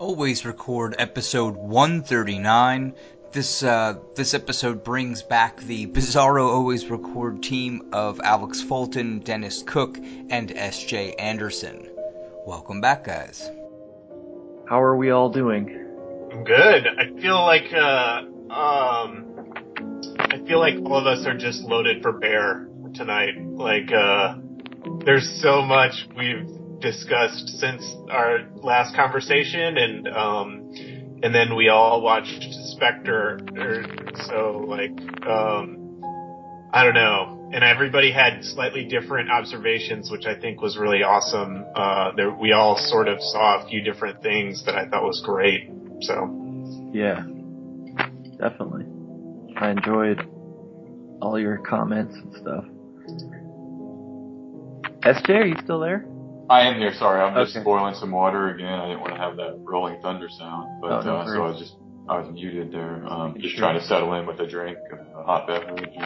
Always Record episode 139. This episode brings back the Bizarro Always Record team of Alex Fulton, Dennis Cook, and S.J. Anderson. Welcome back, guys. How are we all doing? Good. I feel like all of us are just loaded for bear tonight. There's so much we've discussed since our last conversation, and then we all watched Spectre. I don't know. And everybody had slightly different observations, which I think was really awesome. We all sort of saw a few different things that I thought was great. So. Yeah, definitely. I enjoyed all your comments and stuff. SJ, are you still there? I am here. Sorry, I'm just boiling some water again. I didn't want to have that rolling thunder sound, but so I was muted there. Just trying to settle in with a drink of a hot beverage.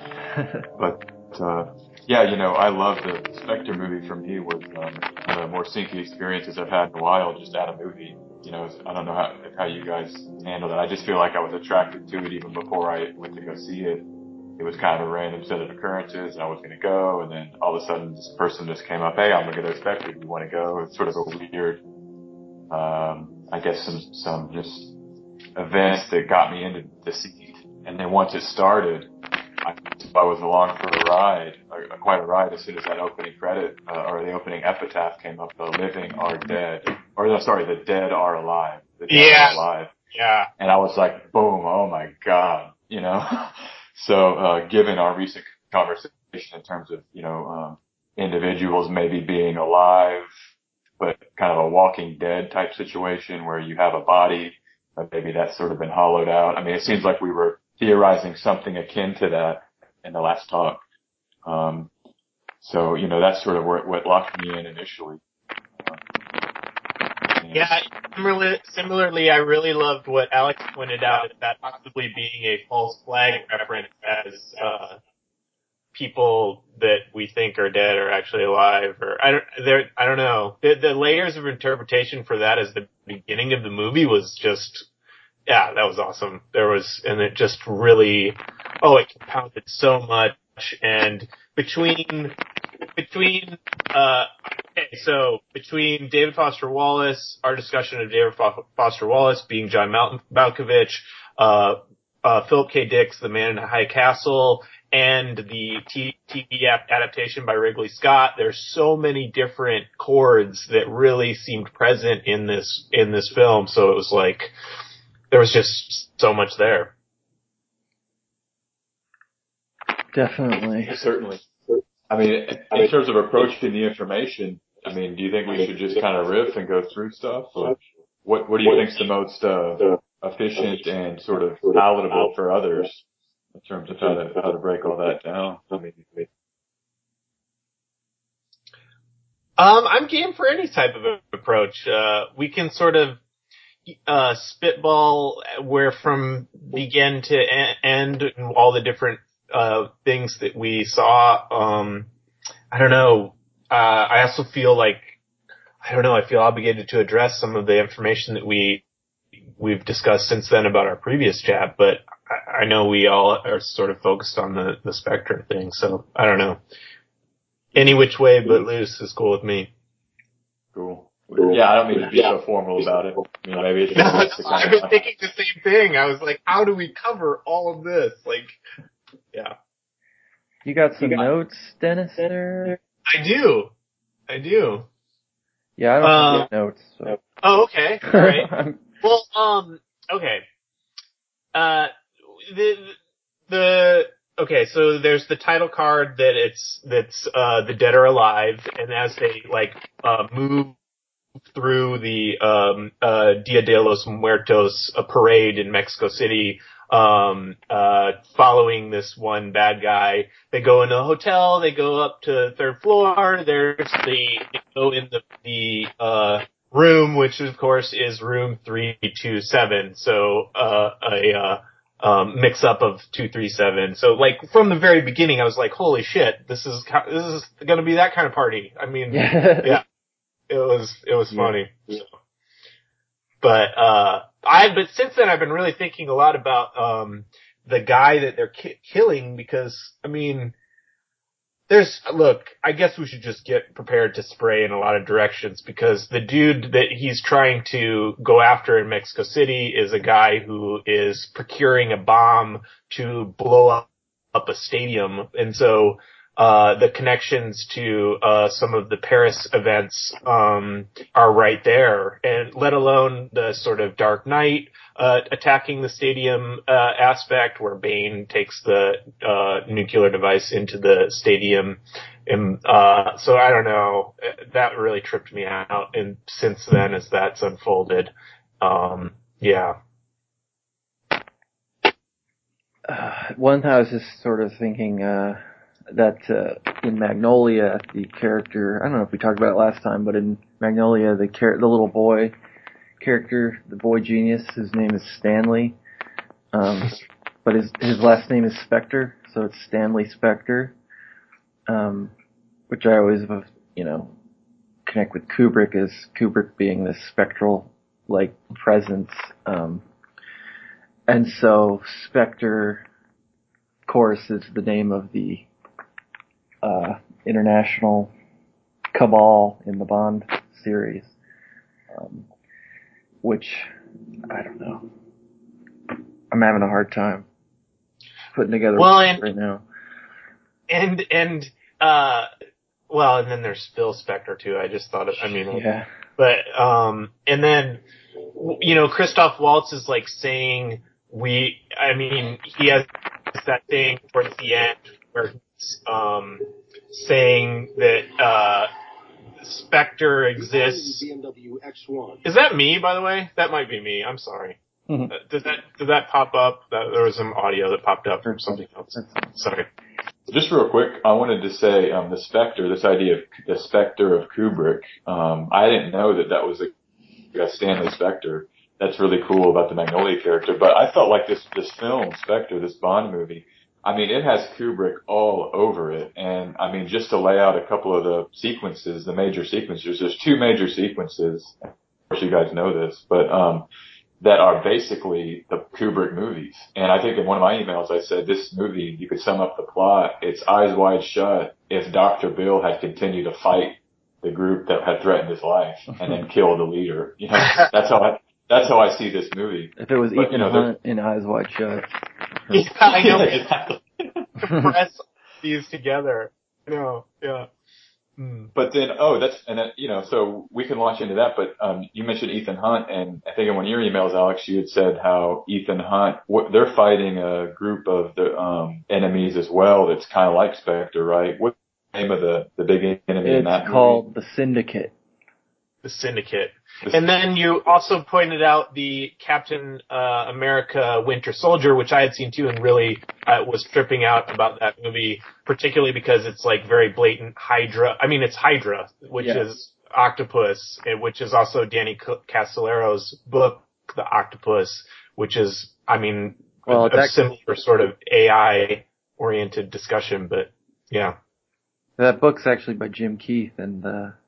Yeah, I love the Spectre movie. For me, was one of the more sinky experiences I've had in a while, just at a movie. I don't know how you guys handle that. I just feel like I was attracted to it even before I went to go see it. It was kind of a random set of occurrences, and I was going to go, and then all of a sudden this person just came up, hey, I'm going to go to Spectre, do you want to go? It's sort of a weird, I guess some just events that got me into the seat. And then once it started, I was along for a ride, quite a ride, as soon as that opening credit, or the opening epitaph came up, the living are dead. The dead are alive. The dead are alive. Yeah. And I was like, boom, oh my God, So, given our recent conversation in terms of, individuals maybe being alive, but kind of a Walking Dead type situation where you have a body, but maybe that's sort of been hollowed out. I mean, it seems like we were theorizing something akin to that in the last talk. That's sort of what locked me in initially. Yeah, similarly, I really loved what Alex pointed out about possibly being a false flag reference as people that we think are dead are actually alive, or I don't know. The layers of interpretation for that as the beginning of the movie was just, that was awesome. And it just really, it compounded so much, and between David Foster Wallace, our discussion of David Foster Wallace being John Malkovich, Philip K. Dick's The Man in the High Castle, and the TV adaptation by Ridley Scott, there's so many different chords that really seemed present in this film. So it was like, there was just so much there. Definitely. Certainly. I mean, in terms of approaching the information, I mean, do you think we should just kind of riff and go through stuff? Or what do you think's the most efficient and sort of palatable for others in terms of how to break all that down? I'm game for any type of approach. We can sort of spitball where from begin to end and all the different things that we saw. I don't know. I also feel like, I feel obligated to address some of the information that we've discussed since then about our previous chat, but I know we all are sort of focused on the Spectre thing, so I don't know. Any which way but loose is cool with me. Cool. Yeah, I don't mean to be so formal about it. Maybe it's just I've been thinking the same thing. I was like, how do we cover all of this? Yeah. You got some notes, Dennis, there? I do. Yeah, I don't have notes. So. Oh, okay. All right. Well, okay. So there's the title card that's The Dead Are Alive, and as they move through the Dia de los Muertos parade in Mexico City, following this one bad guy, they go in a hotel, they go up to the third floor, they go in the room, which of course is room 327, so mix up of 237. So from the very beginning I was like, holy shit, this is gonna be that kind of party. I mean, yeah. It was funny. So. But since then I've been really thinking a lot about, the guy that they're killing because, I mean, I guess we should just get prepared to spray in a lot of directions because the dude that he's trying to go after in Mexico City is a guy who is procuring a bomb to blow up a stadium. And so, the connections to, some of the Paris events, are right there. And let alone the sort of Dark Knight, attacking the stadium, aspect where Bane takes the, nuclear device into the stadium. And, so I don't know. That really tripped me out. And since then, as that's unfolded, yeah. One time I was just sort of thinking that in Magnolia, the character, I don't know if we talked about it last time, but in Magnolia, the little boy character, the boy genius, his name is Stanley, but his last name is Spector, so it's Stanley Spector, which I always, connect with Kubrick as Kubrick being this spectral-like presence, and so Spectre, of course, is the name of the international cabal in the Bond series, which, I don't know. I'm having a hard time putting together right now. And then there's Phil Spector too. I just thought yeah. But, and then, Christoph Waltz is like saying he has that thing towards the end where he's, saying that, Spectre exists. Is that me, by the way? That might be me. I'm sorry. Mm-hmm. Did that pop up? There was some audio that popped up from something else. Sorry. Just real quick, I wanted to say, the Spectre, this idea of the Spectre of Kubrick, I didn't know that was a Stanley Spector. That's really cool about the Magnolia character, but I felt like this film, Spectre, this Bond movie, it has Kubrick all over it, and just to lay out a couple of the sequences, the major sequences, there's two major sequences, of course you guys know this, but, that are basically the Kubrick movies. And I think in one of my emails I said this movie, you could sum up the plot, it's Eyes Wide Shut if Dr. Bill had continued to fight the group that had threatened his life and then kill the leader. That's how I see this movie. If it was Ethan Hunt in Eyes Wide Shut. Yeah, I know. Exactly. Compress these together. Yeah. But then, so we can launch into that, but, you mentioned Ethan Hunt, and I think in one of your emails, Alex, you had said how Ethan Hunt, they're fighting a group of the, enemies as well that's kind of like Spectre, right? What's the name of the big enemy in that movie? It's called The Syndicate. The Syndicate. And then you also pointed out the Captain America Winter Soldier, which I had seen too, and really was tripping out about that movie, particularly because it's like very blatant Hydra. It's Hydra, which is Octopus, which is also Danny Castellero's book, The Octopus, which is, a similar sort of AI-oriented discussion, but yeah. That book's actually by Jim Keith and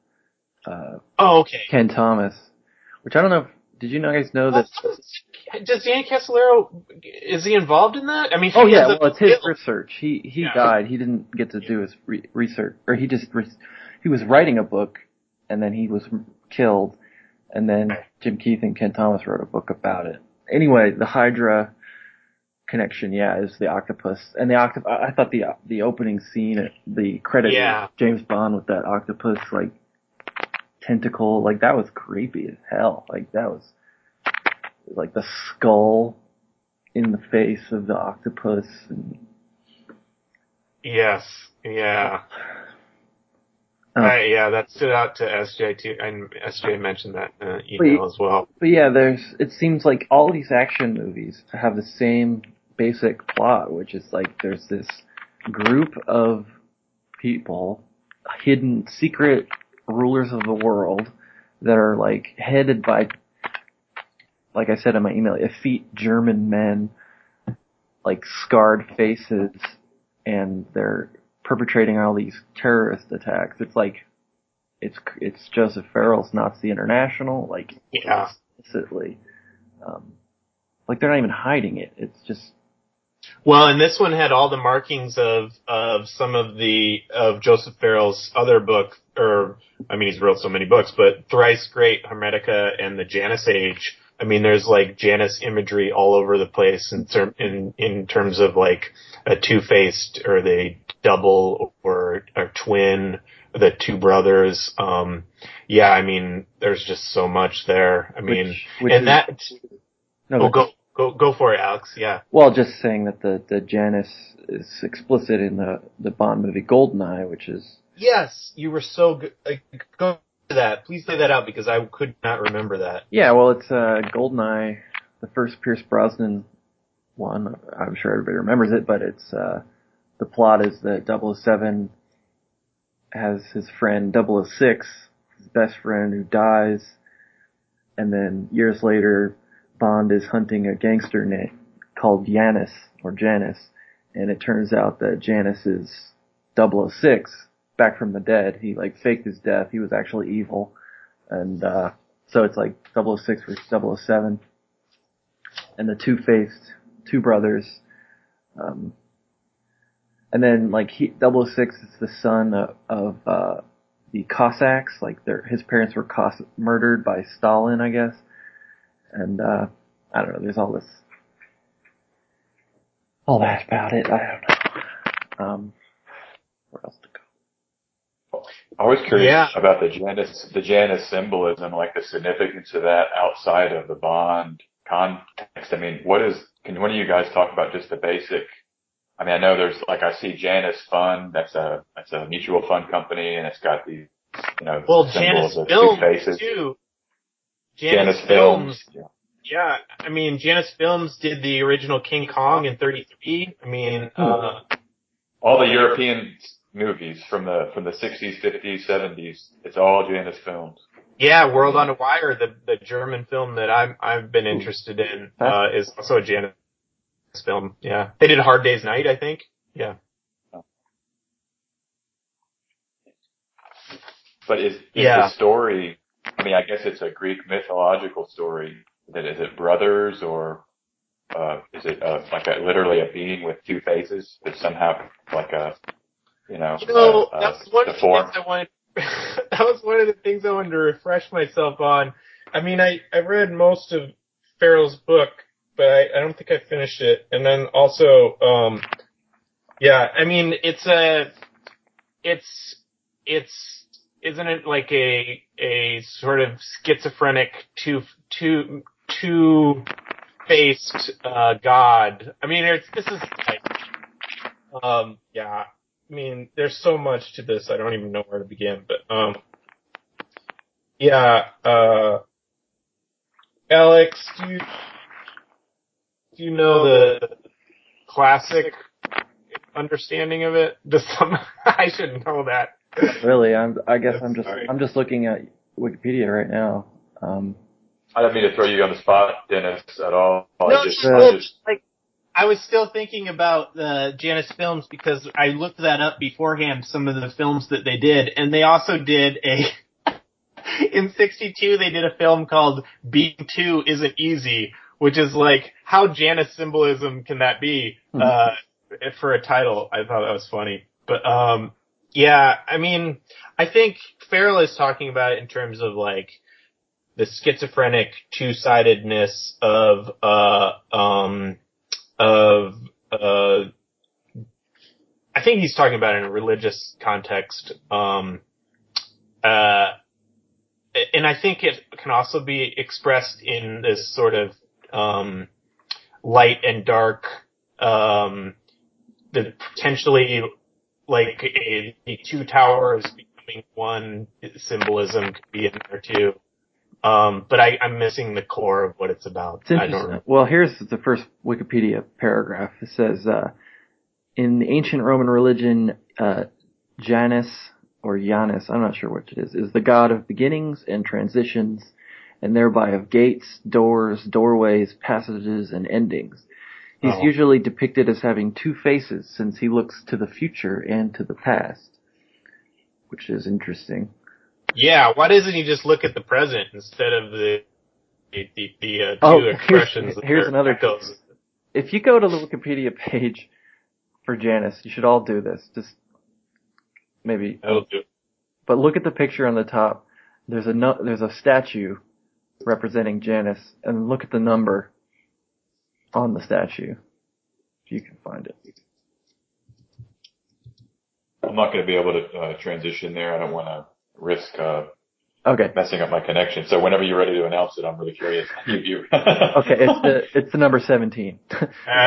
okay. Ken Thomas, which I don't know. Did you guys know that? Does Danny Castellero, is he involved in that? It's his research. He died. He didn't get to do his research, or he was writing a book, and then he was killed, and then Jim Keith and Ken Thomas wrote a book about it. Anyway, the Hydra connection, is the octopus, and I thought the opening scene, the credit, James Bond with that octopus tentacle, that was creepy as hell. That was the skull in the face of the octopus. Yes, yeah. That stood out to SJ too, and SJ mentioned that email as well. But it seems like all these action movies have the same basic plot, which is there's this group of people, hidden secret rulers of the world, that are headed by, like I said in my email, effete German men, scarred faces, and they're perpetrating all these terrorist attacks. It's Joseph Farrell's Nazi International. explicitly. Like they're not even hiding it. It's just. Well, and this one had all the markings of some of Joseph Farrell's other book, he's wrote so many books, but Thrice Great, Hermetica, and the Janus Age. I mean, there's like Janus imagery all over the place in terms of like a two-faced or the double or twin, the two brothers. I mean, there's just so much there. I mean, Go for it, Alex. Yeah. Well, just saying that the Janus is explicit in the Bond movie Goldeneye, which is. Yes, you were so good. Go to that. Please say that out because I could not remember that. Yeah, well, it's Goldeneye, the first Pierce Brosnan one. I'm sure everybody remembers it, but it's the plot is that 007 has his friend 006, his best friend, who dies, and then years later, Bond is hunting a gangster called Janus, and it turns out that Janus is 006, back from the dead. He faked his death. He was actually evil, and so it's like 006 versus 007, and the two-faced two brothers. And then 006 is the son of the Cossacks. His parents were murdered by Stalin, I guess. And, I don't know, there's all that about it. I don't know. Where else to go? I was curious about the Janus symbolism, like the significance of that outside of the Bond context. I mean, one of you guys talk about just the basic? I mean, I know there's, I see Janus Fund, that's a mutual fund company, and it's got these, Janus symbols of Films, two faces. too. Janus Films. Yeah, I mean, Janus Films did the original King Kong in '33. I mean, all the European movies from the 60s, 50s, 70s, it's all Janus Films. Yeah, World on a Wire, the German film that I've been interested in, is also a Janus film. Yeah, they did A Hard Day's Night, I think. Yeah. But is the story? I mean, I guess it's a Greek mythological story. Is it brothers, or is it literally a being with two faces that somehow that was one of the things I wanted. That was one of the things I wanted to refresh myself on. I mean, I read most of Farrell's book, but I don't think I finished it. And then also, I mean, isn't it like a sort of schizophrenic two-faced god? I mean, this is I mean, there's so much to this. I don't even know where to begin. But Alex, do you know the classic understanding of it? I should know that. Really, I guess I'm just looking at Wikipedia right now. I don't mean to throw you on the spot, Dennis, at all. I was still thinking about the Janus Films because I looked that up beforehand, some of the films that they did, and they also did in '62 they did a film called Being Two Isn't Easy, which is like, how Janus symbolism can that be, for a title? I thought that was funny. But, I mean, I think Farrell is talking about it in terms of like the schizophrenic two-sidedness of I think he's talking about it in a religious context. And I think it can also be expressed in this sort of, light and dark, the potentially like the two towers becoming one symbolism could be in there too. But I'm missing the core of what it's about. It's interesting. Well, here's the first Wikipedia paragraph. It says, in the ancient Roman religion, Janus, or Janus, I'm not sure which it is the god of beginnings and transitions, and thereby of gates, doors, doorways, passages, and endings. He's usually depicted as having two faces, since he looks to the future and to the past, which is interesting. Yeah, why doesn't he just look at the present instead of the two expressions. Here's another. Echoes. If you go to the Wikipedia page for Janice, you should all do this. Just maybe. I'll do it. But look at the picture on the top. There's a statue representing Janice, and look at the number on the statue. If you can find it. I'm not going to be able to transition there. I don't want to risk Okay. messing up my connection. So whenever you're ready to announce it, I'm really curious. Okay, it's the number 17. Okay.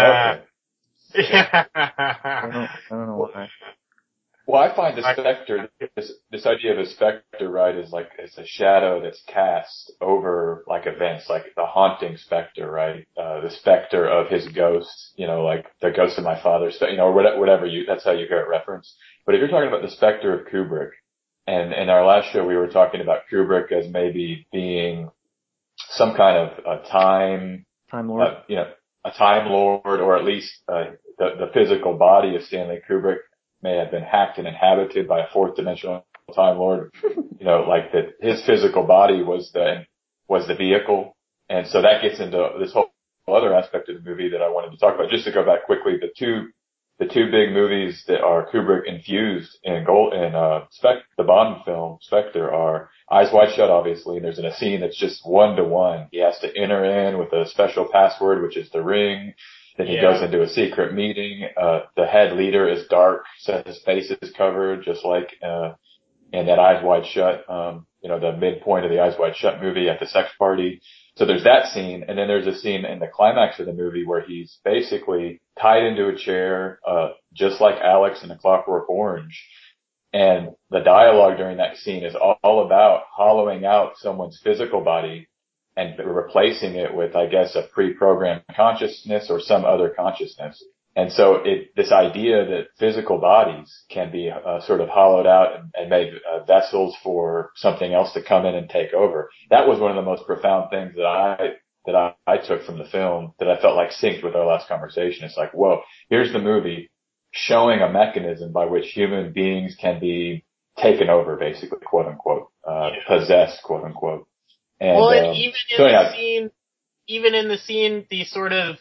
Yeah. I don't know why. Well, I find the specter, this idea of a specter, right, is like it's a shadow that's cast over like events, like the haunting specter, right? The specter of his ghost, like the ghost of my father, or whatever that's how you hear it referenced. But if you're talking about the specter of Kubrick, and in our last show we were talking about Kubrick as maybe being some kind of a time Lord. A time lord, or at least the physical body of Stanley Kubrick may have been hacked and inhabited by a fourth dimensional time lord. Like that his physical body was the vehicle. And so that gets into this whole other aspect of the movie that I wanted to talk about. Just to go back quickly, the two big movies that are Kubrick infused in the Bond film Spectre are Eyes Wide Shut, obviously, and there's a scene that's just 1-to-1. He has to enter in with a special password, which is the ring. Then he goes into a secret meeting. The head leader is dark, so his face is covered, just like in that Eyes Wide Shut, the midpoint of the Eyes Wide Shut movie at the sex party. So there's that scene, and then there's a scene in the climax of the movie where he's basically tied into a chair, just like Alex in A Clockwork Orange. And the dialogue during that scene is all about hollowing out someone's physical body and replacing it with, I guess, a pre-programmed consciousness or some other consciousness. And so this idea that physical bodies can be sort of hollowed out and made vessels for something else to come in and take over. That was one of the most profound things that I took from the film that I felt like synced with our last conversation. It's like, whoa, here's the movie showing a mechanism by which human beings can be taken over, basically, quote unquote, possessed, quote unquote. And, and even in the scene, the sort of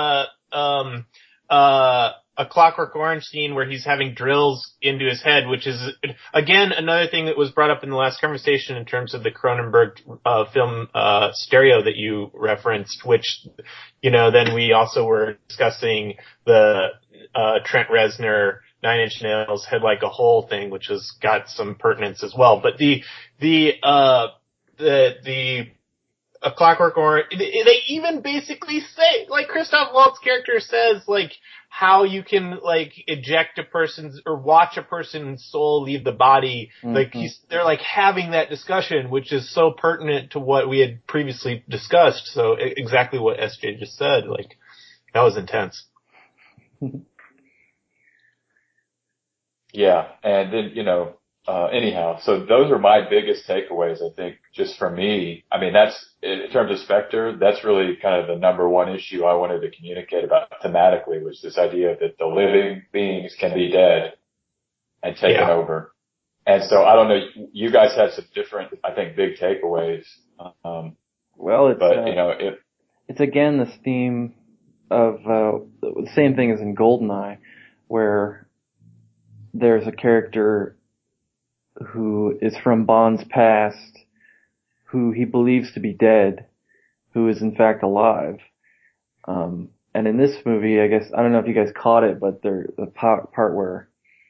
A Clockwork Orange scene where he's having drills into his head, which is again another thing that was brought up in the last conversation in terms of the Cronenberg film Stereo that you referenced, which then we also were discussing the Trent Reznor Nine Inch Nails Head Like a Hole thing, which has got some pertinence as well. But the A Clockwork Orange, they even basically say, like Christoph Waltz character says, like how you can like eject a person's or watch a person's soul leave the body. Mm-hmm. Like they're like having that discussion, which is so pertinent to what we had previously discussed. So exactly what SJ just said, like that was intense. Yeah, and then anyhow, so those are my biggest takeaways, I think, just for me. I mean, that's, in terms of Spectre, that's really kind of the number one issue I wanted to communicate about thematically, was this idea that the living beings can be dead and taken over. And so, I don't know, you guys had some different, I think, big takeaways. It's again this theme of the same thing as in Goldeneye, where there's a character who is from Bond's past, who he believes to be dead, who is in fact alive. And in this movie, I guess, I don't know if you guys caught it, but the part where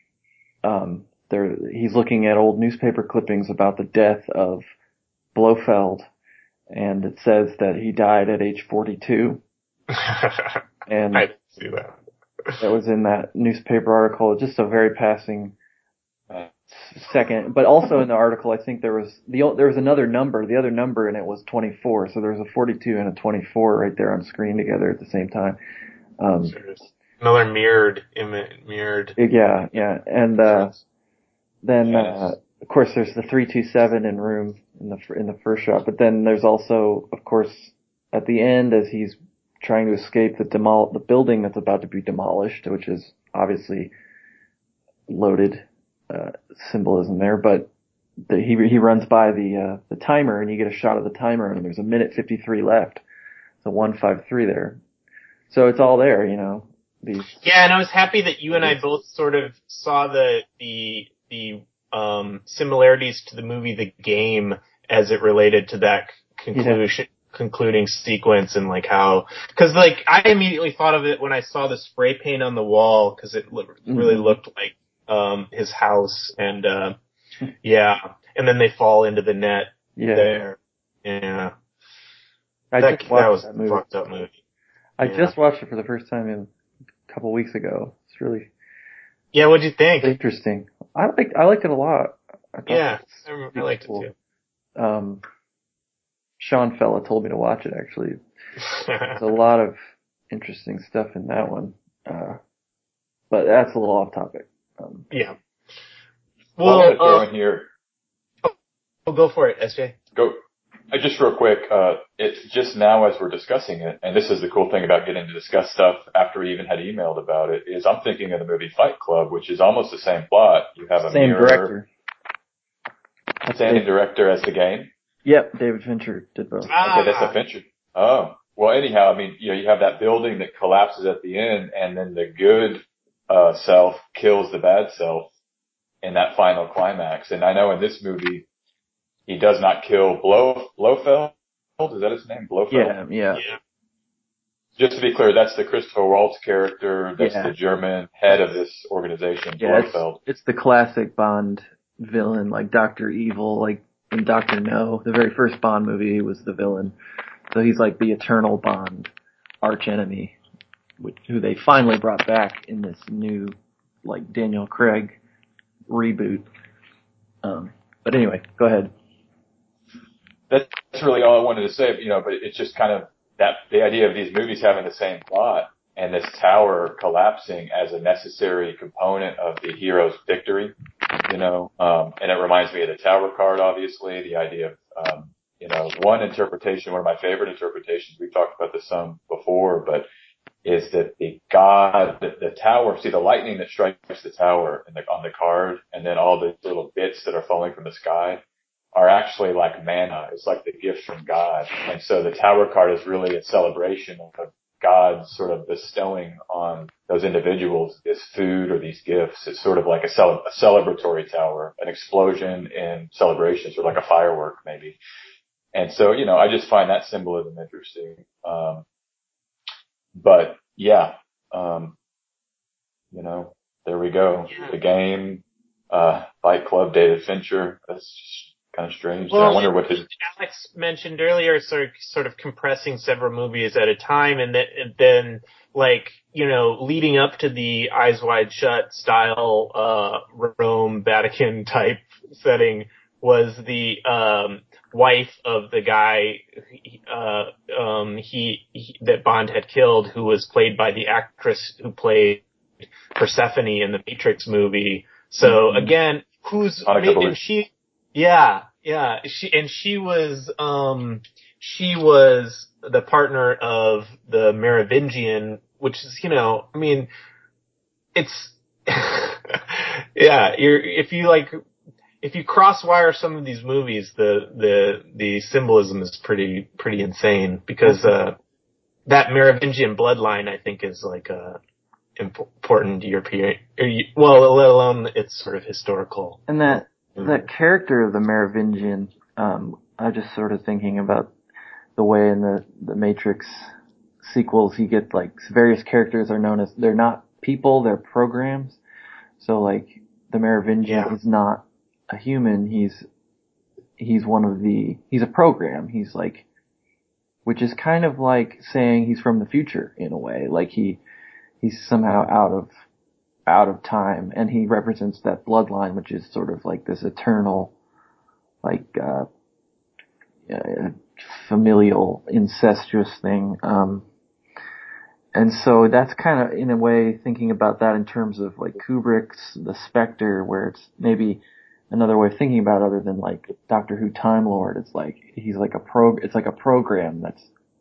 he's looking at old newspaper clippings about the death of Blofeld, and it says that he died at age 42. And I didn't see that. That was in that newspaper article, just a very passing second. But also in the article, I think there was another number. The other number in it was 24. So there was a 42 and a 24 right there on screen together at the same time. Another mirrored image, mirrored. Yeah. And then of course there's the 327 in room in the first shot. But then there's also, of course, at the end as he's trying to escape the building that's about to be demolished, which is obviously loaded symbolism there. But he runs by the timer, and you get a shot of the timer, and there's a minute 53 left. So 1:53 there. So it's all there, you know. Yeah, and I was happy that you and I both sort of saw the similarities to the movie The Game as it related to that concluding sequence, and like how, cause like I immediately thought of it when I saw the spray paint on the wall, cause it really looked like his house, and and then they fall into the net there. Yeah. That was a fucked up movie. I just watched it for the first time a couple weeks ago. It's really... Yeah, what'd you think? Interesting. I liked it a lot. I liked it too. Sean Fella told me to watch it, actually. There's a lot of interesting stuff in that one. But that's a little off topic. Yeah. Well, I'm going to throw in here. Go for it, SJ. Go. Just real quick, it's just now as we're discussing it, and this is the cool thing about getting to discuss stuff after we even had emailed about it, is I'm thinking of the movie Fight Club, which is almost the same plot. You have a same mirror. Director. Same director as The Game? Yep, David Fincher did both. Okay, that's a Fincher. Oh. Well, anyhow, I mean, you have that building that collapses at the end, and then the good self kills the bad self in that final climax. And I know in this movie, he does not kill Blofeld. Is that his name? Blofeld? Yeah. Just to be clear, that's the Christopher Waltz character. That's the German head of this organization, Blofeld. It's the classic Bond villain, like Dr. Evil, like in Dr. No. The very first Bond movie, he was the villain. So he's like the eternal Bond archenemy, who they finally brought back in this new, like, Daniel Craig reboot. But anyway, go ahead. That's really all I wanted to say, but it's just kind of that the idea of these movies having the same plot and this tower collapsing as a necessary component of the hero's victory, and it reminds me of the Tower card, obviously, the idea of, one interpretation, one of my favorite interpretations, we've talked about this some before, but is that the tower, see the lightning that strikes the tower on the card, and then all the little bits that are falling from the sky, are actually like manna. It's like the gift from God. And so the tower card is really a celebration of God sort of bestowing on those individuals this food or these gifts. It's sort of like a celebratory tower, an explosion in celebration, sort of like a firework maybe. And so, I just find that symbolism interesting. But yeah, there we go. The Game, Fight Club, David Fincher. That's just kind of strange. Well, I wonder what Alex mentioned earlier, sort of compressing several movies at a time, and then leading up to the Eyes Wide Shut style Rome Vatican type setting was the wife of the guy that Bond had killed, who was played by the actress who played Persephone in the Matrix movie. So again, she was the partner of the Merovingian, which is, it's, if you cross-wire some of these movies, the symbolism is pretty insane, because, that Merovingian bloodline, I think, is like a important European, let alone its sort of historical. And that character of the Merovingian, I'm just sort of thinking about the way in the Matrix sequels you get like various characters are known as, they're not people, they're programs. So like the Merovingian is not a human, he's a program. He's like, which is kind of like saying he's from the future in a way, like he's somehow out of time, and he represents that bloodline, which is sort of like this eternal, like, familial, incestuous thing. And so that's kind of, in a way, thinking about that in terms of like Kubrick's The Spectre, where it's maybe another way of thinking about it other than like Doctor Who Time Lord. It's like, he's like it's like a program that's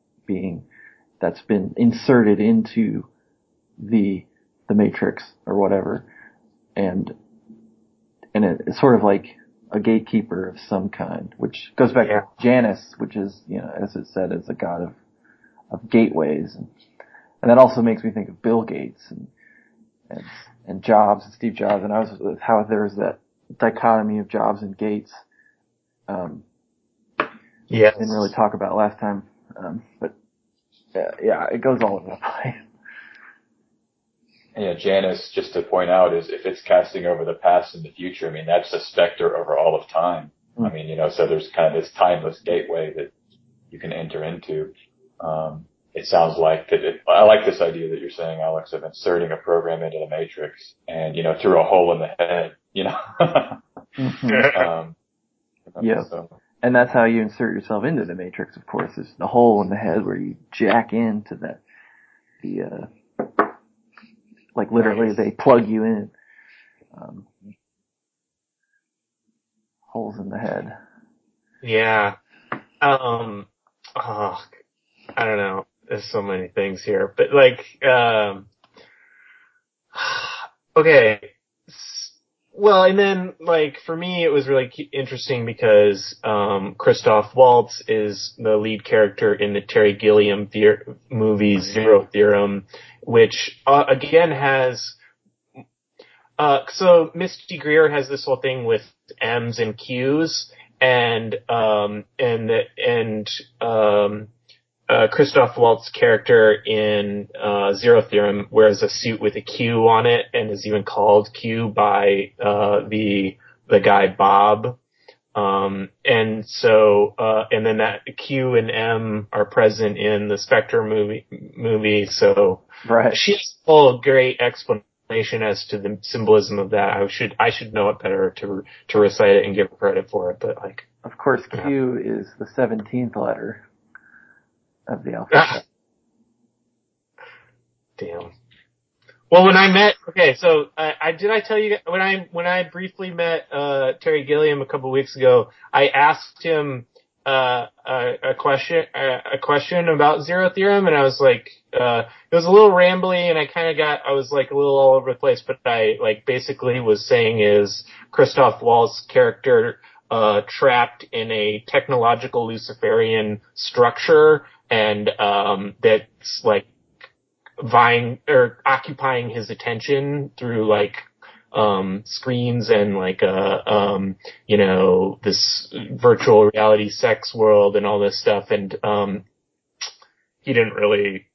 been inserted into the Matrix or whatever. And it's sort of like, a gatekeeper of some kind, which goes back to Janus, which is, as it said, is a god of gateways. And that also makes me think of Bill Gates and Jobs and Steve Jobs, and how there's that dichotomy of Jobs and Gates. Yes. Didn't really talk about last time, but it goes all over the place. Yeah, Janus, just to point out, is if it's casting over the past and the future, I mean, that's a specter over all of time. I mean, so there's kind of this timeless gateway that you can enter into. It sounds like I like this idea that you're saying, Alex, of inserting a program into the matrix and, through a hole in the head, Yeah. So. And that's how you insert yourself into the matrix, of course, is the hole in the head where you jack into like literally they plug you in. Holes in the head. Yeah. I don't know. There's so many things here, but okay. Well, and then, for me, it was really interesting because, Christoph Waltz is the lead character in the Terry Gilliam movie Zero Theorem, which, again has, so Misty Greer has this whole thing with M's and Q's, and Christoph Waltz's character in Zero Theorem wears a suit with a Q on it and is even called Q by the guy Bob. And then that Q and M are present in the Spectre movie. So right. She has a whole great explanation as to the symbolism of that. I should know it better to recite it and give credit for it, but of course, Q is the 17th letter of the alphabet. Damn. Well, when I met, so did I tell you when I briefly met Terry Gilliam a couple weeks ago, I asked him a question about Zero Theorem, and I was it was a little rambly, and I was a little all over the place, but I basically was saying is Christoph Waltz's character trapped in a technological Luciferian structure, and that's vying or occupying his attention through screens and this virtual reality sex world and all this stuff, and he didn't really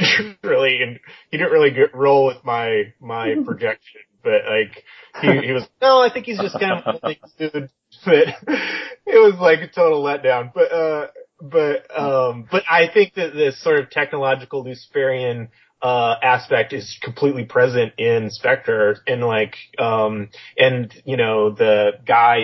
roll with my projection, but he was, no, I think he's just kind of a bully dude, but it was a total letdown, but I think that this sort of technological Luciferian aspect is completely present in Spectre, and the guy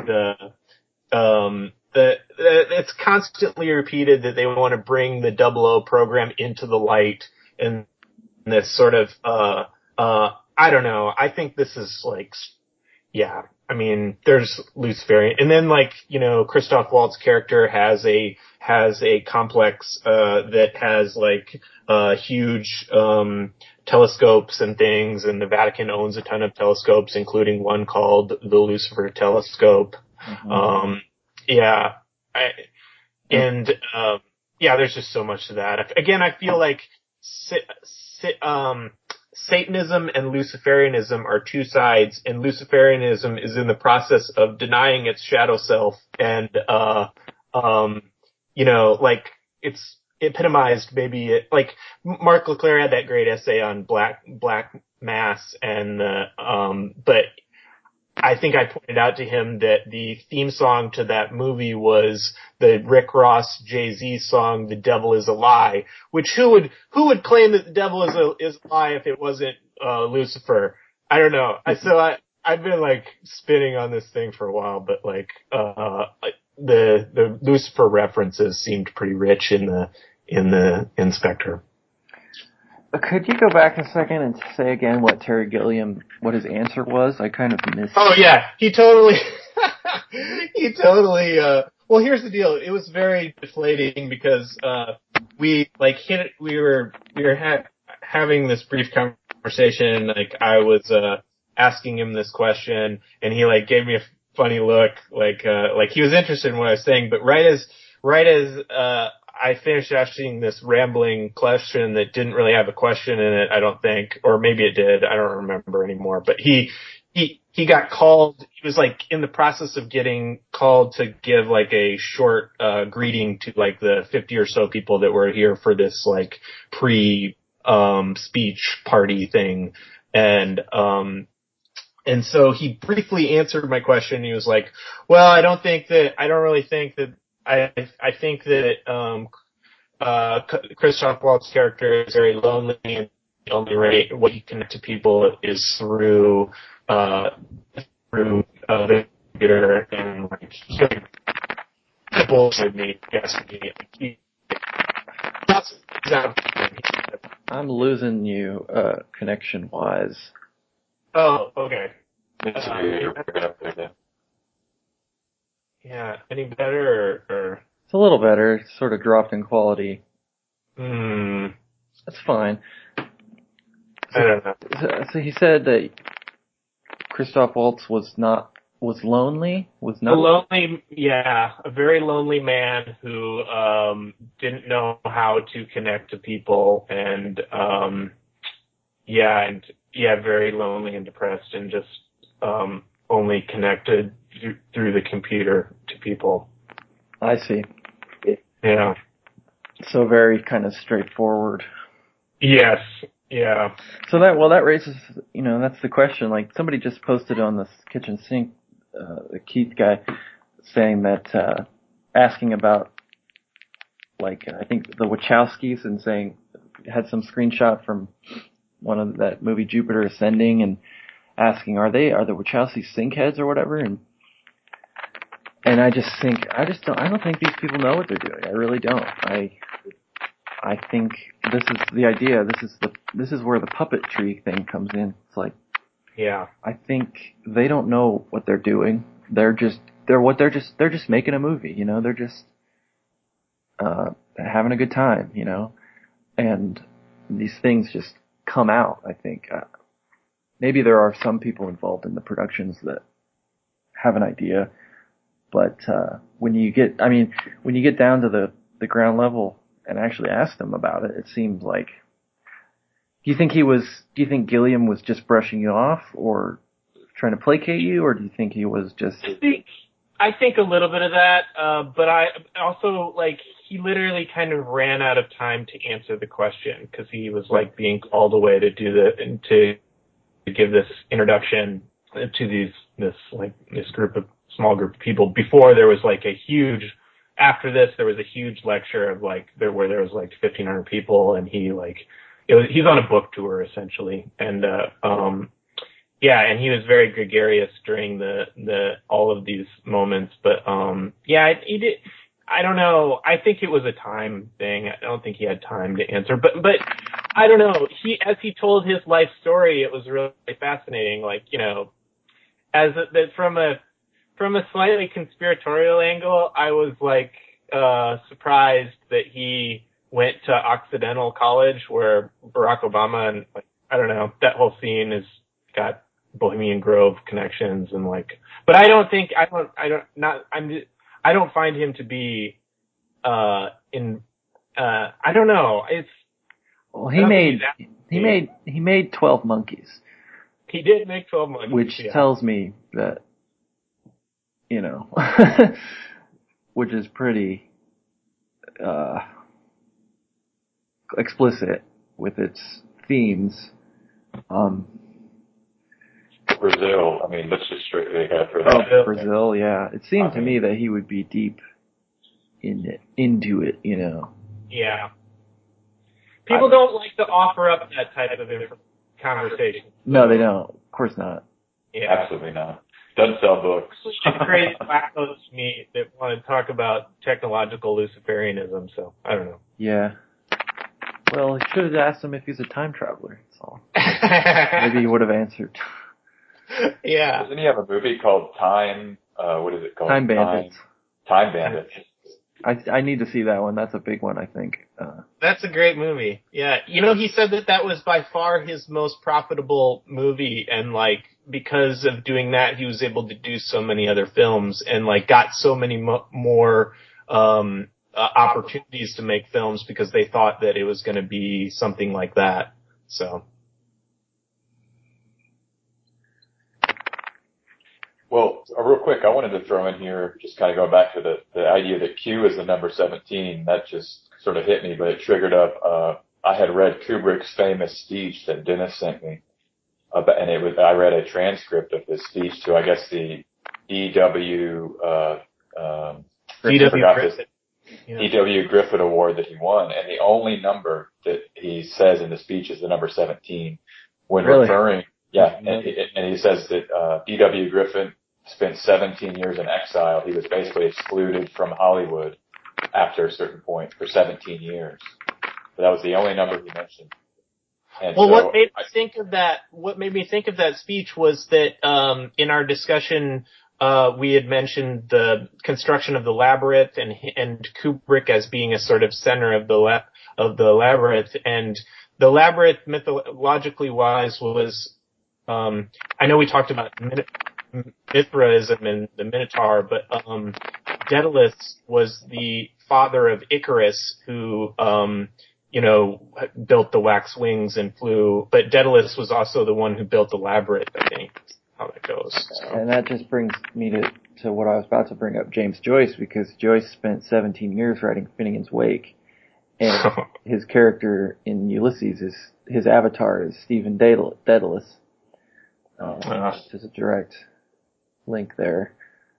of it's constantly repeated that they want to bring the 00 program into the light, and this sort of I don't know. I think this is I mean, there's Luciferian, and then Christoph Waltz's character has a complex that has huge telescopes and things, and the Vatican owns a ton of telescopes, including one called the Lucifer Telescope. Mm-hmm. There's just so much to that. Again, I feel like Satanism and Luciferianism are two sides, and Luciferianism is in the process of denying its shadow self, and it's epitomized maybe Mark LeClaire had that great essay on black mass, and but I think I pointed out to him that the theme song to that movie was the Rick Ross Jay-Z song "The Devil Is a Lie," which who would claim that the devil is a lie if it wasn't Lucifer? I don't know. I've been spinning on this thing for a while, but the Lucifer references seemed pretty rich in the Spectre. Could you go back a second and say again what his answer was? I kind of missed. Oh yeah, he totally, well, here's the deal. It was very deflating because, we were having this brief conversation. I was, asking him this question, and he gave me funny look, like he was interested in what I was saying, but right as I finished asking this rambling question that didn't really have a question in it, I don't think, or maybe it did, I don't remember anymore, but he got called, he was like in the process of getting called to give like a short greeting to like the 50 or so people that were here for this like speech party thing. And so he briefly answered my question. He was like, well, I don't really think that, I think that, Christoph Waltz's character is very lonely, and the only way he connects to people is through the computer, and like, he bullshit me, that's exactly. I'm losing you, connection-wise. Oh, okay. Yeah, any better or? It's a little better. It's sort of dropped in quality. That's fine. I don't know. So he said that Christoph Waltz was lonely? A very lonely man who didn't know how to connect to people, and very lonely and depressed, and just only connected through the computer to people. I see. Yeah. So very kind of straightforward. Yes. Yeah. So that raises, that's the question. Like, somebody just posted on this kitchen sink, the Keith guy, saying that, asking about, like, I think the Wachowskis, and saying, had some screenshot from one of that movie Jupiter Ascending, and asking, are the Wachowskis sinkheads or whatever? And I don't think these people know what they're doing. I really don't. I think this is the idea. This is where the puppetry thing comes in. It's like, yeah, I think they don't know what they're doing. They're just making a movie, they're just, having a good time, and these things just come out, I think. Maybe there are some people involved in the productions that have an idea, but when you get down to the ground level and actually ask them about it, it seems like, do you think Gilliam was just brushing you off or trying to placate you, or do you think he was just... I think a little bit of that, but I also, like, he literally kind of ran out of time to answer the question, because he was like being called away to to give this introduction to this small group of people. Before there was like after this there was a huge lecture of where there was like 1,500 people, and he's on a book tour essentially, and and he was very gregarious during the all of these moments, but he did. I don't know. I think it was a time thing. I don't think he had time to answer, but I don't know. As he told his life story, it was really fascinating. Like, from a slightly conspiratorial angle, I was like surprised that he went to Occidental College, where Barack Obama, and I don't know, that whole scene has got Bohemian Grove connections, and but I don't find him to be I don't know. He made 12 Monkeys. He did make 12 Monkeys, which tells me that, which is pretty explicit with its themes. Brazil, let's just strictly head for that. Brazil, yeah. It seemed to me that he would be deep into it, Yeah. People don't like to offer up that type of conversation. No, they don't. Of course not. Yeah. Absolutely not. Doesn't sell books. Crazy wackos to me that want to talk about technological Luciferianism, so I don't know. Yeah. Well, he should have asked him if he's a time traveler, that's all. Maybe he would have answered. Yeah. Doesn't he have a movie called Time? What is it called? Time Bandits. Time Bandits. I need to see that one. That's a big one, I think. That's a great movie. Yeah. He said that was by far his most profitable movie, and because of doing that, he was able to do so many other films and like got so many more opportunities to make films because they thought that it was going to be something like that. So. Well, real quick, I wanted to throw in here, just kind of going back to the idea that Q is the number 17. That just sort of hit me, but it triggered up. I had read Kubrick's famous speech that Dennis sent me, and I read a transcript of his speech to, I guess, the E.W. E.W. Griffith Award that he won, and the only number that he says in the speech is the number 17 when referring. Yeah, and he says that E.W. Griffith spent 17 years in exile. He was basically excluded from Hollywood after a certain point for 17 years. But that was the only number he mentioned. And well, so what made me think of that speech was that in our discussion we had mentioned the construction of the labyrinth and Kubrick as being a sort of center of the labyrinth, and the labyrinth mythologically wise was I know we talked about Mithraism and the Minotaur, but Daedalus was the father of Icarus, who built the wax wings and flew. But Daedalus was also the one who built the labyrinth, I think. How that goes. So. And that just brings me to what I was about to bring up, James Joyce, because Joyce spent 17 years writing Finnegan's Wake, and his character in Ulysses his avatar is Stephen Daedalus. Just a direct link there.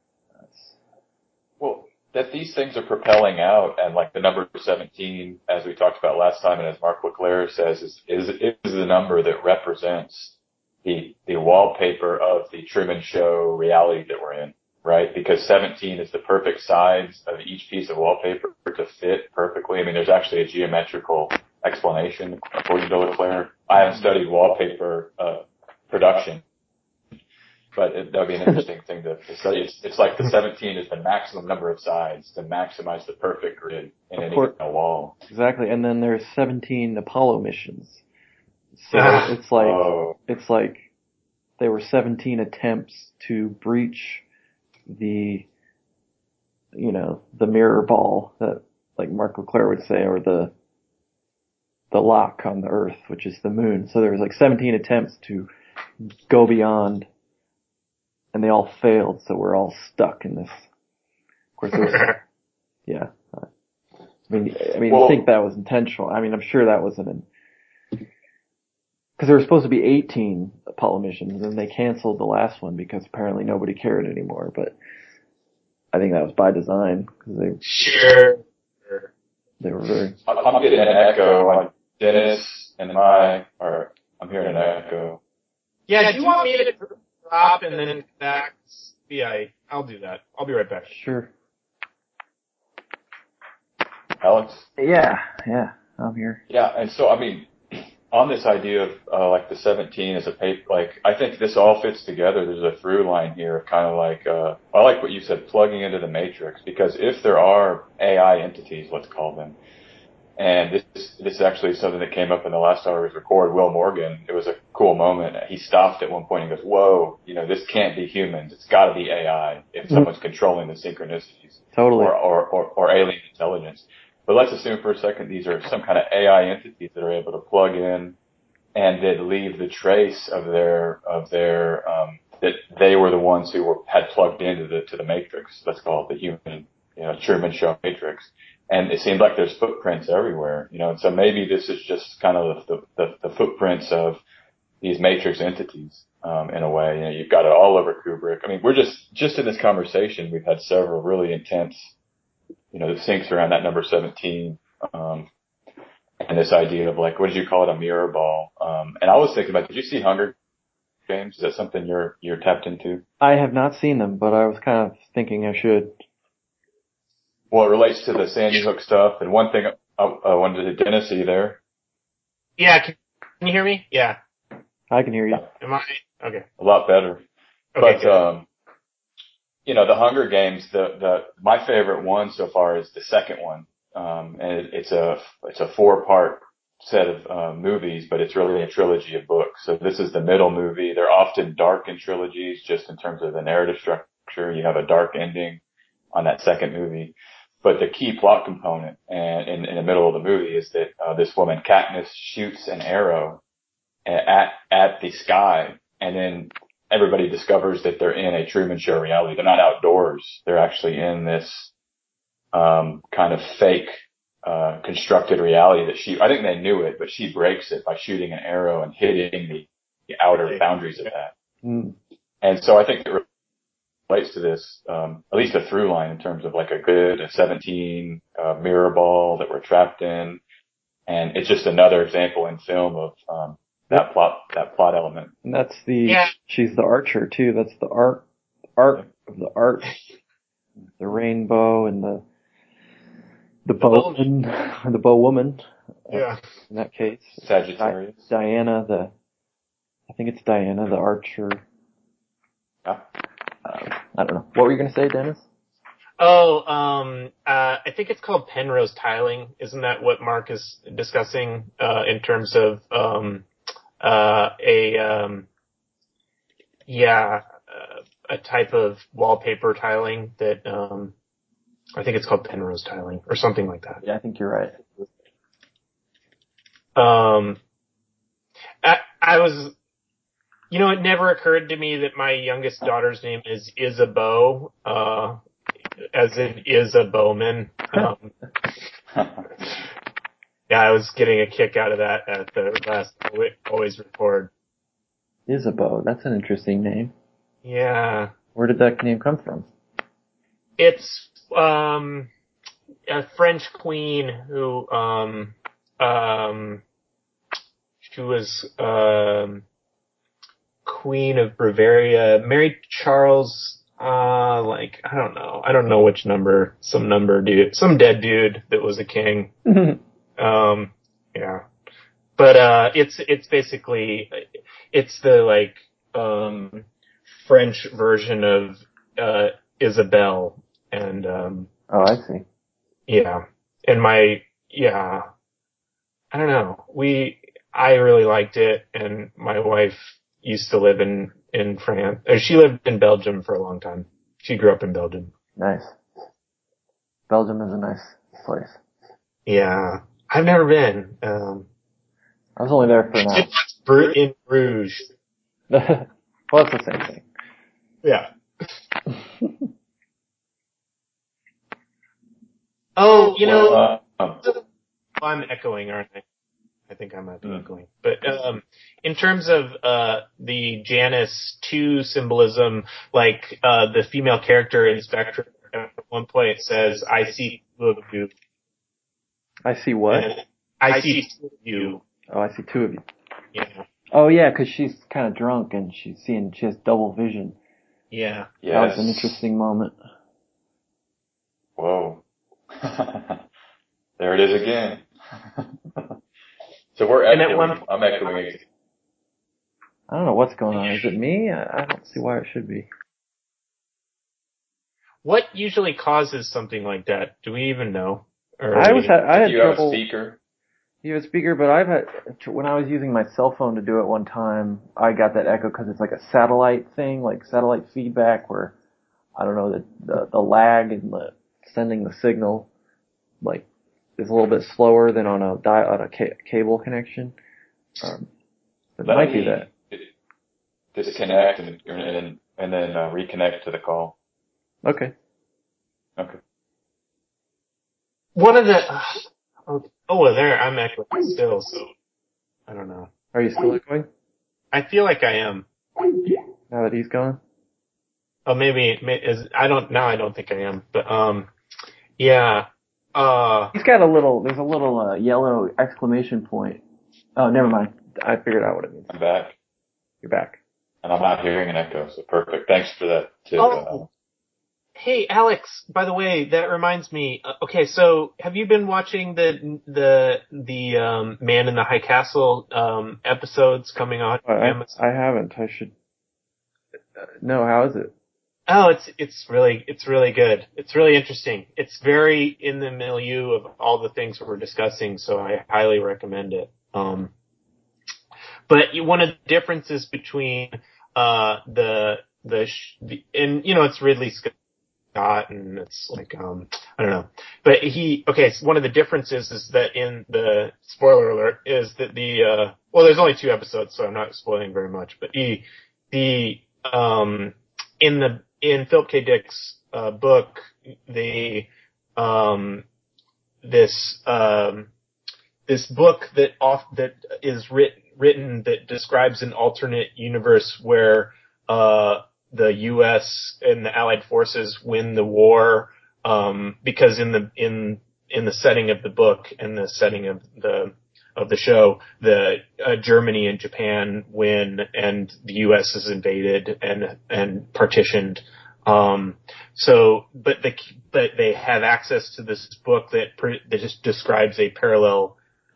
Well, that these things are propelling out, and like the number 17, as we talked about last time, and as Mark Leclerc says, is the number that represents the wallpaper of the Truman Show reality that we're in, right? Because 17 is the perfect size of each piece of wallpaper to fit perfectly. I mean, there's actually a geometrical explanation according to Leclerc. I haven't studied wallpaper production, but that would be an interesting thing to study. It's like the 17 is the maximum number of sides to maximize the perfect grid in any given wall. Exactly, and then there's 17 Apollo missions. So it's like there were 17 attempts to breach the mirror ball that, like Mark Leclerc would say, or the lock on the Earth, which is the moon. So there was like 17 attempts to go beyond, and they all failed, so we're all stuck in this. Of course, yeah. I mean, I think that was intentional. I mean, I'm sure that wasn't because there were supposed to be 18 Apollo missions, and they canceled the last one because apparently nobody cared anymore. But I think that was by design because they were very. I'm getting an echo on Dennis and I'm hearing an echo. Yeah, do you want me to drop and then back? Yeah, I'll do that. I'll be right back. Sure. Alex? Yeah, I'm here. Yeah, and so, I mean, on this idea of, like the 17 as a paper, like, I think this all fits together. There's a through line here of kind of like, I like what you said, plugging into the matrix, because if there are AI entities, let's call them, and this is actually something that came up in the last time I was recorded, Will Morgan, it was a cool moment. He stopped at one point and goes, whoa, this can't be humans. It's gotta be AI if someone's controlling the synchronicities. Totally. Or alien intelligence. But let's assume for a second these are some kind of AI entities that are able to plug in and that leave the trace of their that they were the ones who had plugged into the matrix. Let's call it the human, Truman Show matrix. And it seems like there's footprints everywhere, and so maybe this is just kind of the footprints of these matrix entities, in a way. You've got it all over Kubrick. I mean, we're just in this conversation, we've had several really intense, that syncs around that number 17, and this idea of like, what did you call it? A mirror ball. And I was thinking about, did you see Hunger Games? Is that something you're tapped into? I have not seen them, but I was kind of thinking I should. Well, it relates to the Sandy Hook stuff. And one thing I wanted to, Dennis, are you there? Yeah, can you hear me? Yeah. I can hear you. Am I? Okay. A lot better. Okay, but, the Hunger Games, my favorite one so far is the second one. And it's a 4-part set of movies, but it's really a trilogy of books. So this is the middle movie. They're often dark in trilogies, just in terms of the narrative structure. You have a dark ending on that second movie. But the key plot component and in the middle of the movie is that this woman, Katniss, shoots an arrow at the sky, and then everybody discovers that they're in a Truman Show reality. They're not outdoors. They're actually in this kind of fake constructed reality that I think they knew it, but she breaks it by shooting an arrow and hitting the outer boundaries of that. Mm. And so I think it relates to this, at least a through line in terms of like a 17 mirror ball that we're trapped in. And it's just another example in film of that plot element. And that's she's the archer too. That's the art of the art, the rainbow and the bow woman. Yeah. In that case, Sagittarius. Diana, I think it's Diana, the archer. Yeah. I don't know. What were you going to say, Dennis? I think it's called Penrose tiling. Isn't that what Mark is discussing, in terms of, a type of wallpaper tiling that, I think it's called Penrose tiling or something like that. Yeah, I think you're right. I was, it never occurred to me that my youngest daughter's name is Isabeau, as in is a Bowman. Yeah, I was getting a kick out of that at the last Always Record. Isabeau, that's an interesting name. Yeah. Where did that name come from? It's a French queen who she was Queen of Bavaria, married Charles, I don't know which number, some dead dude that was a king. Yeah. But it's basically it's the French version of Isabel, and oh, I see. Yeah. And I don't know. I really liked it, and my wife used to live in France. Or she lived in Belgium for a long time. She grew up in Belgium. Nice. Belgium is a nice place. Yeah. I've never been. I was only there for an hour. In Bruges. Well, it's the same thing. Yeah. Oh, I'm echoing, aren't I? I think I might be echoing. But in terms of the Janice 2 symbolism, the female character in Spectre at one point says, "I see two of you." I see what? I see two of you. Oh, I see two of you. Yeah. Oh, yeah, because she's kind of drunk and she has double vision. Yeah. Yes. That was an interesting moment. Whoa. There it is again. So we're echoing. I'm echoing. I don't know what's going on. Is it me? I don't see why it should be. What usually causes something like that? Do we even know? I had trouble. You have a speaker? You have a speaker, but when I was using my cell phone to do it one time, I got that echo because it's like a satellite thing, like satellite feedback where, I don't know, the lag in the sending the signal, is a little bit slower than on a cable connection. It might be that. Disconnect and then reconnect to the call. Okay. One of the there I'm echoing still, so I don't know. Are you still echoing? I feel like I am. Now that he's gone? Oh, I don't think I am, but yeah. He's got there's a little yellow exclamation point. Oh, never mind. I figured out what it means. I'm back. You're back. And I'm not hearing an echo, so perfect. Thanks for that tip. Hey, Alex, by the way, that reminds me. Okay, so have you been watching the Man in the High Castle episodes coming on Amazon? I haven't. I should. No, how is it? Oh, it's really good. It's really interesting. It's very in the milieu of all the things we're discussing, so I highly recommend it. But one of the differences between and it's Ridley Scott, and it's like I don't know, but so one of the differences is that in the spoiler alert is that there's only 2 episodes, so I'm not spoiling very much, but in Philip K. Dick's book, this book that is written that describes an alternate universe where the U.S. and the Allied forces win the war, because in the setting of the book and the setting of the show, Germany and Japan win and the U.S. is invaded and partitioned. But they have access to this book that just describes a parallel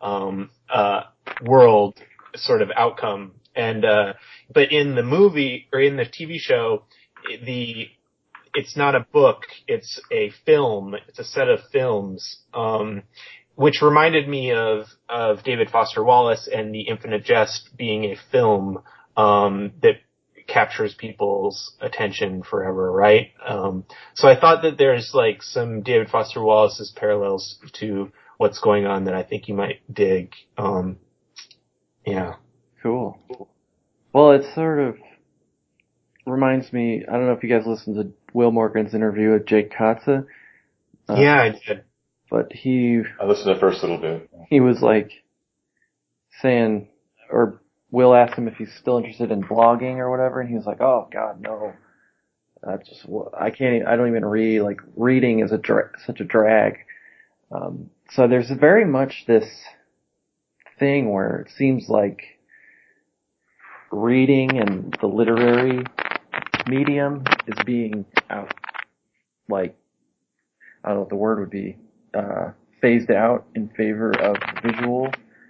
world sort of outcome. And but in the movie or in the TV show, it's not a book, it's a film. It's a set of films, which reminded me of David Foster Wallace and The Infinite Jest being a film that captures people's attention forever, right? So I thought that there's like some David Foster Wallace's parallels to what's going on that I think you might dig. Yeah. Cool. Well, it sort of reminds me, I don't know if you guys listened to Will Morgan's interview with Jake Kotze. Yeah, I did. But I listened to the first little bit. He was like saying, or Will asked him if he's still interested in blogging or whatever, and he was like, "Oh God, no. That's just, I don't even read, like, reading is such a drag." So there's very much this thing where it seems like reading and the literary medium is being like, I don't know what the word would be, phased out in favor of visual,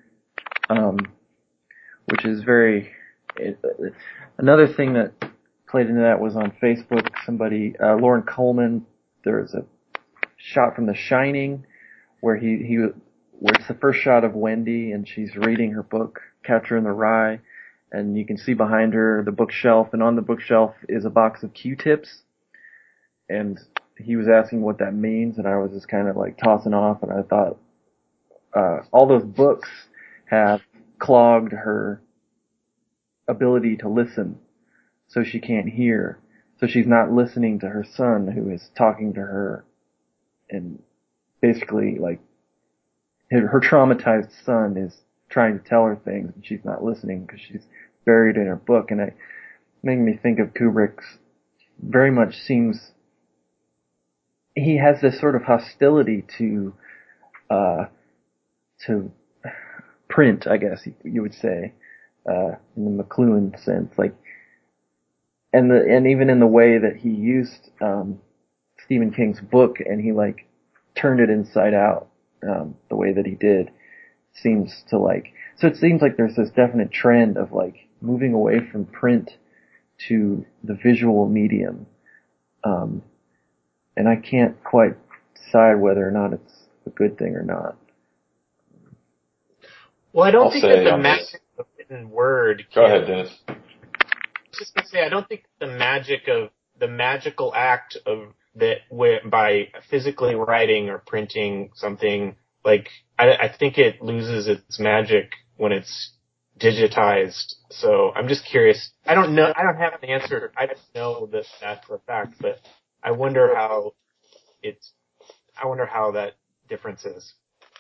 which is another thing that played into that was on Facebook, Lauren Coleman, there's a shot from The Shining where where it's the first shot of Wendy and she's reading her book, Catcher in the Rye, and you can see behind her the bookshelf, and on the bookshelf is a box of Q-tips, and he was asking what that means, and I was just kind of like tossing off, and I thought, all those books have clogged her ability to listen, so she can't hear. So she's not listening to her son, who is talking to her, and basically, like, her traumatized son is trying to tell her things, and she's not listening because she's buried in her book. And it made me think of Kubrick's, very much seems, he has this sort of hostility to print, I guess you would say, in the McLuhan sense, like, and even in the way that he used Stephen King's book, and he like turned it inside out, the way that he did, seems to like. So it seems like there's this definite trend of like moving away from print to the visual medium, and I can't quite decide whether or not it's a good thing or not. Well, I don't think that the magic of the written word. Go ahead, Dennis. I was just gonna say, I don't think the magical act of that, by physically writing or printing something, like, I think it loses its magic when it's digitized. So I'm just curious. I don't know. I don't have an answer. I don't know that for a fact, but I wonder how that difference is.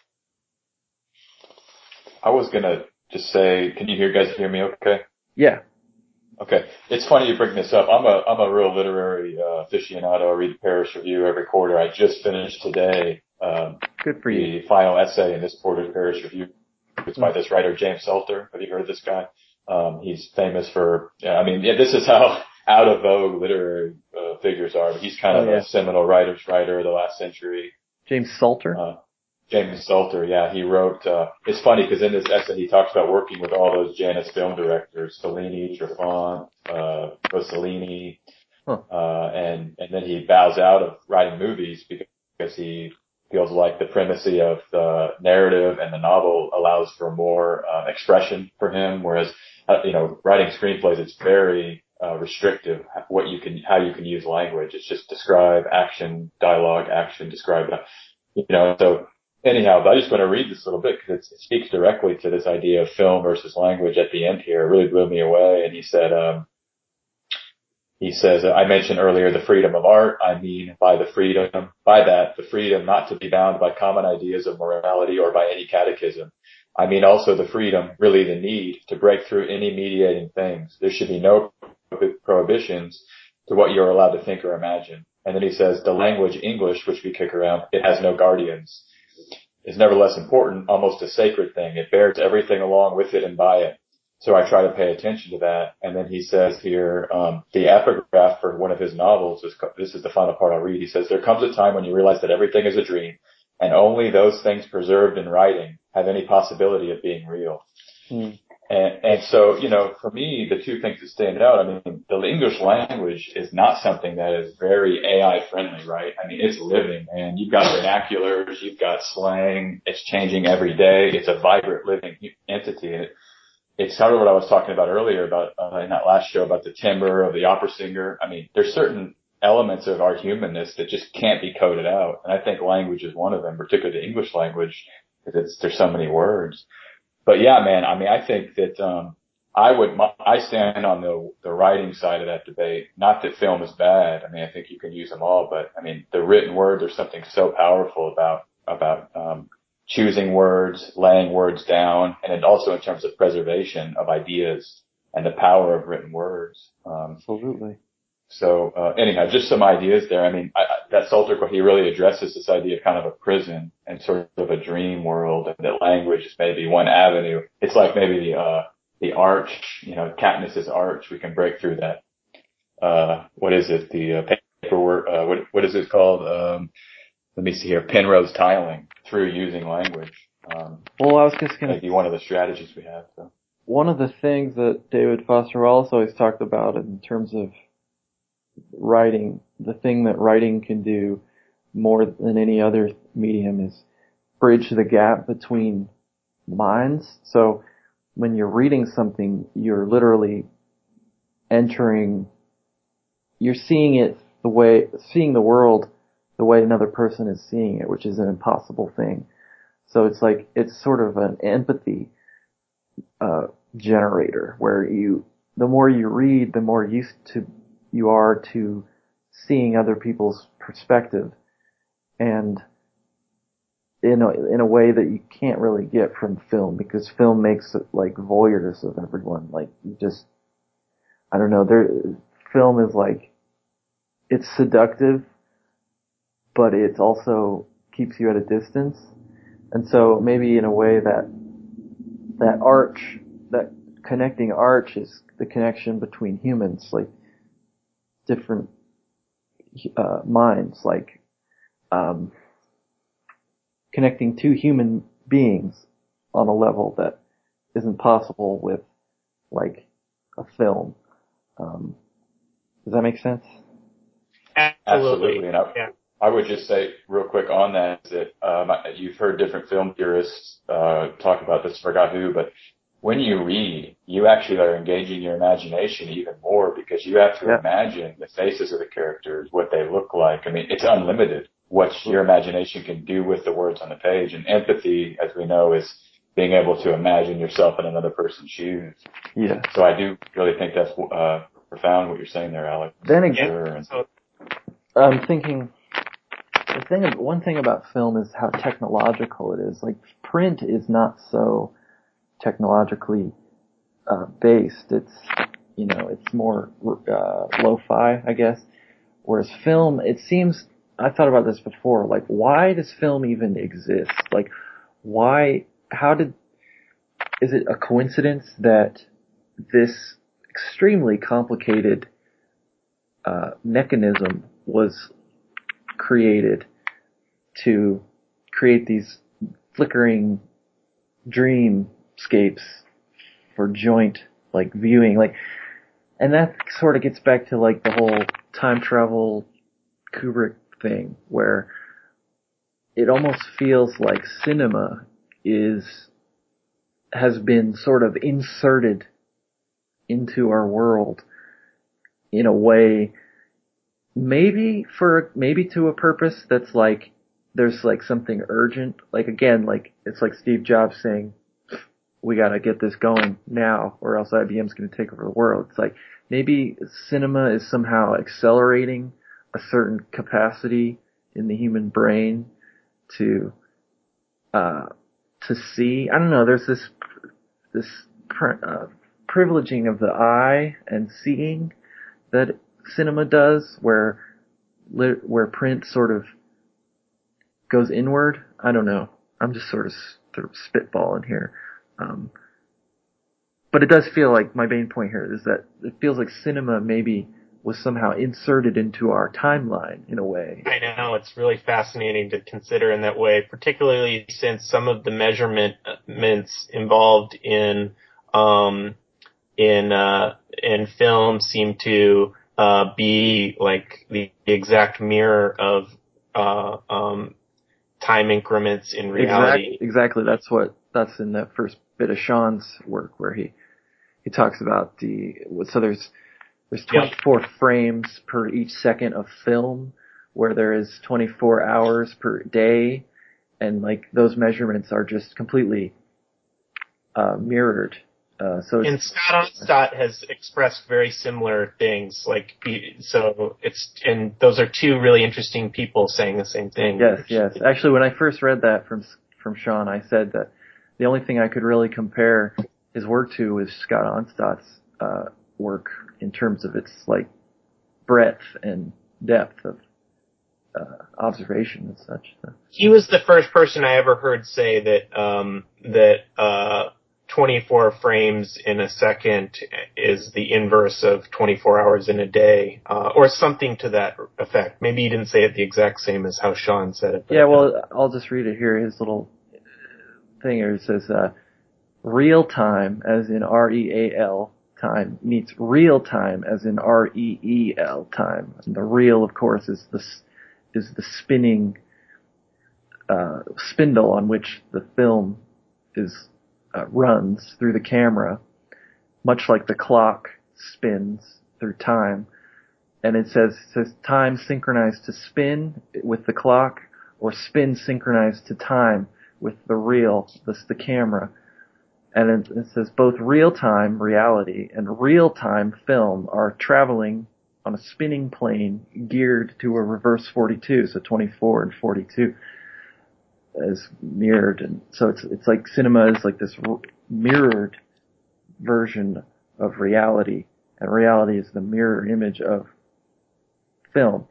I was gonna just say, can you guys hear me okay? Yeah. Okay. It's funny you bring this up. I'm a real literary aficionado. I read the Paris Review every quarter. I just finished today Good for you. the final essay in this quarter's Paris Review. It's by this writer, James Salter. Have you heard of this guy? He's famous for, this is how out of vogue literary figures are. But he's kind of a seminal writer of the last century. James Salter? James Salter, yeah. He wrote, it's funny because in this essay he talks about working with all those Janus film directors, Fellini, Truffaut, Rossellini, Huh. And then he bows out of writing movies because he feels like the primacy of the narrative and the novel allows for more expression for him, whereas writing screenplays, it's very restrictive how you can use language. It's just describe action, dialogue, action, describe, so anyhow, but I just want to read this little bit because it speaks directly to this idea of film versus language at the end here. It really blew me away. And he says, I mentioned earlier the freedom of art. I mean the freedom not to be bound by common ideas of morality or by any catechism. I mean also the freedom, really the need to break through any mediating things. There should be no prohibitions to what you're allowed to think or imagine. And then he says, the language English, which we kick around, it has no guardians. Is nevertheless important, almost a sacred thing. It bears everything along with it and by it. So I try to pay attention to that. And then he says here, the epigraph for one of his novels this is the final part I'll read. He says, there comes a time when you realize that everything is a dream and only those things preserved in writing have any possibility of being real. Mm. And so, for me, the two things that stand out, I mean, the English language is not something that is very AI friendly, right? I mean, it's living, and you've got vernaculars, you've got slang, it's changing every day. It's a vibrant living entity. And it's sort of what I was talking about earlier about, in that last show about the timbre of the opera singer. I mean, there's certain elements of our humanness that just can't be coded out. And I think language is one of them, particularly the English language, because there's so many words. But yeah, man, I mean, I think that, I stand on the writing side of that debate. Not that film is bad. I mean, I think you can use them all, but I mean, the written word, there's something so powerful about choosing words, laying words down, and also in terms of preservation of ideas and the power of written words. Absolutely. So, anyhow, just some ideas there. I mean, that Salter, he really addresses this idea of kind of a prison and sort of a dream world, and that language is maybe one avenue. It's like maybe the arch, Katniss's arch. We can break through that. What is it? The paperwork. What is it called? Let me see here. Penrose tiling through using language. Well, I was just going to be one of the strategies we have. So. One of the things that David Foster Wallace always talked about in terms of writing, the thing that writing can do more than any other medium is bridge the gap between minds. So when you're reading something, you're literally you're seeing the world the way another person is seeing it, which is an impossible thing. So it's sort of an empathy generator where the more you read, the more used you are to seeing other people's perspective, and in a way that you can't really get from film, because film makes it like voyeurs of everyone. Like I don't know, film is like, it's seductive, but it also keeps you at a distance. And so maybe in a way that connecting arch is the connection between humans, like different minds, like connecting two human beings on a level that isn't possible with like a film. Does that make sense? Absolutely. And I would just say real quick on that you've heard different film theorists talk about this, forgot who, but when you read, you actually are engaging your imagination even more, because you have to imagine the faces of the characters, what they look like. I mean, it's unlimited what your imagination can do with the words on the page. And empathy, as we know, is being able to imagine yourself in another person's shoes. Yeah. So I do really think that's profound what you're saying there, Alex. Then again, I'm thinking one thing about film is how technological it is. Like, print is not so technologically based. It's more lo-fi, I guess. Whereas film, it seems, I thought about this before, like, why does film even exist? Like, is it a coincidence that this extremely complicated mechanism was created to create these flickering dreamscapes for joint, like, viewing? Like, And that sort of gets back to like the whole time travel Kubrick thing, where it almost feels like cinema has been sort of inserted into our world in a way, maybe to a purpose that's like, there's like something urgent. Like again, like it's like Steve Jobs saying, we gotta get this going now or else IBM's gonna take over the world. It's like maybe cinema is somehow accelerating a certain capacity in the human brain to see. I don't know, there's this privileging of the eye and seeing that cinema does, where print sort of goes inward. I don't know. I'm just sort of spitballing here. But it does feel like my main point here is that it feels like cinema maybe was somehow inserted into our timeline in a way. I know, it's really fascinating to consider in that way, particularly since some of the measurements involved in film seem to be like the exact mirror of time increments in reality. Exactly. That's in that first bit of Sean's work where he talks about there's 24 frames per each second of film, where there is 24 hours per day, and like those measurements are just completely mirrored. And Scott Onstadt has expressed very similar things, and those are two really interesting people saying the same thing. Yes. Actually, when I first read that from Sean, I said that the only thing I could really compare his work to is Scott Onstadt's work in terms of its like breadth and depth of observation and such. So. He was the first person I ever heard say that 24 frames in a second is the inverse of 24 hours in a day, or something to that effect. Maybe he didn't say it the exact same as how Sean said it. Yeah, well, I'll just read it here. His little thing here, it says, real time, as in REAL time, meets real time, as in REEL time. And the reel, of course, is the spinning spindle on which the film runs through the camera, much like the clock spins through time. And it says time synchronized to spin with the clock, or spin synchronized to time with the reel, the camera. And it says both real-time reality and real-time film are traveling on a spinning plane geared to a reverse 42, so 24 and 42 as mirrored. And so it's like cinema is like this mirrored version of reality, and reality is the mirror image of film.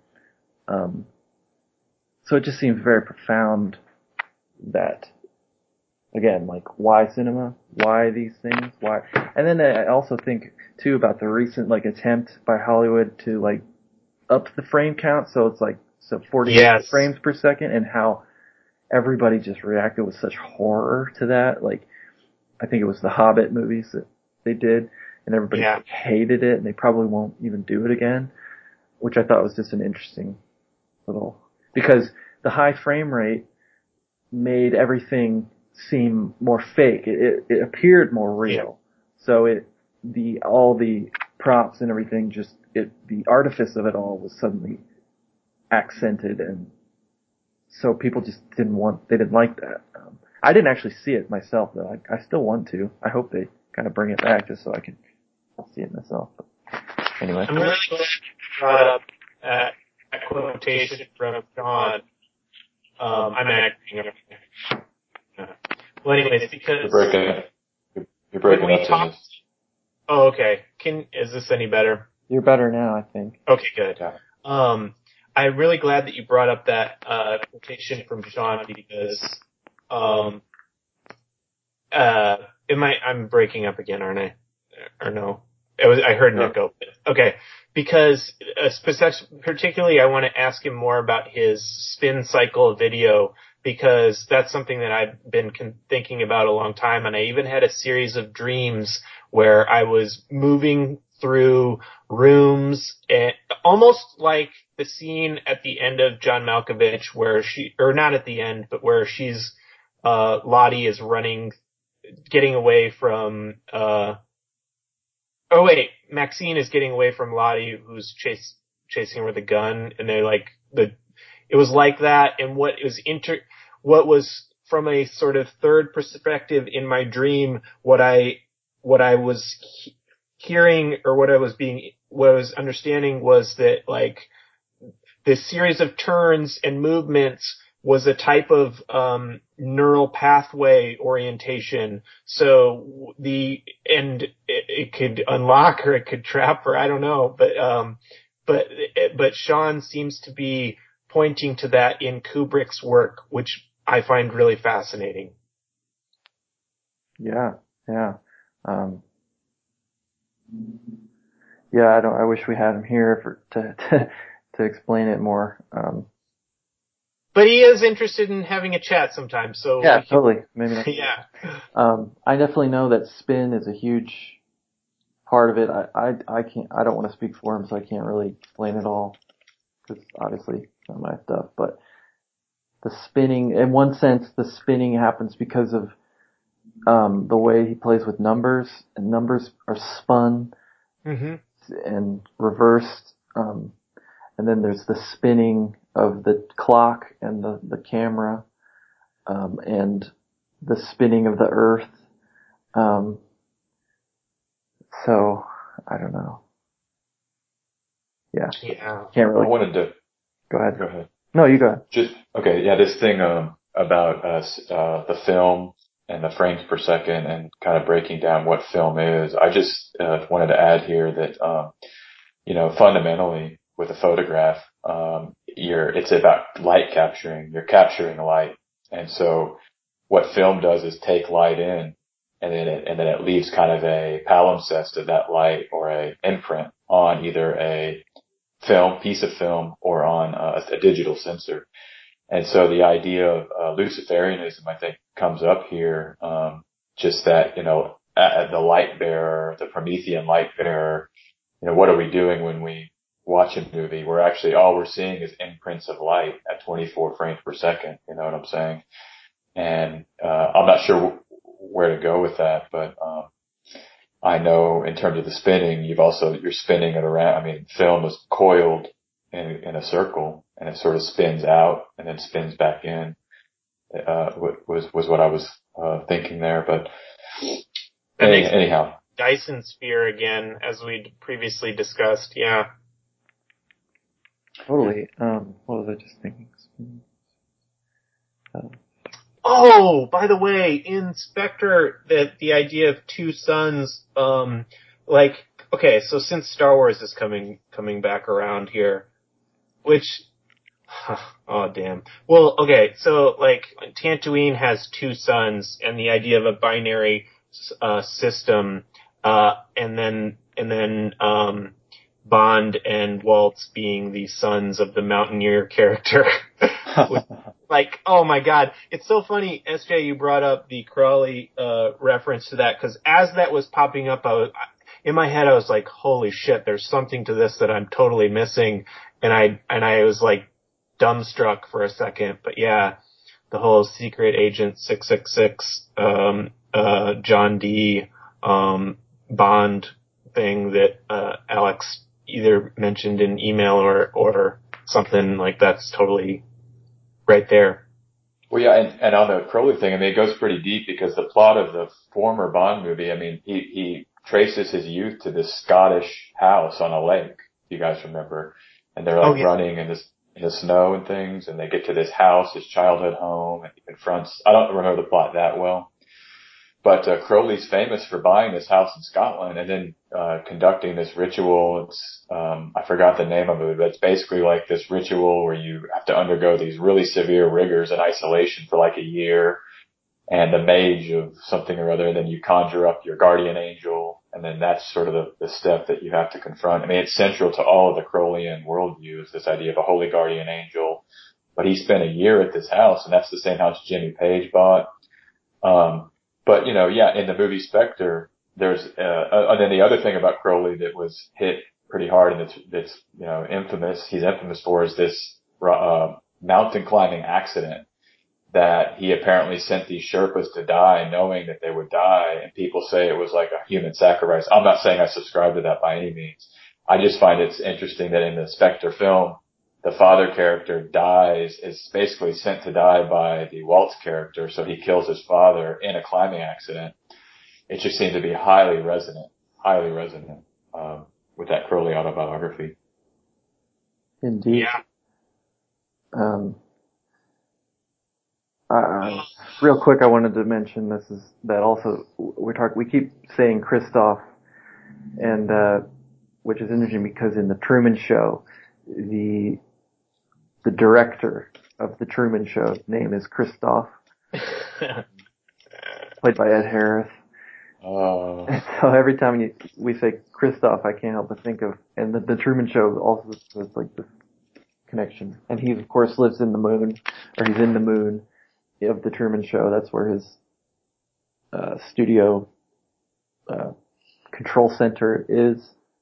So it just seems very profound that, again, like, why cinema? Why these things? Why? And then I also think too about the recent like attempt by Hollywood to like up the frame count, so it's like 40 frames per second, and how everybody just reacted with such horror to that. Like, I think it was the Hobbit movies that they did, and everybody hated it, and they probably won't even do it again, which I thought was just an interesting little, because the high frame rate made everything seem more fake. It appeared more real. So all the props and everything, the artifice of it all was suddenly accented, and so people just they didn't like that. I didn't actually see it myself though. I still want to. I hope they kind of bring it back just so I can see it myself. But anyway. I'm really glad you brought up that quotation from John. I'm acting up. Well, anyways, because you're breaking up. Oh, okay. Is this any better? You're better now, I think. Okay, good. Yeah. I'm really glad that you brought up that quotation from Sean, because I'm breaking up again, aren't I? Or no? I heard an echo. Okay. Because particularly I want to ask him more about his spin cycle video, because that's something that I've been thinking about a long time, and I even had a series of dreams where I was moving through rooms, and almost like the scene at the end of John Malkovich where or not at the end, but where Lottie is getting away from, Maxine is getting away from Lottie, who's chasing her with a gun, and it was like that, and what was from a sort of third perspective in my dream, what I was hearing, or what I was understanding was that, like, this series of turns and movements was a type of neural pathway orientation. So it could unlock, or it could trap, or I don't know, but Sean seems to be pointing to that in Kubrick's work, which I find really fascinating. Yeah. Yeah, I wish we had him here to explain it more. But he is interested in having a chat sometime, so yeah, totally. Maybe next yeah. I definitely know that spin is a huge part of it. I don't want to speak for him, so I can't really explain it all, because obviously it's not my stuff. But the spinning, in one sense, the spinning happens because of the way he plays with numbers, and numbers are spun and reversed. And then there's the spinning of the clock and the camera, and the spinning of the earth. So I don't know. Yeah. Can't really. I wanted to. Go ahead. Go ahead. No, you go ahead. This thing about the film and the frames per second and kind of breaking down what film is. I just wanted to add here that fundamentally with a photograph, it's about light capturing. You're capturing light, and so what film does is take light in, and then it leaves kind of a palimpsest of that light, or a imprint on either a piece of film, or on a digital sensor. And so the idea of Luciferianism, I think, comes up here, just that, the light bearer, the Promethean light bearer, what are we doing when we watch a movie? All we're seeing is imprints of light at 24 frames per second, you know what I'm saying? And I'm not sure where to go with that, but I know in terms of the spinning, you're spinning it around. I mean, film is coiled in a circle, and it sort of spins out and then spins back in. Was what I was thinking there, but anyhow. Dyson sphere again, as we'd previously discussed. Yeah. Totally. What was I just thinking? Oh, by the way, in Spectre, the idea of two suns, so since Star Wars is coming back around here, which, oh damn. Well, okay, so Tatooine has two suns, and the idea of a binary system, and then Bond and Waltz being the sons of the Mountaineer character. Oh my god. It's so funny, SJ, you brought up the Crawley reference to that, because as that was popping up, in my head I was like, holy shit, there's something to this that I'm totally missing, and I was like dumbstruck for a second. But yeah, the whole Secret Agent 666 John D Bond thing that Alex either mentioned in email or something, like that's totally right there. Well, yeah, and on the Crowley thing, I mean, it goes pretty deep, because the plot of the former Bond movie, I mean, he traces his youth to this Scottish house on a lake, if you guys remember, and they're running in the snow and things, and they get to this house, his childhood home, and he confronts. I don't remember the plot that well, but Crowley's famous for buying this house in Scotland and then conducting this ritual. It's I forgot the name of it, but it's basically like this ritual where you have to undergo these really severe rigors in isolation for like a year, and the mage of something or other, and then you conjure up your guardian angel, and then that's sort of the step that you have to confront. I mean, it's central to all of the Crowleyan worldview, is this idea of a holy guardian angel. But he spent a year at this house, and that's the same house Jimmy Page bought. But in the movie Spectre, there's and then the other thing about Crowley that was hit pretty hard and that's infamous. He's infamous for is this mountain climbing accident that he apparently sent these Sherpas to die knowing that they would die, and people say it was like a human sacrifice. I'm not saying I subscribe to that by any means. I just find it's interesting that in the Spectre film, the father character is basically sent to die by the Waltz character, so he kills his father in a climbing accident. It just seemed to be highly resonant with that Crowley autobiography. Indeed. Yeah. Real quick, I wanted to mention we keep saying Christof, and which is interesting because in the Truman Show, the director of the Truman Show name is Christof, played by Ed Harris. Oh. So every time we say Christof, I can't help but think of, and the Truman Show also has like this connection, and he of course lives in the moon, or he's in the moon of the Truman Show. That's where his studio control center is.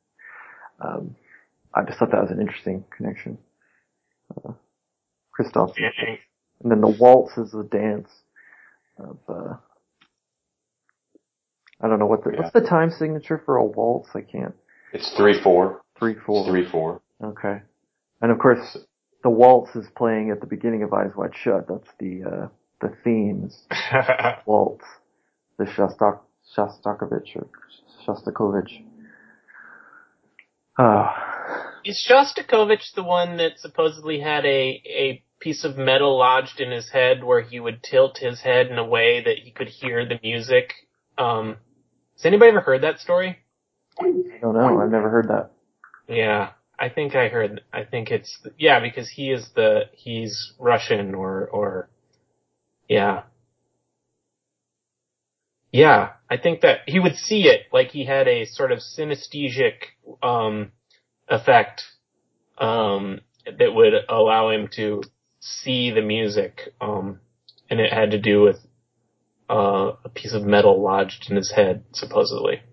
I just thought that was an interesting connection. Christof. And then the waltz is the dance of, I don't know what's the time signature for a waltz? I can't. It's 3/4. 3/4. 3/4. Okay. And of course, the waltz is playing at the beginning of Eyes Wide Shut. That's the themes. Waltz. The Shostakovich. Is Shostakovich the one that supposedly had a piece of metal lodged in his head where he would tilt his head in a way that he could hear the music? Has anybody ever heard that story? I don't know. I've never heard that. Yeah, I think it's, because he's Russian or yeah. Yeah, I think that he would see it, like he had a sort of synesthesic, effect, that would allow him to see the music, and it had to do with, a piece of metal lodged in his head, supposedly.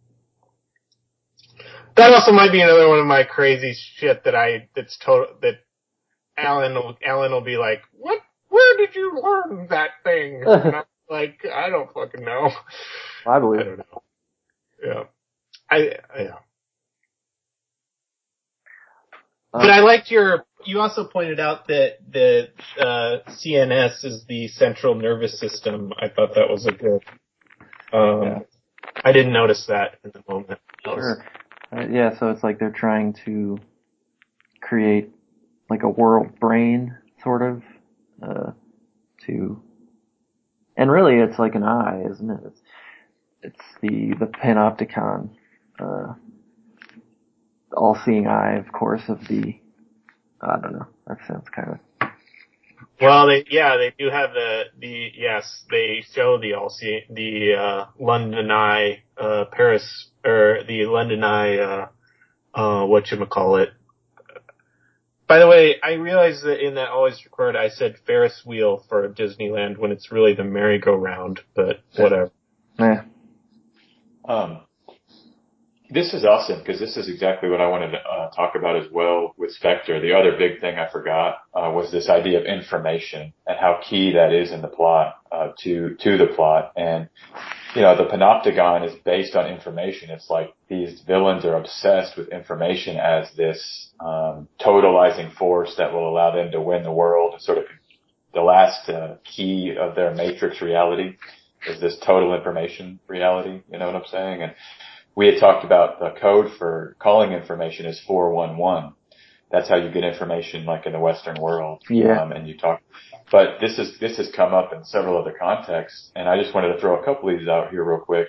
That also might be another one of my crazy shit that Alan will be like, what? Where did you learn that thing? And I'm like, I don't fucking know. I believe. I don't know. Yeah. Yeah. But I liked you also pointed out that the CNS is the central nervous system. I thought that was a good, I didn't notice that in the moment. Sure. So it's like they're trying to create like a world brain, sort of, and really it's like an eye, isn't it? It's the panopticon, all-seeing eye, of course, of I don't know, that sounds kind of... Well, they do have they show the London Eye, Paris, or the London Eye, whatchamacallit. By the way, I realized that in that Always Record I said Ferris wheel for Disneyland when it's really the merry-go-round, but whatever. Yeah. This is awesome because this is exactly what I wanted to talk about as well with Spectre. The other big thing I forgot was this idea of information and how key that is in the plot, to the plot. And the Panopticon is based on information. It's like these villains are obsessed with information as this totalizing force that will allow them to win the world. And sort of the last key of their Matrix reality is this total information reality. You know what I'm saying? And we had talked about the code for calling information is 411. That's how you get information, like in the Western world. Yeah. But this has come up in several other contexts, and I just wanted to throw a couple of these out here real quick.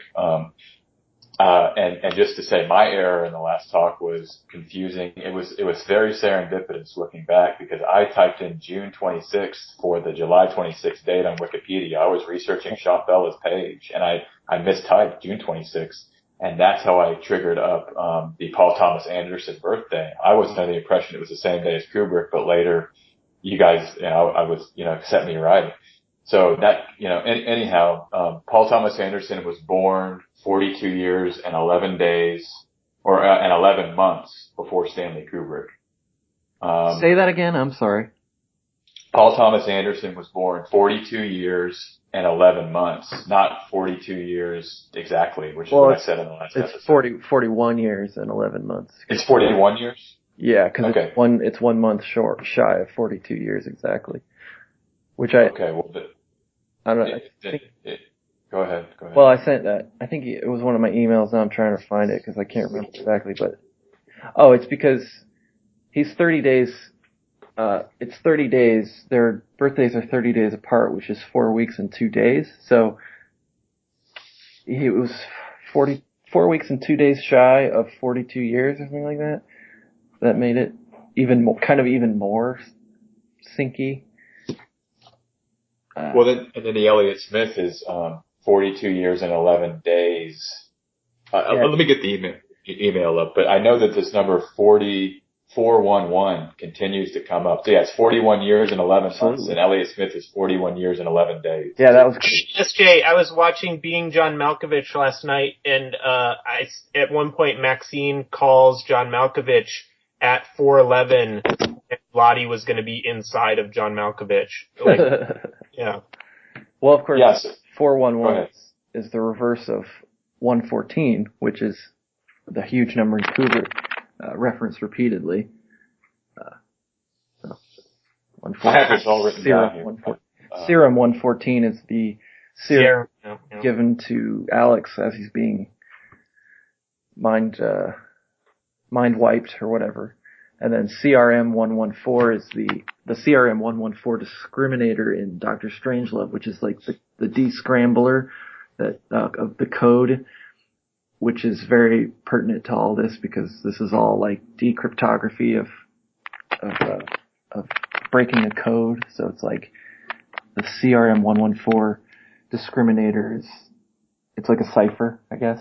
And just to say, my error in the last talk was confusing. It was very serendipitous looking back because I typed in June 26th for the July 26th date on Wikipedia. I was researching Shop Bella's page, and I mistyped June 26th. And that's how I triggered up the Paul Thomas Anderson birthday. I was under the impression it was the same day as Kubrick, but later you guys, I was, set me right. So that, anyhow, Paul Thomas Anderson was born 42 years and 11 days, and 11 months before Stanley Kubrick. Say that again. I'm sorry. Paul Thomas Anderson was born 42 years and 11 months, not 42 years exactly, which is what I said in the last episode. It's 41 years and 11 months. It's 41 years? Yeah, because it's 1 month shy of 42 years exactly. I don't know. Go ahead. Well, I sent that. I think it was one of my emails. Now I'm trying to find it because I can't remember exactly. But it's because he's 30 days. It's 30 days. Their birthdays are 30 days apart, which is 4 weeks and 2 days. So he was 44 weeks and 2 days shy of 42 years or something like that. That made it even more syncy. Then the Elliott Smith is 42 years and 11 days. Let me get the email up, but I know that this number 411 continues to come up. So yeah, it's 41 years and 11 months, and Elliott Smith is 41 years and 11 days. Yeah, that was great. SJ, I was watching Being John Malkovich last night, and at one point Maxine calls John Malkovich at 411, and Lottie was going to be inside of John Malkovich. Yeah. Well, of course, yes. 411 is the reverse of 114, which is the huge number in Kubrick referenced repeatedly. I have this all written down here. Serum 114 is the serum given to Alex as he's being mind wiped or whatever. And then CRM 114 is the CRM 114 discriminator in Dr. Strangelove, which is like the descrambler that of the code, which is very pertinent to all this because this is all like decryptography of breaking a code. So it's like the CRM 114 discriminator it's like a cipher, I guess.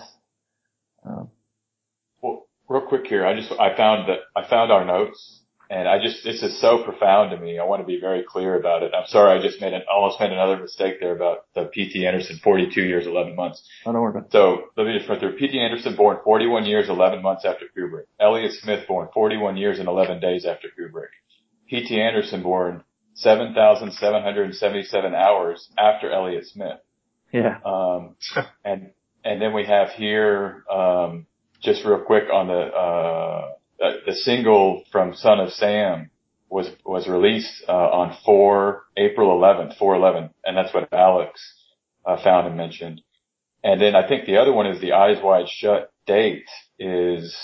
Well, real quick here, I found our notes, and this is so profound to me. I want to be very clear about it. I'm sorry, I just almost made another mistake there about the P.T. Anderson, 42 years, 11 months. I don't worry about it. So let me just run through. P.T. Anderson born 41 years, 11 months after Kubrick. Elliott Smith born 41 years and 11 days after Kubrick. P.T. Anderson born 7,777 hours after Elliott Smith. Yeah. And then we have here, just real quick on the single from Son of Sam was released, on April 11th, 4/11, and that's what Alex, found and mentioned. And then I think the other one is the Eyes Wide Shut date is,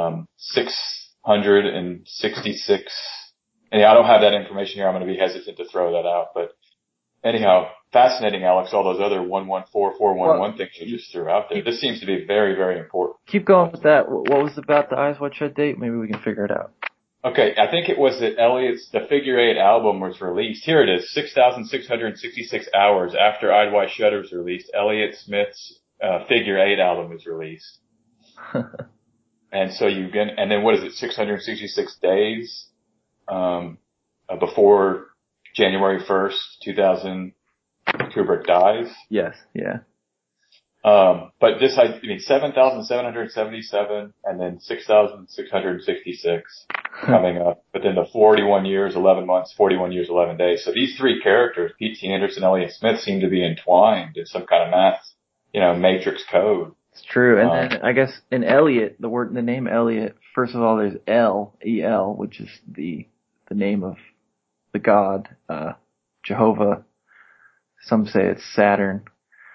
666. And I don't have that information here. I'm going to be hesitant to throw that out, but anyhow, fascinating, Alex, all those other 114, 411 things you just threw out there. This seems to be very, very important. Keep going with that. What was about the Eyes Wide Shut date? Maybe we can figure it out. Okay, I think it was that the Figure 8 album was released. Here it is, 6,666 hours after Eyes Wide Shut was released. Elliott Smith's Figure 8 album was released. And so and then what is it, 666 days before January 1st, 2000, Kubrick dies. Yes, yeah. But 7,777 and then 6,666 coming up. But then the 41 years, 11 months, 41 years, 11 days. So these three characters, P.T. Anderson, Elliott Smith, seem to be entwined in some kind of math, matrix code. It's true. And then I guess in Elliott, the name Elliott, first of all, there's E-L, which is the name of the god, Jehovah. Some say it's Saturn,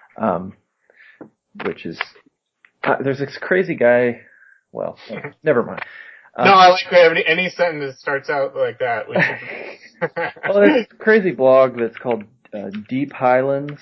which is, there's this crazy guy, well, never mind. No, I like any sentence that starts out like that. Well, there's a crazy blog that's called Deep Highlands,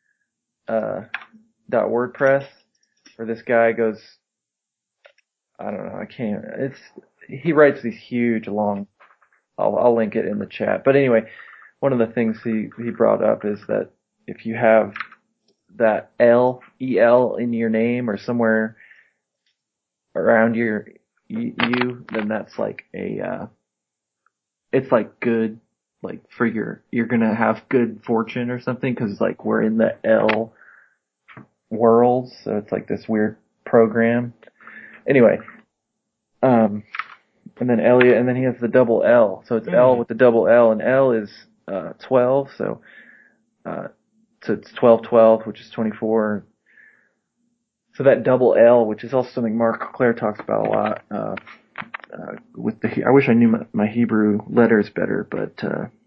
.wordpress, where this guy goes, I don't know, he writes these huge, long, I'll link it in the chat. But anyway, one of the things he brought up is that if you have that E-L in your name or somewhere around you, then that's like it's like good like you're gonna have good fortune or something, because like we're in the L world, so it's like this weird program. Anyway, and then Elliot, and then he has the double L, so it's L with the double L, and L is 12, so it's 12, which is 24. So that double L, which is also something Mark Claire talks about a lot, with I wish I knew my Hebrew letters better, but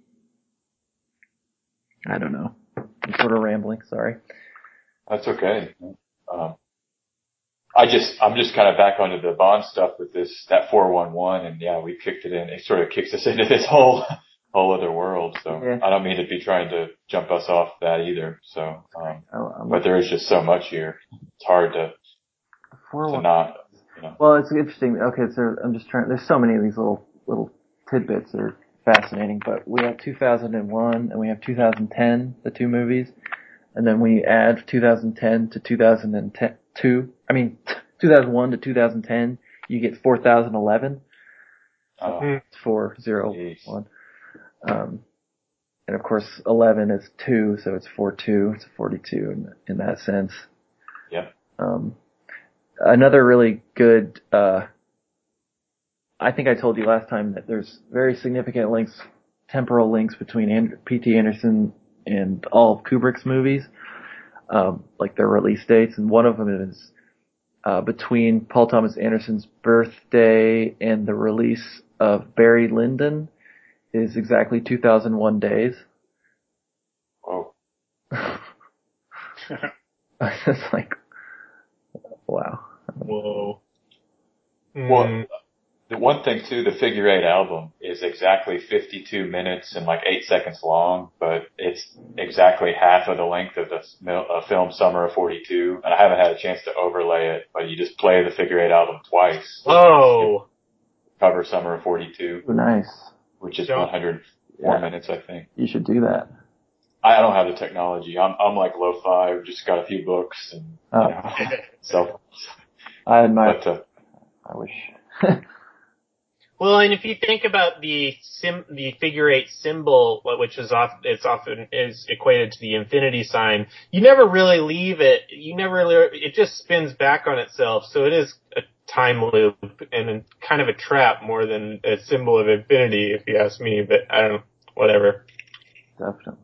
I don't know. I'm sort of rambling. Sorry. That's okay. I'm just kind of back onto the Bond stuff with that 411, and yeah, we kicked it in. It sort of kicks us into this whole other world. So yeah. I don't mean to be trying to jump us off that either. So, but there is just so much here. It's hard to not. Well, it's interesting. Okay, so I'm just trying. There's so many of these little tidbits that are fascinating. But we have 2001 and we have 2010, the two movies, and then we add 2010 to 2002. I mean, 2001 to 2010, you get 4011. It's 401. And of course, 11 is 2, so it's 42. It's 42 in that sense. Yeah. Another really good, I think I told you last time that there's very significant temporal links between P.T. Anderson and all of Kubrick's movies, like their release dates, and one of them is between Paul Thomas Anderson's birthday and the release of Barry Lyndon is exactly 2001 days. Oh. It's like, wow. Whoa. Well, the one thing too, the Figure Eight album is exactly 52 minutes and like 8 seconds long, but it's exactly half of the length of the film Summer of 42. And I haven't had a chance to overlay it, but you just play the Figure Eight album twice. Oh. Cover Summer of 42. Nice. Which is 104 minutes, I think. You should do that. I don't have the technology. I'm like lo-fi. I've just got a few books and so. I wish. Well, and if you think about the Figure Eight symbol, which is often equated to the infinity sign, you never really leave it. It just spins back on itself. So it is a time loop and kind of a trap more than a symbol of infinity, if you ask me. But I don't know, whatever. Definitely.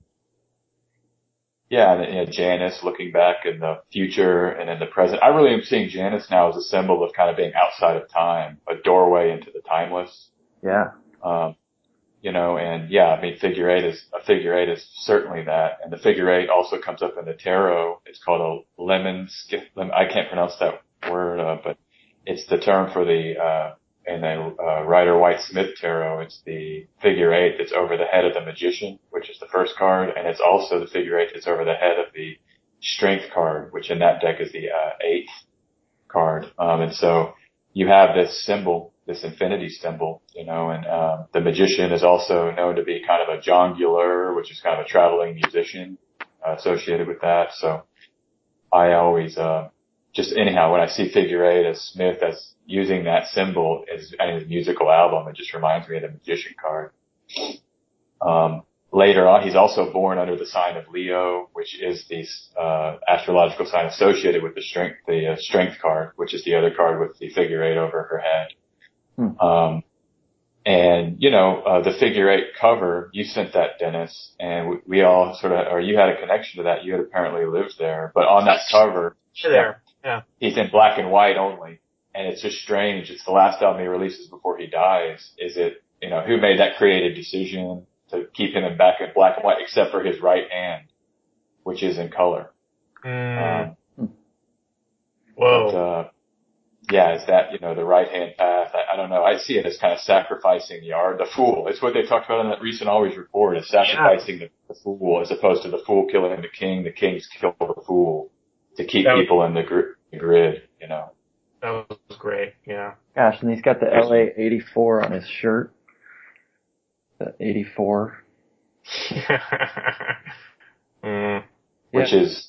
Yeah, and Janus looking back in the future and in the present. I really am seeing Janus now as a symbol of kind of being outside of time, a doorway into the timeless. Yeah. And yeah, I mean, figure eight is certainly that. And the figure eight also comes up in the tarot. It's called a I can't pronounce that word, but it's the term for in the Rider-Waite-Smith tarot, it's the figure eight that's over the head of the magician, which is the first card, and it's also the figure eight that's over the head of the strength card, which in that deck is the eighth card. And so you have this symbol, this infinity symbol, and the magician is also known to be kind of a jongleur, which is kind of a traveling musician associated with that. So I always anyhow, when I see figure eight as Smith as using that symbol in his musical album, it just reminds me of the magician card. Later on, he's also born under the sign of Leo, which is the astrological sign associated with the strength card, which is the other card with the figure eight over her head. The figure eight cover, you sent that, Dennis, and we all you had a connection to that. You had apparently lived there, but on that cover, yeah, he's in black and white only. And it's just strange. It's the last album he releases before he dies. Is it, who made that creative decision to keep him in black and white, except for his right hand, which is in color? Whoa. But, it's that, the right hand path. I don't know. I see it as kind of sacrificing the fool. It's what they talked about in that recent Always report, is sacrificing the fool as opposed to the fool killing the king. The kings kill the fool to keep people in the grid, That was great, yeah. Gosh, and he's got the LA 84 on his shirt. The 84. Which is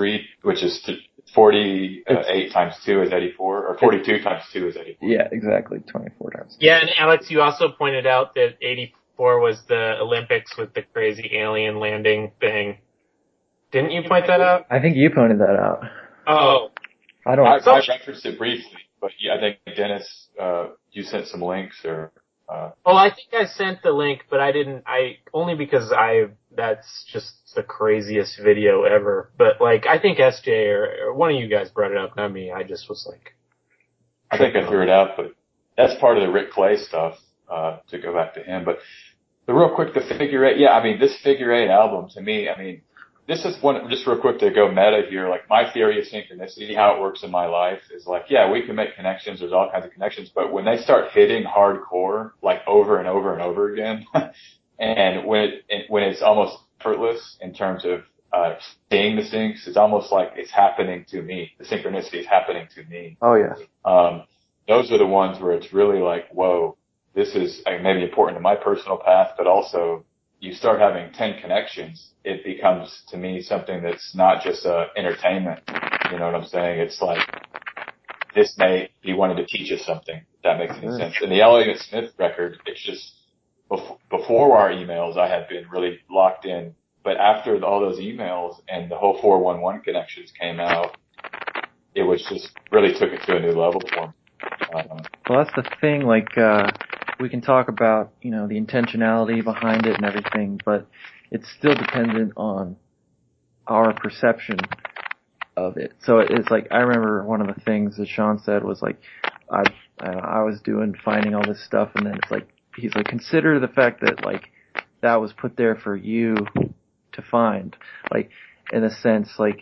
48 times 2 is 84, or 42 times 2 is 84. Yeah, exactly, 24 times 2. Yeah, and Alex, you also pointed out that before was the Olympics with the crazy alien landing thing. Didn't you point that out? I think you pointed that out. Oh. I don't. I referenced it briefly, but yeah, I think Dennis, you sent some links or. Well, I think I sent the link, but I didn't. Only because that's just the craziest video ever. But like, I think SJ or one of you guys brought it up, not me. I just was like, I think I threw it out, but that's part of the Rick Clay stuff. To go back to him, but real quick, the Figure Eight. Yeah, I mean, this Figure Eight album to me, I mean. This is one, just real quick to go meta here, like my theory of synchronicity, how it works in my life is like, yeah, we can make connections, there's all kinds of connections, but when they start hitting hardcore, like over and over and over again, and when it's almost effortless in terms of, seeing the syncs, it's almost like it's happening to me. The synchronicity is happening to me. Oh yeah. Those are the ones where it's really like, whoa, this is maybe important to my personal path, but also, you start having 10 connections, it becomes, to me, something that's not just entertainment. You know what I'm saying? It's like, he wanted to teach us something, if that makes any sense. And the Elliott Smith record, it's just, before our emails, I had been really locked in. But after all those emails and the whole 411 connections came out, it was just, really took it to a new level for me. Well, that's the thing, like, we can talk about, the intentionality behind it and everything, but it's still dependent on our perception of it. So it's like, I remember one of the things that Sean said was like, I was finding all this stuff, and then it's like, he's like, consider the fact that like, that was put there for you to find. Like, in a sense, like,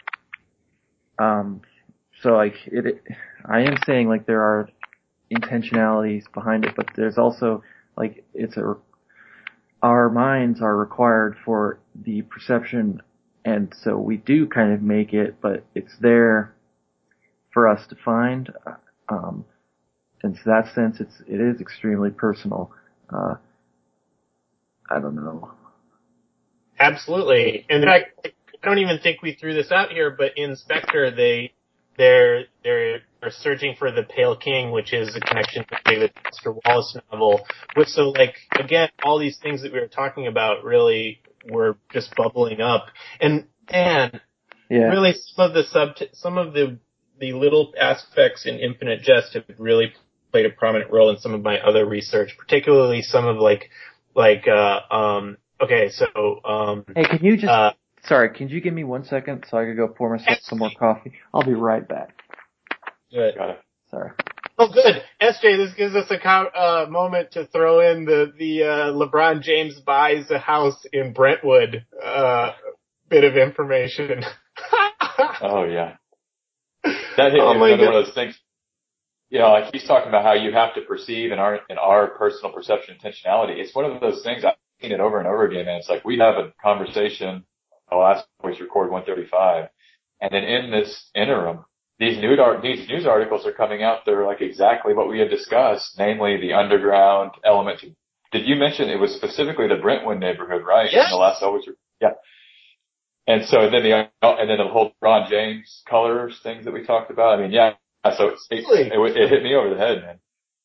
so like, I am saying like there are intentionalities behind it, but there's also like our minds are required for the perception, and so we do kind of make it, but it's there for us to find. In that sense, it is extremely personal. I don't know. Absolutely. In fact, I don't even think we threw this out here, but in Spectre, they're searching for the Pale King, which is a connection to the David Foster Wallace novel. So like, again, all these things that we were talking about really were just bubbling up. And really some of the little aspects in Infinite Jest have really played a prominent role in some of my other research, particularly some of Hey, can you just, sorry, can you give me 1 second so I could go pour myself some more coffee? I'll be right back. Good. Got it. Sorry. Oh, good. SJ, this gives us a moment to throw in the LeBron James buys a house in Brentwood, bit of information. Oh yeah. That hit me another one of those things. Like he's talking about how you have to perceive in our personal perception intentionality. It's one of those things I've seen it over and over again, and it's like we have a conversation, last voice record 135, and then in this interim, these news articles are coming out. They're like exactly what we had discussed, namely the underground element. Did you mention it was specifically the Brentwood neighborhood, right? Yes. In the last always, yeah. And so then the whole Ron James colors things that we talked about. I mean, yeah. So it hit me over the head, man.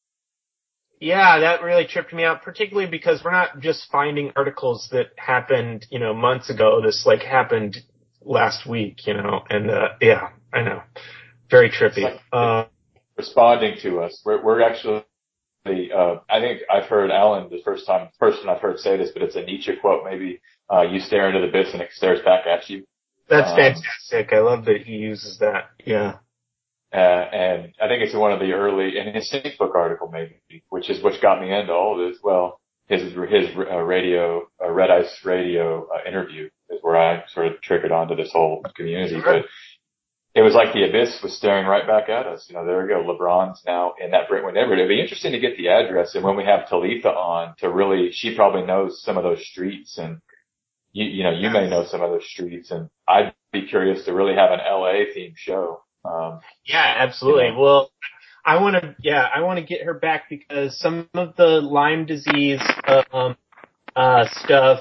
Yeah, that really tripped me out, particularly because we're not just finding articles that happened, months ago. This happened last week, and yeah, I know. Very trippy. Like responding to us. We're actually, I think I've heard Alan, the first person I've heard say this, but it's a Nietzsche quote maybe, you stare into the abyss and it stares back at you. That's fantastic. I love that he uses that. Yeah. And I think it's in one of the early, in his Sync Book article maybe, which is what got me into all of this. Well, his radio, Red Ice Radio interview is where I sort of triggered onto this whole community. But it was like the abyss was staring right back at us. There we go. LeBron's now in that Brentwood neighborhood. It'd be interesting to get the address. And when we have Talitha on to really, she probably knows some of those streets, and you may know some of those streets, and I'd be curious to really have an LA themed show. Yeah, absolutely. Well, I want to get her back because some of the Lyme disease, stuff,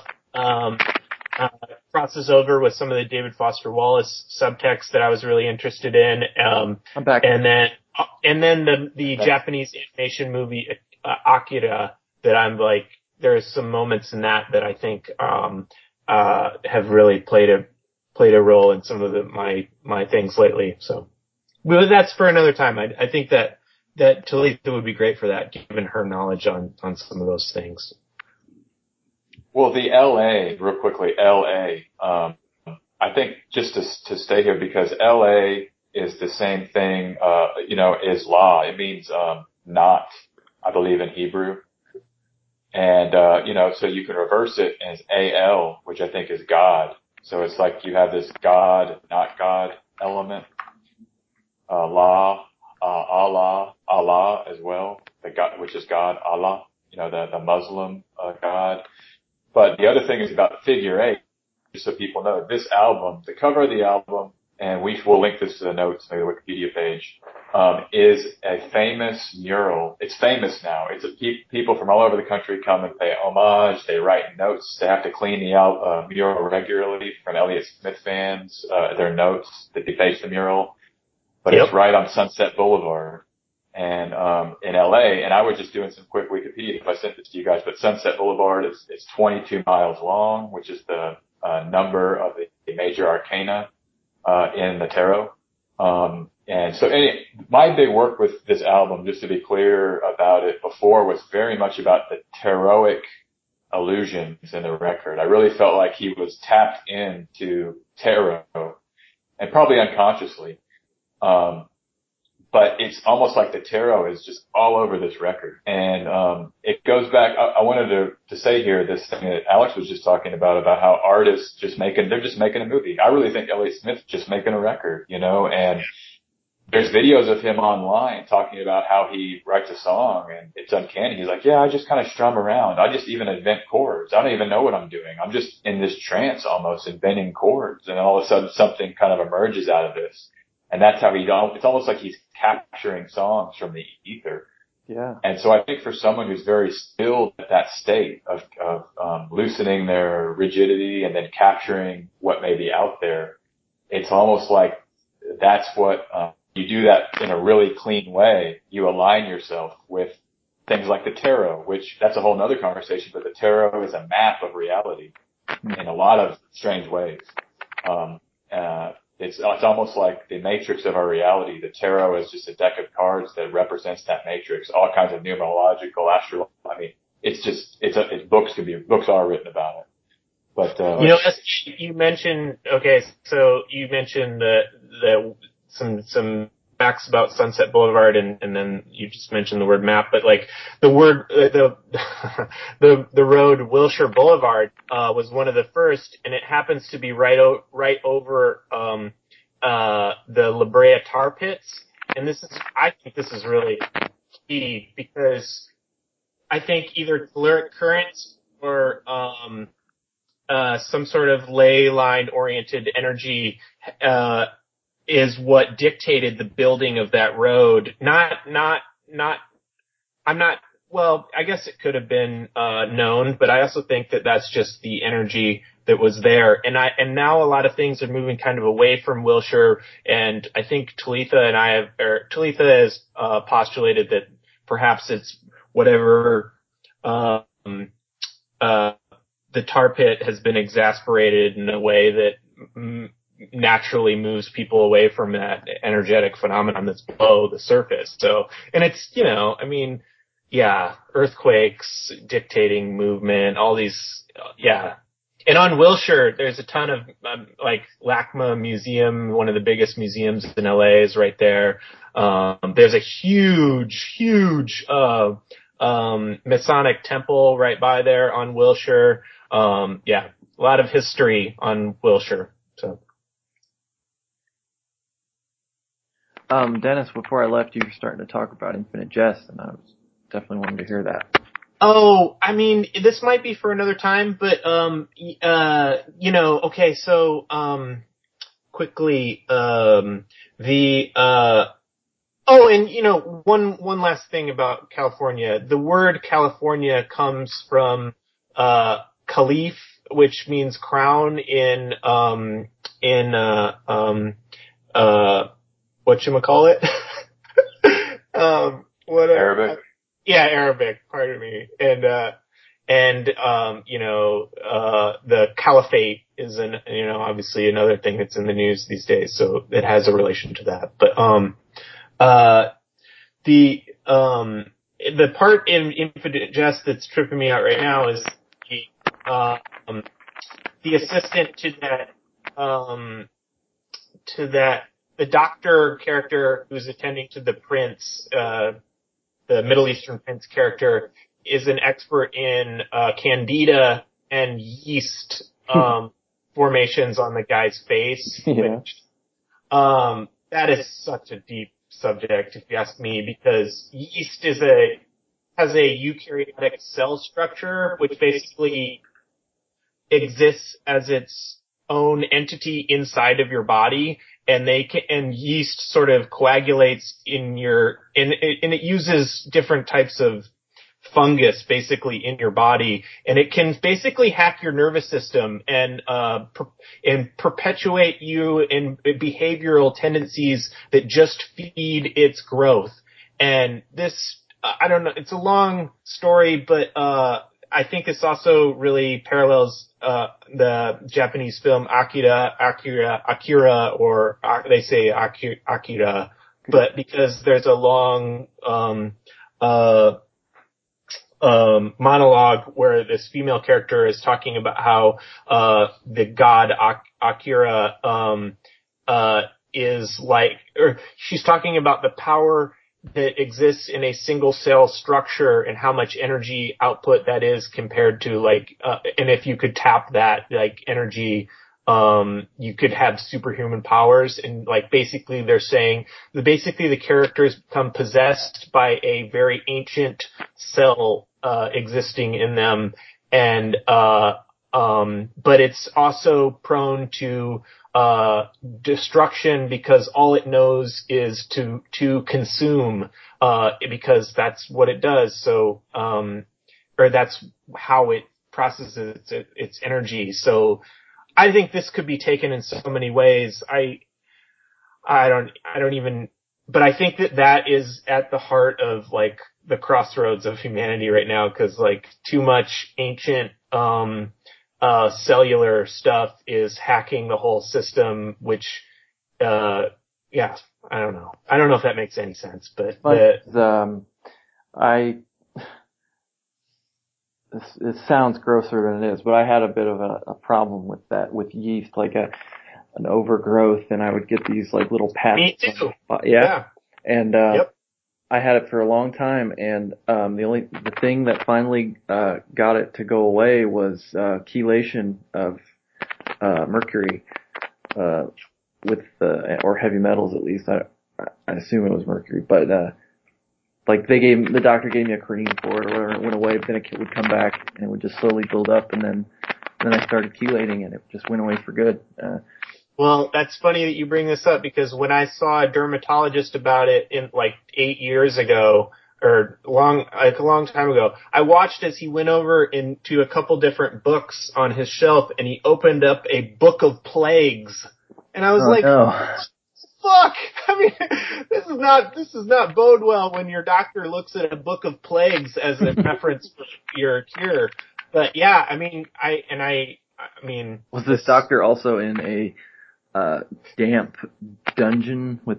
crosses over with some of the David Foster Wallace subtext that I was really interested in. I'm back. And then the Japanese animation movie, Akira, that I'm like, there's some moments in that I think have really played a role in some of my things lately. So, but that's for another time. I think that Talitha would be great for that, given her knowledge on some of those things. Well, the LA, real quickly, LA, I think just to stay here, because LA is the same thing, is law. It means, not, I believe, in Hebrew. And, so you can reverse it as AL, which I think is God. So it's like you have this God, not God element. Allah as well, the God, which is God, Allah, the Muslim, God. But the other thing is about figure 8, just so people know, this album, the cover of the album, and we'll link this to the notes, maybe the Wikipedia page, is a famous mural. It's famous now. It's people from all over the country come and pay homage. They write notes. They have to clean the mural regularly from Elliott Smith fans, their notes that deface the mural. But It's right on Sunset Boulevard. And in LA, and I was just doing some quick Wikipedia if I sent it to you guys, but Sunset Boulevard is 22 miles long, which is the number of the major arcana in the tarot. And so my big work with this album, just to be clear about it before, was very much about the tarotic allusions in the record. I really felt like he was tapped into tarot, and probably unconsciously. But it's almost like the tarot is just all over this record. And it goes back, I wanted to say here this thing that Alex was just talking about how artists they're just making a movie. I really think Elliott Smith's just making a record, and there's videos of him online talking about how he writes a song, and it's uncanny. He's like, yeah, I just kind of strum around. I just even invent chords. I don't even know what I'm doing. I'm just in this trance almost inventing chords. And all of a sudden something kind of emerges out of this. And that's how it's almost like he's capturing songs from the ether. Yeah. And so I think for someone who's very skilled at that state of loosening their rigidity and then capturing what may be out there, it's almost like that's what, you do that in a really clean way. You align yourself with things like the tarot, which that's a whole nother conversation, but the tarot is a map of reality in a lot of strange ways. It's almost like the matrix of our reality. The tarot is just a deck of cards that represents that matrix, all kinds of numerological, astral. I mean, books are written about it. But, you mentioned, so you mentioned the some facts about Sunset Boulevard, and then you just mentioned the word map, but like the word, the road Wilshire Boulevard, was one of the first, and it happens to be right over, the La Brea tar pits. And I think this is really key, because I think either telluric currents or, some sort of ley line oriented energy, is what dictated the building of that road. Well, I guess it could have been, known, but I also think that that's just the energy that was there. And now a lot of things are moving kind of away from Wilshire, and I think Talitha has, postulated that perhaps it's whatever, the tar pit has been exasperated in a way that, naturally moves people away from that energetic phenomenon that's below the surface. So, and it's, earthquakes dictating movement, all these, And on Wilshire, there's a ton of, like LACMA Museum, one of the biggest museums in LA is right there. There's a huge, Masonic temple right by there on Wilshire. A lot of history on Wilshire. So. Dennis, before I left, you were starting to talk about Infinite Jest, and I was definitely wanting to hear that. Oh, this might be for another time, but, quickly, one last thing about California. The word California comes from, Caliph, which means crown in whatchamacallit? Arabic? Yeah, Arabic, pardon me. And, and the caliphate is obviously another thing that's in the news these days, so it has a relation to that. But the part in Infinite Jest that's tripping me out right now is the assistant to that the doctor character who's attending to the prince, the Middle Eastern prince character, is an expert in candida and yeast formations on the guy's face. Yeah. Which, that is such a deep subject, if you ask me, because yeast has a eukaryotic cell structure which basically exists as its own entity inside of your body, and yeast sort of coagulates and it uses different types of fungus basically in your body, and it can basically hack your nervous system and perpetuate you in behavioral tendencies that just feed its growth. And this, I don't know, it's a long story, but I think this also really parallels the Japanese film Akira, or they say Akira, but because there's a long monologue where this female character is talking about how the god Akira is like, or she's talking about the power that exists in a single cell structure and how much energy output that is compared to and if you could tap that energy, you could have superhuman powers. And basically they're saying that basically the characters become possessed by a very ancient cell existing in them, and but it's also prone to destruction because all it knows is to consume, because that's what it does. So, or that's how it processes its energy. So I think this could be taken in so many ways. I don't even, but I think that is at the heart of the crossroads of humanity right now, because too much ancient cellular stuff is hacking the whole system, which I don't know if that makes any sense, but it sounds grosser than it is, but I had a bit of a problem with that, with yeast, an overgrowth, and I would get these little patches. Me too. Yeah. And yep. I had it for a long time, and the thing that finally got it to go away was chelation of mercury with or heavy metals, at least. I assume it was mercury, but the doctor gave me a cream for it or whatever, it went away, but then it would come back and it would just slowly build up, and then I started chelating and it just went away for good. Well, that's funny that you bring this up, because when I saw a dermatologist about it in 8 years ago, or a long time ago, I watched as he went over into a couple different books on his shelf, and he opened up a book of plagues, and I was no. Fuck! I mean, this is not bode well when your doctor looks at a book of plagues as a reference for your cure. But yeah, I mean, was this doctor also in a damp dungeon with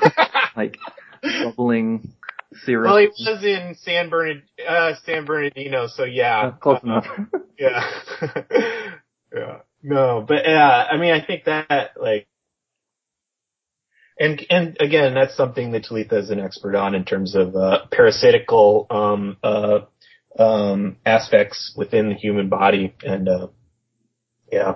bubbling syrup? Well, he was in San Bernardino, so yeah. Close enough. Yeah. Yeah. No, but yeah, I mean, I think that and again, that's something that Talitha is an expert on in terms of parasitical aspects within the human body, and yeah.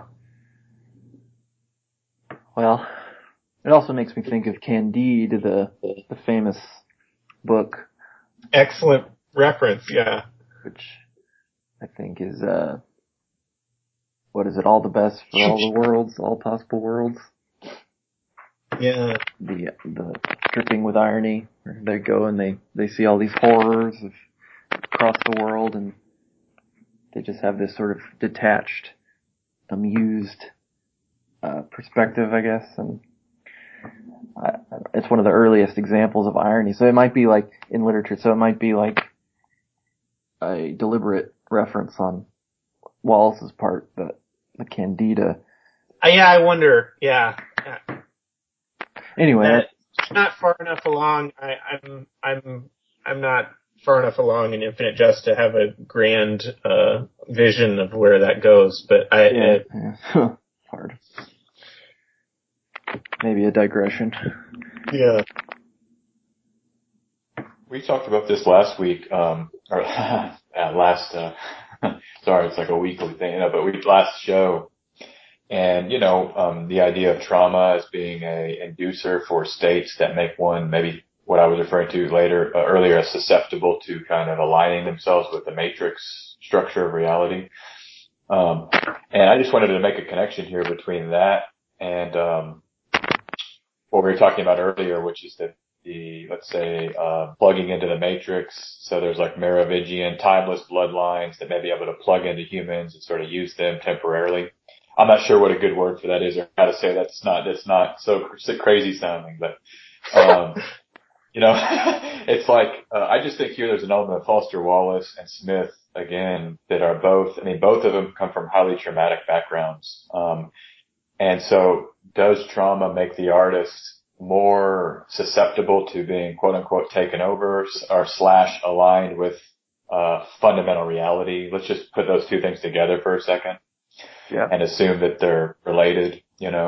Well, it also makes me think of Candide, the famous book. Excellent reference, yeah. Which I think is, what is it, all the best for all the worlds, all possible worlds? Yeah. The dripping with irony, where they go and they see all these horrors across the world, and they just have this sort of detached, amused perspective, I guess, and it's one of the earliest examples of irony. So it might be in literature. So it might be a deliberate reference on Wallace's part, the Candida. Yeah, I wonder. Yeah. Anyway, It's not far enough along. I'm not far enough along in Infinite Jest to have a grand vision of where that goes. But yeah. Hard. Maybe a digression. Yeah. We talked about this last week, or last, sorry, it's like a weekly thing, but last show. And, the idea of trauma as being a inducer for states that make one, maybe what I was referring to earlier, as susceptible to kind of aligning themselves with the matrix structure of reality. And I just wanted to make a connection here between that and, what we were talking about earlier, which is that let's say, plugging into the matrix. So there's like Merovingian timeless bloodlines that may be able to plug into humans and sort of use them temporarily. I'm not sure what a good word for that is or how to say that's not so crazy sounding, but, it's like, I just think here there's an element of Foster Wallace and Smith again that are both of them come from highly traumatic backgrounds. And so does trauma make the artist more susceptible to being quote unquote taken over or / aligned with, fundamental reality? Let's just put those two things together for a second. Yeah. And assume that they're related,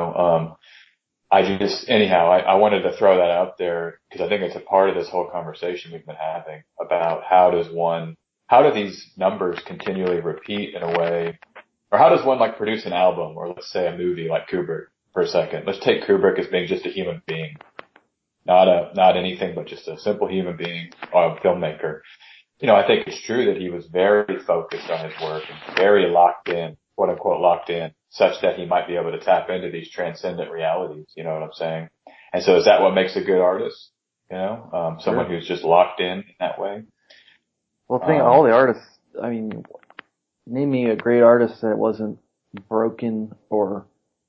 I wanted to throw that out there because I think it's a part of this whole conversation we've been having about how do these numbers continually repeat in a way, or how does one like produce an album or let's say a movie like Kubrick for a second. Let's take Kubrick as being just a human being, not anything but just a simple human being or a filmmaker. I think it's true that he was very focused on his work and very locked in, quote unquote locked in, such that he might be able to tap into these transcendent realities. You know what I'm saying? And so is that what makes a good artist? Someone who's just locked in that way? Well, all the artists, name me a great artist that wasn't broken or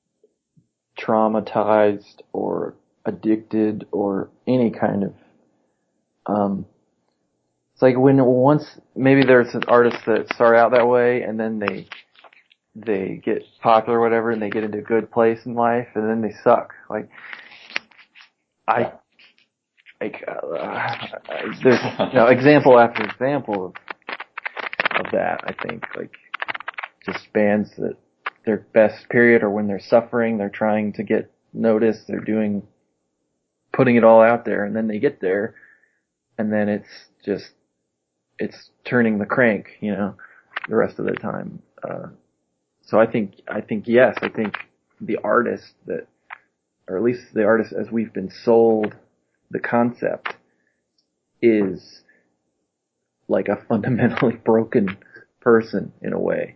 traumatized or addicted or any kind of, it's like once maybe there's an artist that start out that way and then they get popular or whatever and they get into a good place in life and then they suck. There's example after example of that. I think just bands that their best period or when they're suffering, they're trying to get noticed, they're putting it all out there, and then they get there, and then it's turning the crank, the rest of the time. So I think yes, I think the artist that, or at least the artist as we've been sold the concept, is like a fundamentally broken person in a way.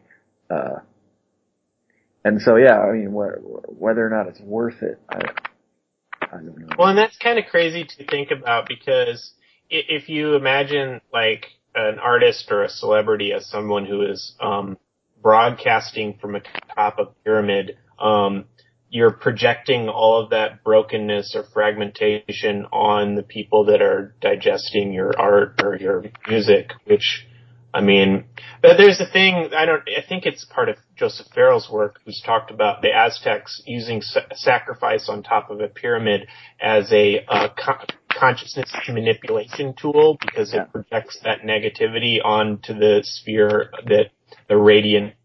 And so, yeah, whether or not it's worth it, I don't know. Well, and that's kind of crazy to think about because if you imagine like an artist or a celebrity as someone who is broadcasting from atop a pyramid, you're projecting all of that brokenness or fragmentation on the people that are digesting your art or your music, which, but there's a thing, I think it's part of Joseph Farrell's work, who's talked about the Aztecs using sacrifice on top of a pyramid as a consciousness manipulation tool because it projects that negativity onto the sphere that the radiant,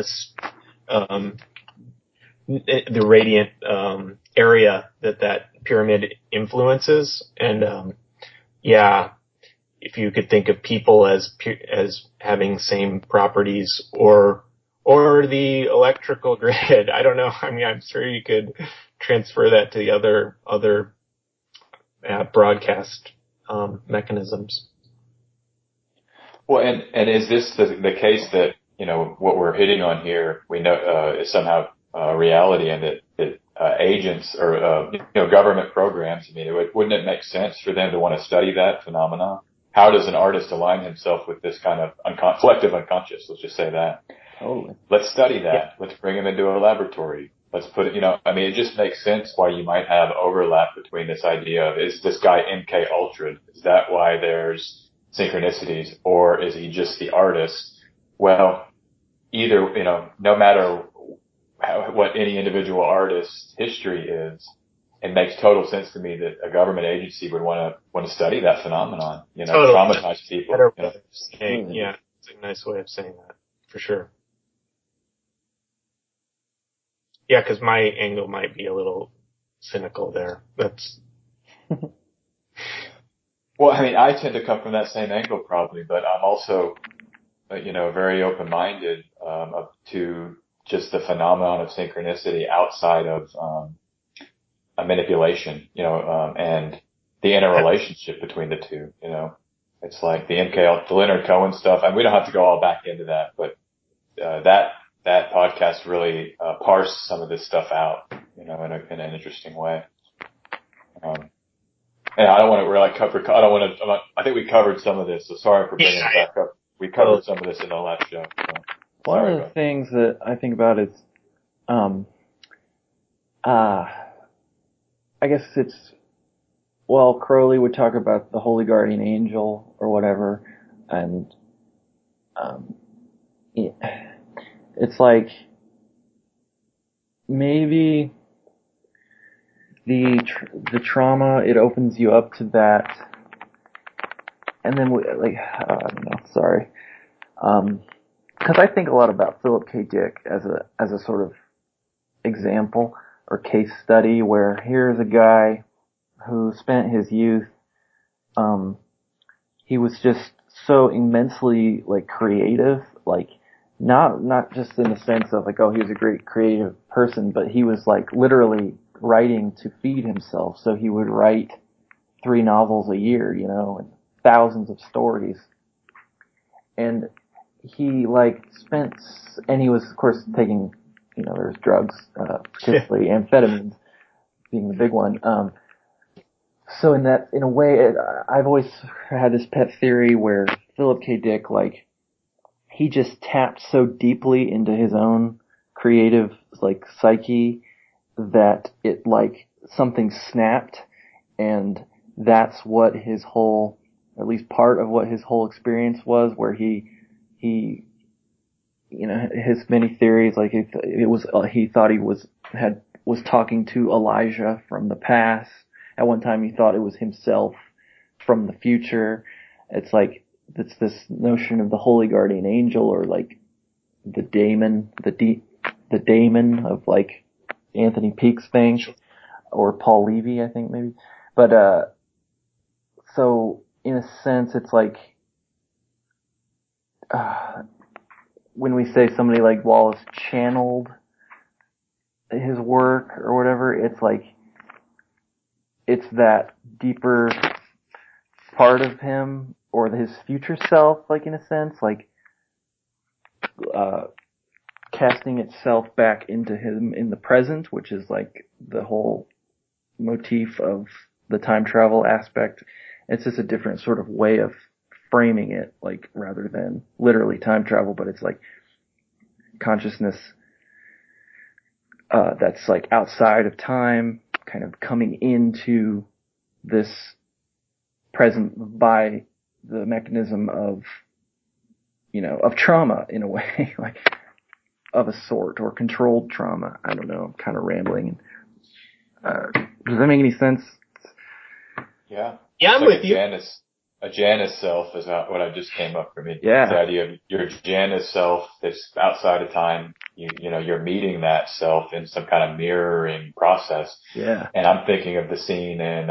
area that pyramid influences. And, if you could think of people as having same properties or the electrical grid, I don't know. I'm sure you could transfer that to the other broadcast mechanisms. Well, and is this the case that, what we're hitting on here, we know, is somehow reality, and that agents or, government programs, wouldn't it make sense for them to want to study that phenomenon? How does an artist align himself with this kind of collective unconscious? Let's just say that. Totally. Let's study that. Yeah. Let's bring him into a laboratory. Let's put it, it just makes sense why you might have overlap between this idea of, is this guy MK Ultra? Is that why there's synchronicities? Or is he just the artist well, either, no matter what any individual artist's history is, it makes total sense to me that a government agency would want to study that phenomenon, Totally. traumatize people. Better way of saying, yeah, it's a nice way of saying that, for sure. Yeah, because my angle might be a little cynical there. That's... Well, I mean, I tend to come from that same angle probably, but I'm also, very open-minded, to just the phenomenon of synchronicity outside of, a manipulation, and the interrelationship between the two, It's like the the Leonard Cohen stuff, and we don't have to go all back into that, but, that podcast really, parsed some of this stuff out, in an interesting way. And I don't want to really I think we covered some of this, so sorry for bringing it back up. We covered some of this in the last show. So one of the things that I think about is, I guess Crowley would talk about the holy guardian angel or whatever, and, it's like, maybe the trauma, it opens you up to that, and then I don't know, sorry, because I think a lot about Philip K. Dick as a sort of example or case study, where here's a guy who spent his youth, he was just so immensely creative, not just in the sense of he was a great creative person, but he was literally writing to feed himself. So he would write 3 novels a year, and thousands of stories. And he and he was of course taking, there's drugs, particularly amphetamines being the big one. So in a way, I've always had this pet theory where Philip K. Dick, he just tapped so deeply into his own creative, psyche that it, something snapped, and that's what his whole, at least part of what his whole experience was, where he, his many theories, he thought he was talking to Elijah from the past. At one time he thought it was himself from the future. It's it's this notion of the holy guardian angel, or the daemon, the daemon of Anthony Peake's thing, or Paul Levy, I think maybe. But, so in a sense, it's when we say somebody like Wallace channeled his work or whatever, it's that deeper part of him, or his future self, in a sense, casting itself back into him in the present, which is the whole motif of the time travel aspect. It's just a different sort of way of framing it, rather than literally time travel, but it's consciousness, that's outside of time, kind of coming into this present by the mechanism of, of trauma in a way, of a sort, or controlled trauma. I don't know, I'm kind of rambling. Does that make any sense? Yeah. Yeah, I'm with you. A Janus self is what I just came up for me. Yeah. The idea of your Janus self that's outside of time, you're meeting that self in some kind of mirroring process. Yeah. And I'm thinking of the scene in,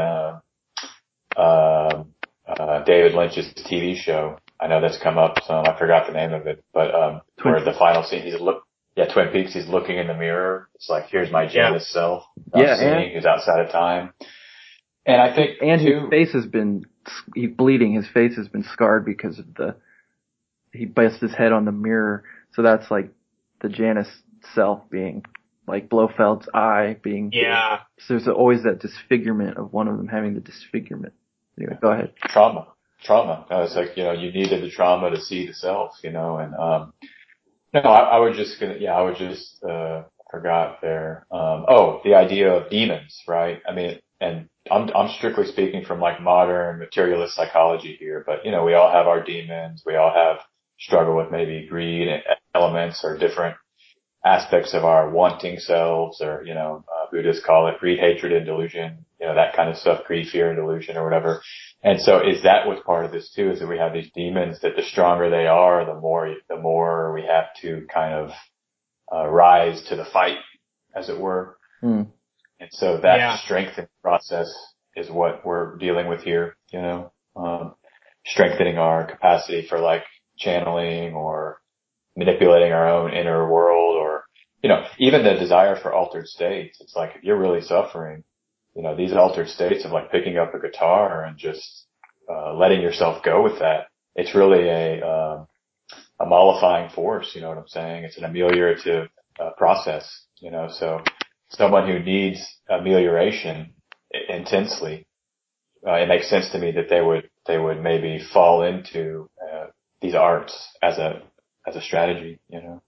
David Lynch's TV show. I know that's come up some, I forgot the name of it, but, where the final scene, Twin Peaks, he's looking in the mirror. It's here's my Janus self. Who's outside of time. And I think, his face has been, he's bleeding. His face has been scarred because of he busts his head on the mirror. So that's the Janus self being, Blofeld's eye being. Yeah. So there's always that disfigurement of one of them having the disfigurement. Anyway, go ahead. Trauma. It's you needed the trauma to see the self, and, no, I was just forgot there. The idea of demons, right? I mean, and I'm strictly speaking from modern materialist psychology here, but we all have our demons. We all have struggle with maybe greed elements or different aspects of our wanting selves, or, Buddhists call it greed, hatred, and delusion, that kind of stuff, greed, fear, and delusion or whatever. And so is that what's part of this too, is that we have these demons that the stronger they are, the more we have to kind of, rise to the fight, as it were. Mm. And so that strengthening process is what we're dealing with here, strengthening our capacity for like channeling or manipulating our own inner world, or, even the desire for altered states. It's like, if you're really suffering, these altered states of like picking up a guitar and just, letting yourself go with that. It's really a mollifying force. You know what I'm saying? It's an ameliorative, process, so someone who needs amelioration intensely, it makes sense to me that they would maybe fall into, these arts as a strategy,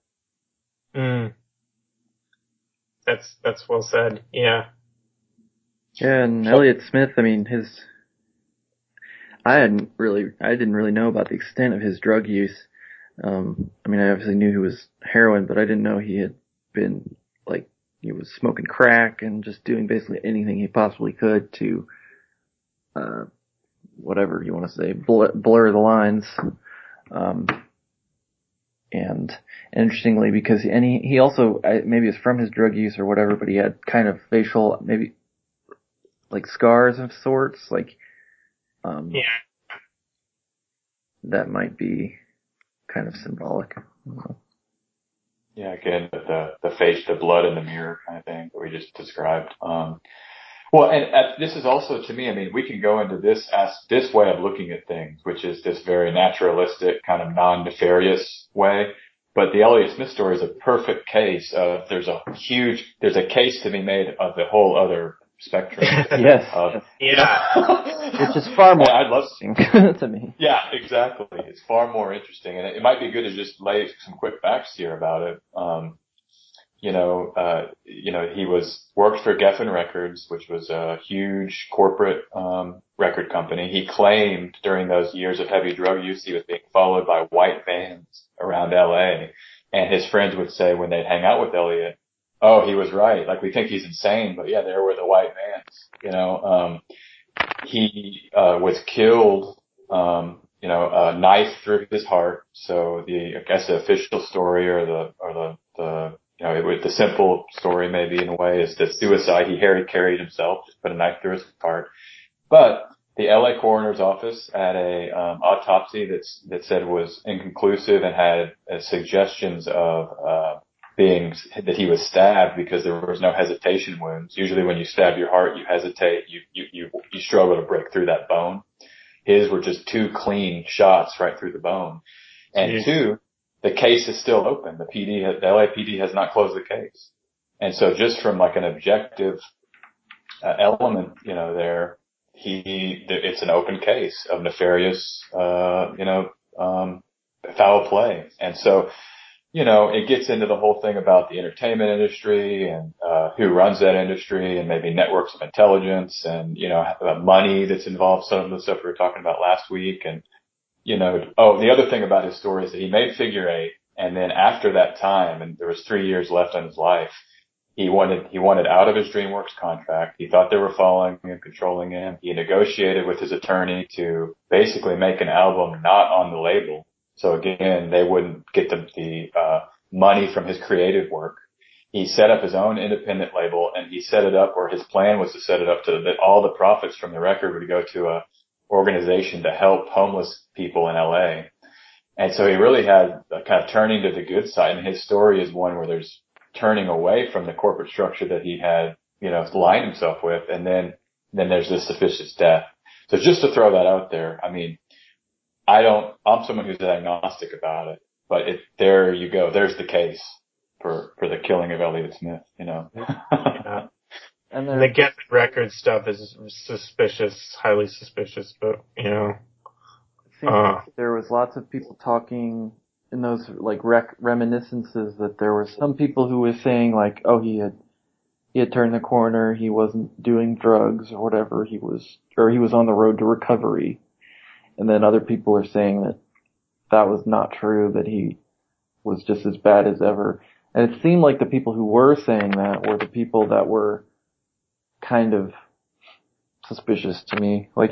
That's well said. Yeah. Yeah, and Elliott Smith, I mean, I didn't really know about the extent of his drug use. I mean, I obviously knew he was heroin, but I didn't know he had been, like, he was smoking crack and just doing basically anything he possibly could to, whatever you want to say, blur the lines. And interestingly, because he also, maybe it's from his drug use or whatever, but he had kind of facial, maybe like scars of sorts, like, that might be kind of symbolic. Yeah, again, the face, the blood in the mirror kind of thing that we just described. Well, and this is also, to me, I mean, we can go into this way of looking at things, which is this very naturalistic, kind of non-nefarious way. But the Elliott Smith story is a perfect case of there's a case to be made of the whole other spectrum. Yes. Which is far more interesting to me. Yeah, exactly. It's far more interesting, and it might be good to just lay some quick facts here about it. He worked for Geffen Records, which was a huge corporate, record company. He claimed during those years of heavy drug use, he was being followed by white vans around LA. And his friends would say when they'd hang out with Elliott, oh, he was right. Like, we think he's insane, but yeah, there were the white vans, he, was killed, a knife through his heart. So I guess the official story or the simple story maybe in a way is that suicide. He carried himself, just put a knife through his heart. But the LA coroner's office had a autopsy that said was inconclusive and had suggestions of that he was stabbed because there was no hesitation wounds. Usually when you stab your heart, you hesitate, you struggle to break through that bone. His were just two clean shots right through the bone. And two, the case is still open. The LAPD has not closed the case. And so just from like an objective element, there, it's an open case of nefarious, foul play. And so, it gets into the whole thing about the entertainment industry and, who runs that industry and maybe networks of intelligence and, money that's involved, some of the stuff we were talking about last week. And, the other thing about his story is that he made Figure Eight, and then after that time, and there was 3 years left on his life, he wanted out of his DreamWorks contract. He thought they were following and controlling him. He negotiated with his attorney to basically make an album not on the label. So again, they wouldn't get the money from his creative work. He set up his own independent label, and he set it up, or his plan was to set it up so that all the profits from the record would go to a organization to help homeless people in LA. And so he really had a kind of turning to the good side. And his story is one where there's turning away from the corporate structure that he had, aligned himself with. And then there's this suspicious death. So just to throw that out there, I mean, I'm someone who's agnostic about it, but there you go. There's the case for the killing of Elliott Smith, Yeah. And the Geffen Records stuff is suspicious, highly suspicious, but, It seems like there was lots of people talking in those, like, reminiscences that there were some people who were saying, like, oh, he had turned the corner, he wasn't doing drugs or whatever, he was on the road to recovery. And then other people are saying that that was not true, that he was just as bad as ever. And it seemed like the people who were saying that were the people that were kind of suspicious to me. Like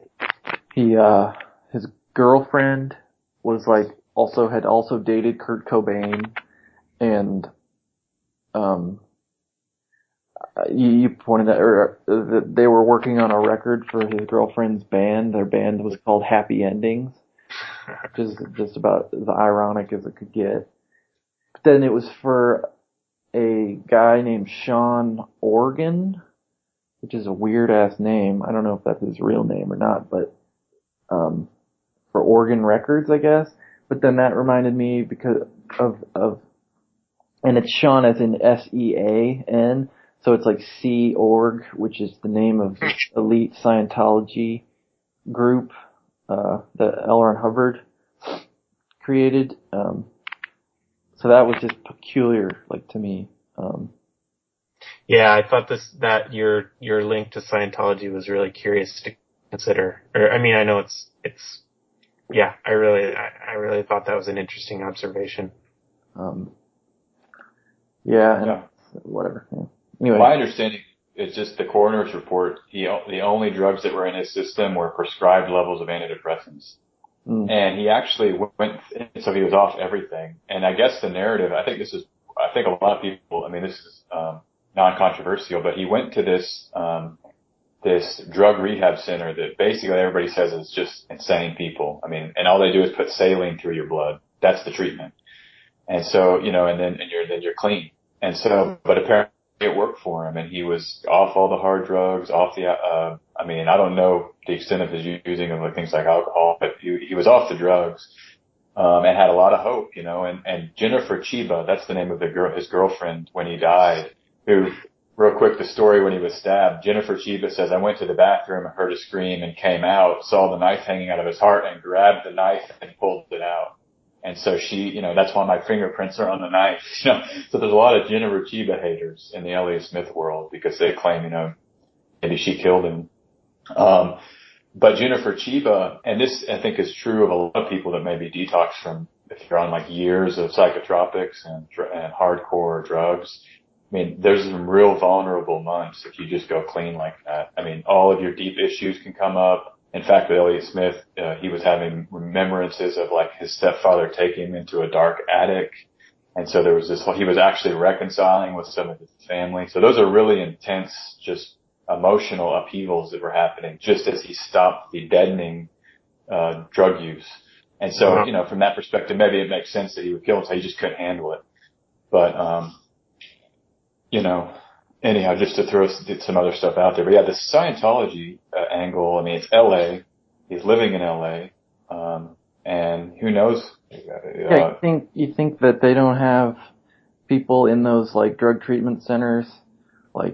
his girlfriend was like had also dated Kurt Cobain, and you pointed out, or that they were working on a record for his girlfriend's band. Their band was called Happy Endings, which is just about as ironic as it could get. But then it was for a guy named Sean Organ, which is a weird ass name. I don't know if that's his real name or not, but for Organ Records, I guess. But then that reminded me because of and it's Sean as in Sean, so it's like Sea Org, which is the name of the elite Scientology group that L. Ron Hubbard created. So that was just peculiar, like, to me. Yeah, I thought that your link to Scientology was really curious to consider. Or, I mean, I know it's yeah, I really thought that was an interesting observation. Yeah. Whatever. Yeah. Anyway. My understanding is just the coroner's report. The only drugs that were in his system were prescribed levels of antidepressants. And he actually went, so he was off everything. And I guess the narrative, I think a lot of people, I mean, this is, non-controversial, but he went to this drug rehab center that basically everybody says is just insane people. I mean, and all they do is put saline through your blood. That's the treatment. And so, and then you're clean. And so, but apparently it worked for him, and he was off all the hard drugs, off the, I mean, I don't know the extent of his using of things like alcohol, but he was off the drugs, and had a lot of hope, and Jennifer Chiba, that's the name of his girlfriend when he died, who, real quick, the story when he was stabbed, Jennifer Chiba says, I went to the bathroom and heard a scream and came out, saw the knife hanging out of his heart and grabbed the knife and pulled it out. And so she, that's why my fingerprints are on the knife, So there's a lot of Jennifer Chiba haters in the Elliott Smith world because they claim, maybe she killed him. But Jennifer Chiba, and this I think is true of a lot of people that maybe detox from, if you're on like years of psychotropics and hardcore drugs. I mean, there's some real vulnerable months if you just go clean like that. I mean, all of your deep issues can come up. In fact, with Elliott Smith, he was having remembrances of like his stepfather taking him into a dark attic. And so there was he was actually reconciling with some of his family. So those are really intense, just emotional upheavals that were happening just as he stopped the deadening, drug use. And so, from that perspective, maybe it makes sense that he would kill him, so he just couldn't handle it. But, anyhow, just to throw some other stuff out there. But yeah, the Scientology angle, I mean, it's LA. He's living in LA. And who knows? Yeah, you think that they don't have people in those, like, drug treatment centers, like,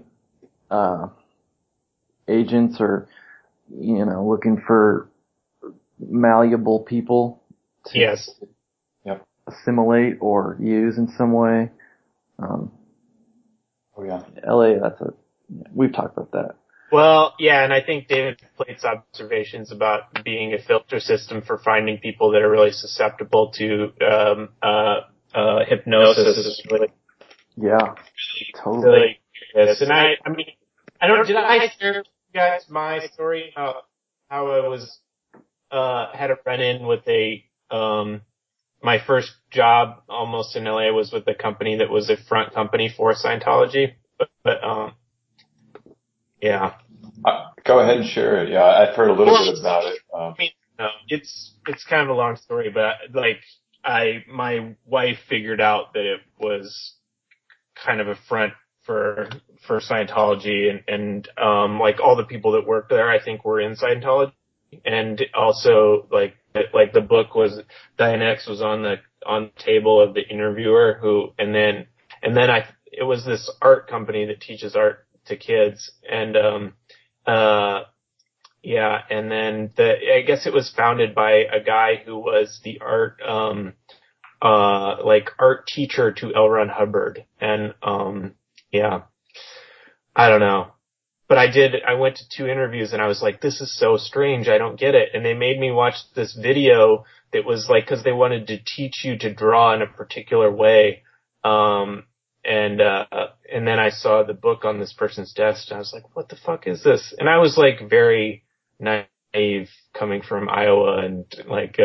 agents or, looking for malleable people to Yes. assimilate or use in some way. Oh yeah. LA, we've talked about that. Well, yeah, and I think David Plate's observations about being a filter system for finding people that are really susceptible to hypnosis is really, yeah, totally. really curious. And I mean, did I share with you guys my story how I was had a run-in with my first job almost in LA was with a company that was a front company for Scientology, but yeah. Go ahead and share it. Yeah, I've heard a little bit about it. I mean, it's kind of a long story, but like my wife figured out that it was kind of a front for Scientology, and like all the people that worked there, I think were in Scientology, and also like the book was Diane X was on the table of the interviewer and then it was this art company that teaches art to kids, and yeah, and then I guess it was founded by a guy who was the art art teacher to L. Ron Hubbard, and yeah, I don't know. but I went to 2 interviews and I was like, this is so strange. I don't get it. And they made me watch this video that was like, cause they wanted to teach you to draw in a particular way. And then I saw the book on this person's desk and I was like, what the fuck is this? And I was like very naive coming from Iowa and like,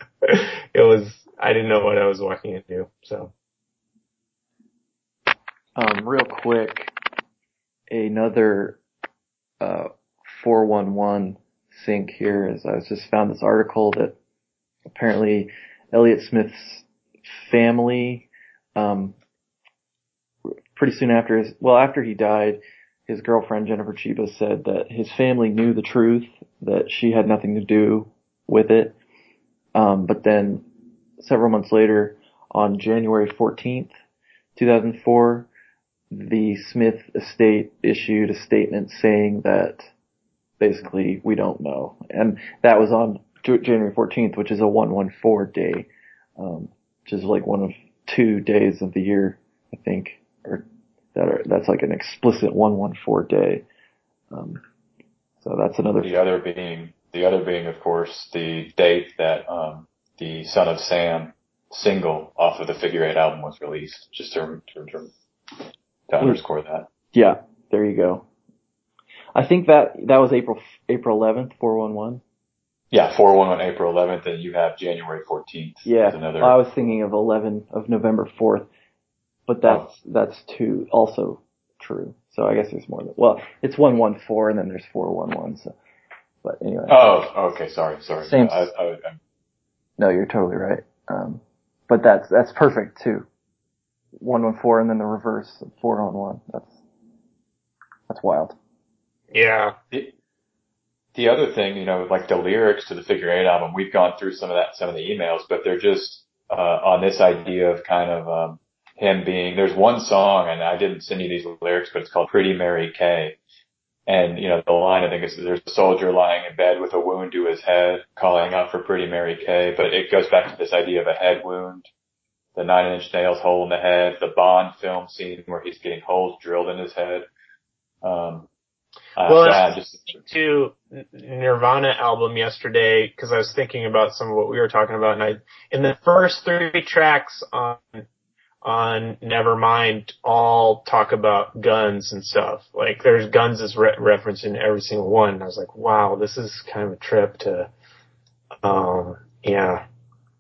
I didn't know what I was walking into, so. Real quick, another 411 sync here is I just found this article that apparently Elliott Smith's family, pretty soon after after he died, his girlfriend Jennifer Chiba said that his family knew the truth, that she had nothing to do with it. But then several months later, on January 14th, 2004, the Smith estate issued a statement saying that basically we don't know. And that was on January 14th, which is a 114 day, which is like one of 2 days of the year, I think, that's like an explicit 114 day. So that's another. The other being, of course, the date that the Son of Sam single off of the Figure Eight album was released. Just to underscore that. Yeah, there you go. I think that was April 11th, 411. Yeah, 411 April 11th, and you have January 14th. Yeah, I was thinking of November 4th, but that's also true. So I guess there's more than, it's 114 and then there's 411. So, but anyway. Oh, okay. Sorry. Same. No, you're totally right. But that's perfect too. 114 and then the reverse of 411. That's wild. Yeah. The other thing, like the lyrics to the Figure Eight album, we've gone through some of the emails, but they're just, on this idea of kind of, him being, there's one song, and I didn't send you these lyrics, but it's called Pretty Mary Kay. And, the line, I think, is there's a soldier lying in bed with a wound to his head, calling out for Pretty Mary Kay. But it goes back to this idea of a head wound, the 9-inch nails hole in the head, the Bond film scene where he's getting holes drilled in his head. I was listening to Nirvana album yesterday because I was thinking about some of what we were talking about, and in the first 3 tracks on Nevermind all talk about guns and stuff. Like there's guns as referenced in every single one. And I was like, wow, this is kind of a trip to, yeah.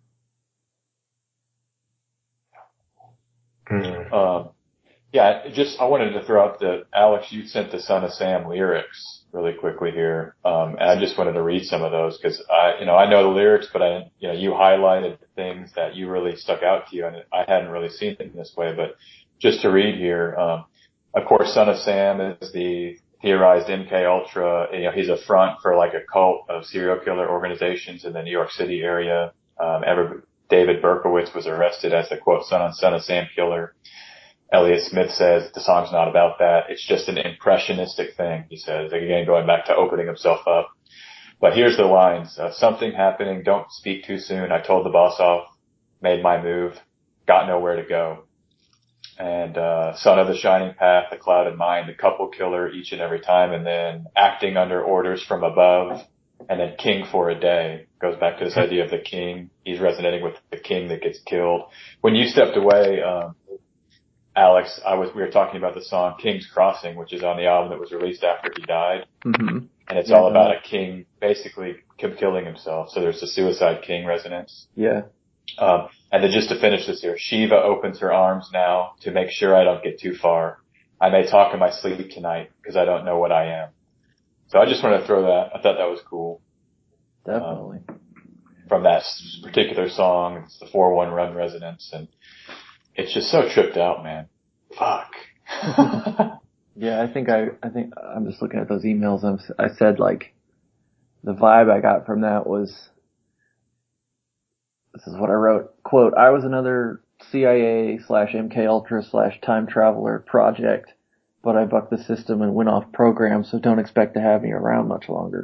I wanted to throw out Alex, you sent the Son of Sam lyrics really quickly here. And I just wanted to read some of those because I know the lyrics, but you highlighted things that you really stuck out to you, and I hadn't really seen it in this way, but just to read here, of course, Son of Sam is the theorized MK Ultra. He's a front for like a cult of serial killer organizations in the New York City area. David Berkowitz was arrested as the quote Son of Sam killer. Elliott Smith says the song's not about that. It's just an impressionistic thing, he says. Again, going back to opening himself up. But here's the lines. Something happening. Don't speak too soon. I told the boss off. Made my move. Got nowhere to go. And son of the shining path, the clouded mind, the couple killer each and every time. And then acting under orders from above. And then king for a day. Goes back to this idea of the king. He's resonating with the king that gets killed. When you stepped away, Alex, we were talking about the song King's Crossing, which is on the album that was released after he died. Mm-hmm. And it's all about a king basically killing himself. So there's the suicide king resonance. Yeah. And then just to finish this here, Shiva opens her arms now to make sure I don't get too far. I may talk in my sleep tonight because I don't know what I am. So I just wanted to throw that. I thought that was cool. Definitely. From that particular song, it's the 4-1 run resonance, and it's just so tripped out, man. Fuck. Yeah, I think I'm just looking at those emails. I said like the vibe I got from that was, this is what I wrote, quote, I was another CIA/MK Ultra/time traveler project, but I bucked the system and went off program, so don't expect to have me around much longer.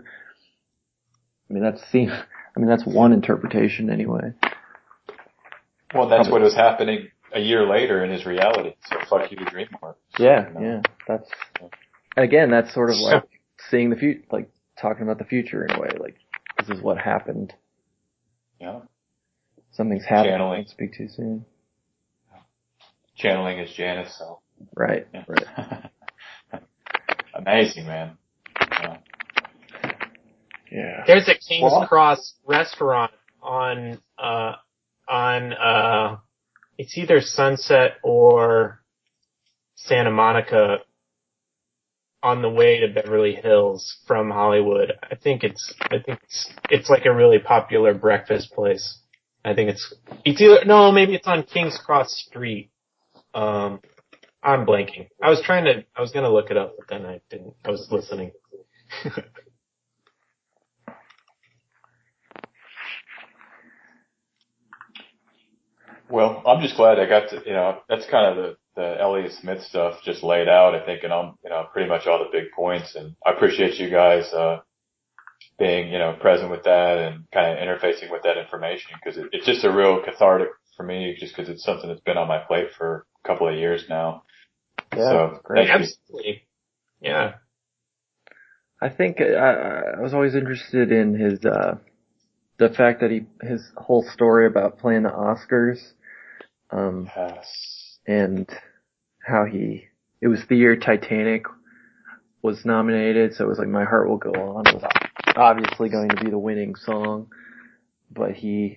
That's one interpretation anyway. Well, that's what was happening a year later in his reality. So fuck you to DreamWorks. Yeah, that's again, that's sort of like seeing the future, like talking about the future in a way. Like, this is what happened. Yeah. Something's happened. Channeling. Don't speak too soon. Channeling is Janice, so. Right. Yeah. Right. Amazing, man. Yeah. Yeah. There's a King's Cross restaurant on it's either Sunset or Santa Monica on the way to Beverly Hills from Hollywood. I think it's like a really popular breakfast place. I think it's either, no, maybe it's on King's Cross Street. I'm blanking. I was gonna look it up, but then I didn't. I was listening. Well, I'm just glad I got to, that's kind of the Elliott Smith stuff just laid out, I think, and pretty much all the big points. And I appreciate you guys, being, present with that and kind of interfacing with that information, because it's just a real cathartic for me, just because it's something that's been on my plate for a couple of years now. Yeah, so, great. Absolutely. Yeah. I think I was always interested in his the fact that his whole story about playing the Oscars, yes. and how it was the year Titanic was nominated, so it was like My Heart Will Go On was obviously going to be the winning song, but he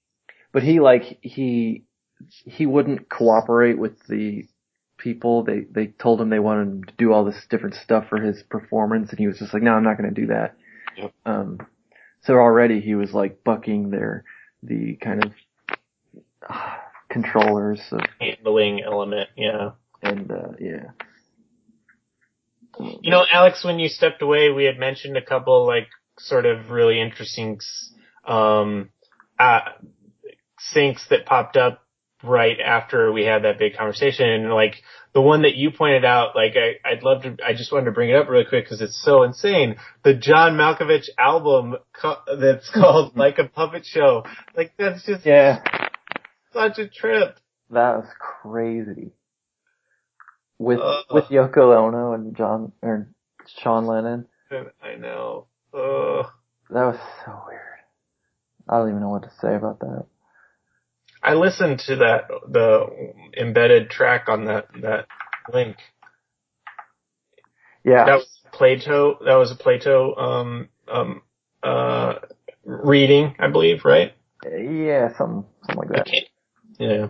wouldn't cooperate with the people. They told him they wanted him to do all this different stuff for his performance, and he was just like, no, I'm not going to do that. Yep. So already he was like bucking the kind of controllers of handling element, yeah. And yeah. Alex, when you stepped away, we had mentioned a couple like sort of really interesting syncs that popped up right after we had that big conversation, and like the one that you pointed out, like I just wanted to bring it up really quick because it's so insane. The John Malkovich album that's called Like a Puppet Show, like that's just such a trip. That was crazy. With Yoko Ono and Sean Lennon. I know. That was so weird. I don't even know what to say about that. I listened to the embedded track on that link. Yeah. That was a Plato reading, I believe, right? Yeah, something like that. Okay. Yeah.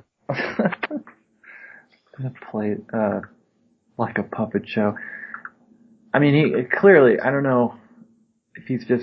Played like a puppet show. I mean, he clearly, I don't know if he's just,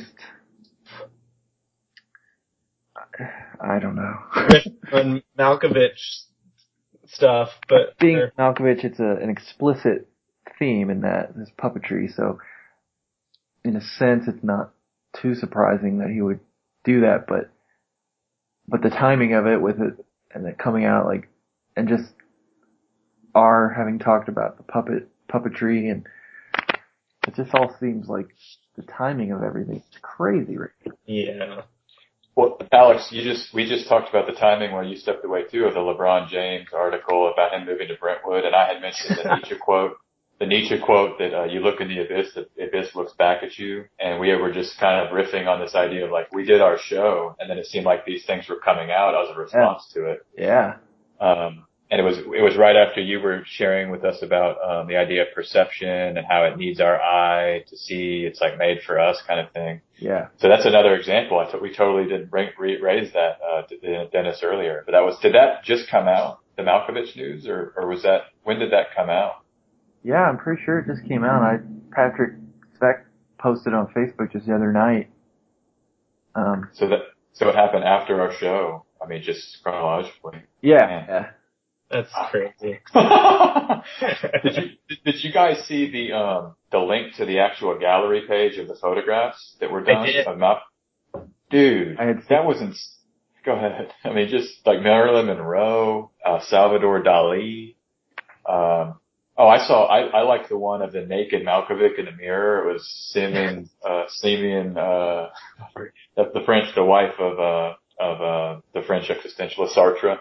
I don't know. On Malkovich stuff, but being Malkovich, it's an explicit theme in that his puppetry. So, in a sense, it's not too surprising that he would do that. But the timing of it, with it and it coming out like, and just having talked about the puppetry, and it just all seems like the timing of everything is crazy, right? Yeah. Well, Alex, we just talked about the timing where you stepped away too of the LeBron James article about him moving to Brentwood, and I had mentioned the Nietzsche quote. The Nietzsche quote that you look in the abyss looks back at you, and we were just kind of riffing on this idea of like we did our show, and then it seemed like these things were coming out as a response to it. Yeah. And it was right after you were sharing with us about the idea of perception and how it needs our eye to see. It's like made for us kind of thing. Yeah. So that's another example. I thought we totally didn't raise that to Dennis earlier. But did that just come out, the Malkovich news, or was that, when did that come out? Yeah, I'm pretty sure it just came out. Patrick Speck posted on Facebook just the other night. So it happened after our show. I mean, just chronologically. Yeah. Yeah. That's crazy. Did you guys see the link to the actual gallery page of the photographs that were done? I did. Dude, that wasn't. Go ahead. I mean, just like Marilyn Monroe, Salvador Dali. I like the one of the naked Malkovich in the mirror. It was Simeon, the wife of the French existentialist Sartre.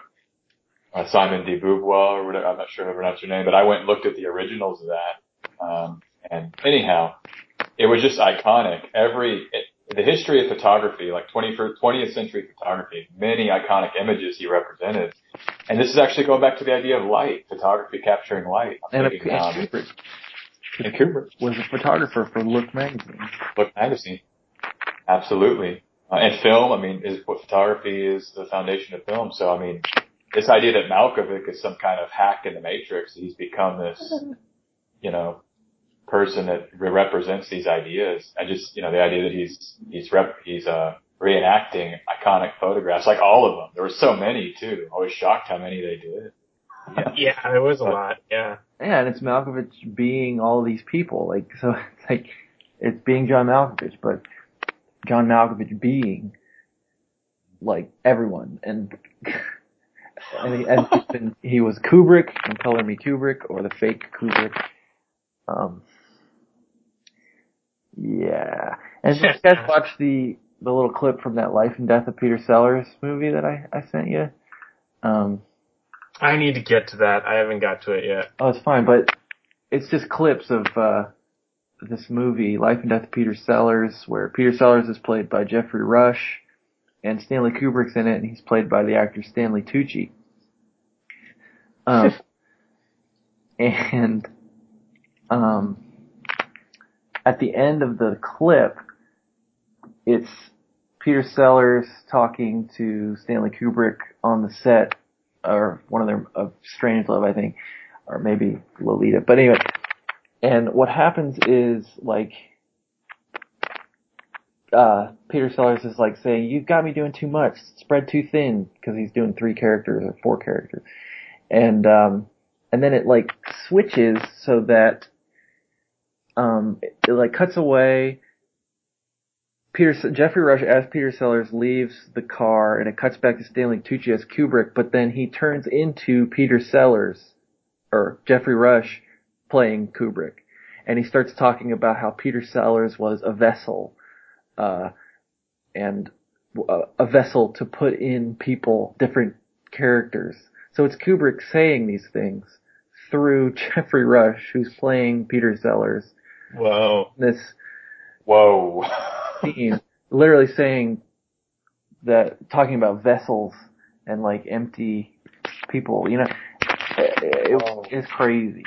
Simone de Beauvoir, or whatever, I'm not sure how to pronounce her name, but I went and looked at the originals of that, And anyhow, it was just iconic. The history of photography, like 20th century photography, many iconic images he represented. And this is actually going back to the idea of light, photography capturing light. And Kubrick. And Kubrick was a photographer for Look magazine. Look magazine. Absolutely. And film, I mean, photography is the foundation of film. So, I mean, this idea that Malkovich is some kind of hack in the Matrix, he's become this, you know, person that represents these ideas. I just, the idea that he's reenacting iconic photographs, like all of them. There were so many too. I was shocked how many they did. Yeah, it was a lot. Yeah. Yeah, and it's Malkovich being all these people. Like, so it's like, it's being John Malkovich, but John Malkovich being like everyone. And he was Kubrick from Color Me Kubrick, or the fake Kubrick. Yeah. And did you guys watch the little clip from that Life and Death of Peter Sellers movie that I sent you? I need to get to that. I haven't got to it yet. Oh, it's fine, but it's just clips of this movie, Life and Death of Peter Sellers, where Peter Sellers is played by Geoffrey Rush, and Stanley Kubrick's in it, and he's played by the actor Stanley Tucci. And at the end of the clip, it's Peter Sellers talking to Stanley Kubrick on the set, or one of their, of Strangelove, I think, or maybe Lolita. But anyway, and what happens is, like, Peter Sellers is like saying, "You've got me doing too much, spread too thin," because he's doing 3 characters or 4 characters. And then it like switches so that, it like cuts away. Geoffrey Rush as Peter Sellers leaves the car, and it cuts back to Stanley Tucci as Kubrick, but then he turns into Peter Sellers, or Geoffrey Rush, playing Kubrick. And he starts talking about how Peter Sellers was a vessel, and a vessel to put in people, different characters. So it's Kubrick saying these things through Geoffrey Rush, who's playing Peter Sellers. Whoa. Whoa. Scene, literally saying that, talking about vessels and like empty people, it's crazy.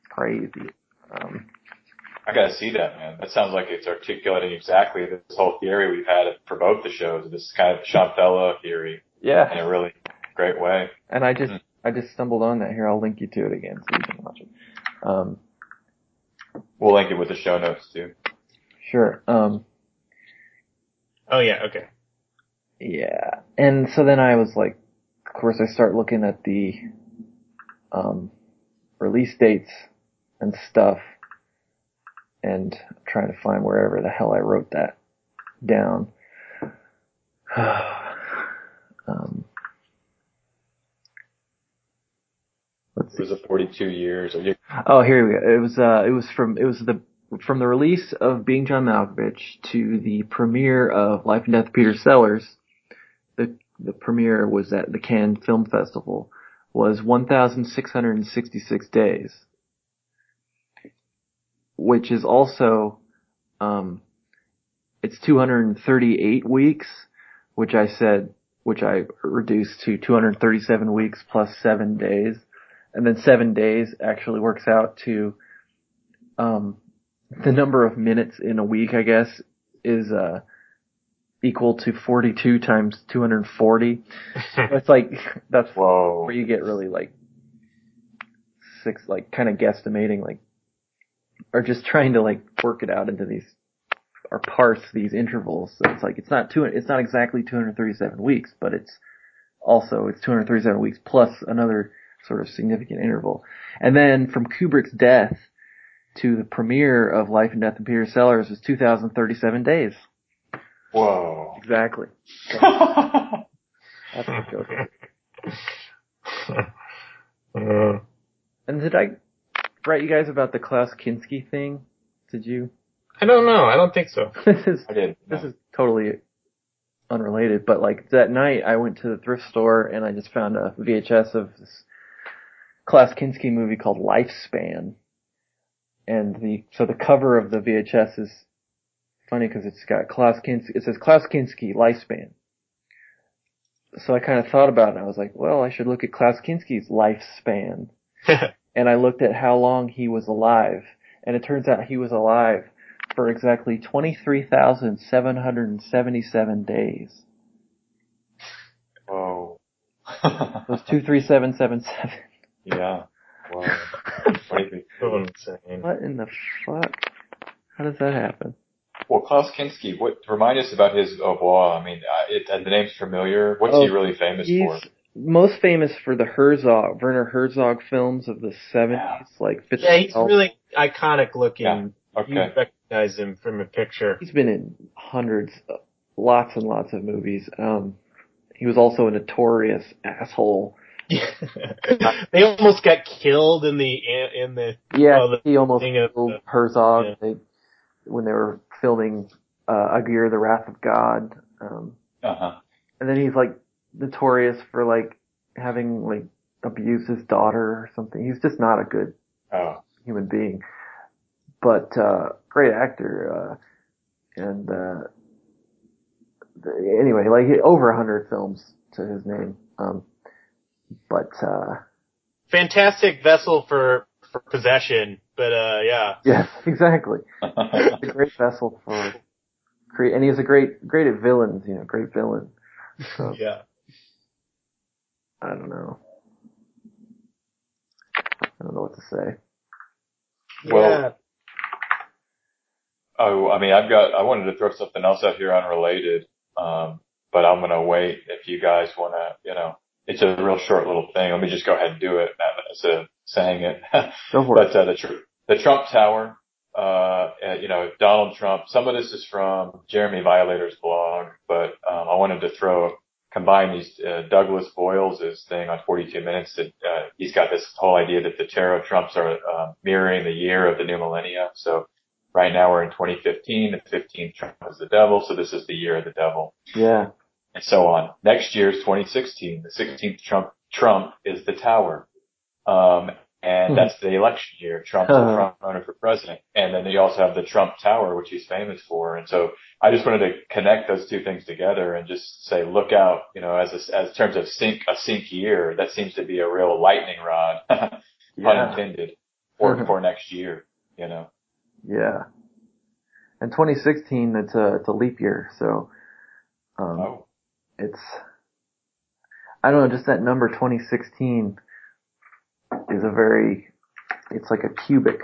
I gotta see that, man. That sounds like it's articulating exactly this whole theory we've had for both the shows, this kind of Shambhala theory. Yeah. In a really great way. And I just stumbled on that here. I'll link you to it again so you can watch it. We'll link it with the show notes too. Sure. Oh yeah, okay. Yeah. And so then I was like, of course I start looking at the, release dates and stuff, and trying to find wherever the hell I wrote that down. Let's see. It was 42 years. Oh, here we go. It was from the release of Being John Malkovich to the premiere of Life and Death of Peter Sellers. The premiere was at the Cannes Film Festival, was 1,666 days, which is also, it's 238 weeks, which I reduced to 237 weeks plus 7 days. And then 7 days actually works out to, the number of minutes in a week, I guess, is, equal to 42 times 240. It's like, that's Whoa. where you get really like kind of guesstimating, like, or just trying to like work it out into these, or parse these intervals. So it's like, it's not exactly 237 weeks, but it's 237 weeks plus another sort of significant interval. And then from Kubrick's death to the premiere of Life and Death of Peter Sellers was 2,037 days. Whoa. Exactly. That's a joke. And did I write you guys about the Klaus Kinski thing? Did you? I don't know. I don't think so. This is totally unrelated, but like that night I went to the thrift store and I just found a VHS of this Klaus Kinski movie called Lifespan. and the cover of the VHS is funny because it's got Klaus Kinski. It says Klaus Kinski lifespan. So I kind of thought about it, and I was like, well, I should look at Klaus Kinski's lifespan. And I looked at how long he was alive, and it turns out he was alive for exactly 23,777 days. Whoa. It was 23777. Yeah. Wow. So insane. What in the fuck? How does that happen? Well, Klaus Kinski, remind us about his au revoir. I mean, the name's familiar. What's he really famous for? He's most famous for the Werner Herzog films of the 70s, like Fitzgerald. Yeah, he's really iconic looking. Yeah. Okay. You recognize him from a picture. He's been in lots and lots of movies. He was also a notorious asshole. They almost got killed in the he almost killed Herzog. Yeah. When they were filming Aguirre, The Wrath of God. And then he's like notorious for like having like abused his daughter or something. He's just not a good human being. But great actor. Anyway, like over 100 films to his name. Fantastic vessel for possession, but yeah. Yes, exactly. A great vessel for and he's a great at villains, great villain. So, yeah. I don't know what to say. Well, I mean, I wanted to throw something else out here unrelated, but I'm gonna wait if you guys wanna, it's a real short little thing. Let me just go ahead and do it instead of saying it. Go for it. But the Trump Tower, Donald Trump. Some of this is from Jeremy Violator's blog, but I wanted to combine these Douglas Boyles' thing on 42 Minutes. That he's got this whole idea that the tarot Trumps are mirroring the year of the new millennia. So right now we're in 2015. The 15th Trump is the devil, so this is the year of the devil. Yeah. And so on. Next year is 2016. The 16th Trump is the tower. And that's the election year. Trump's the front runner for president. And then you also have the Trump Tower, which he's famous for. And so I just wanted to connect those two things together and just say, look out, as terms of a sync year, that seems to be a real lightning rod, pun intended, for next year, Yeah. And 2016, it's a leap year. So, it's, I don't know, just that number 2016 is it's like a cubic,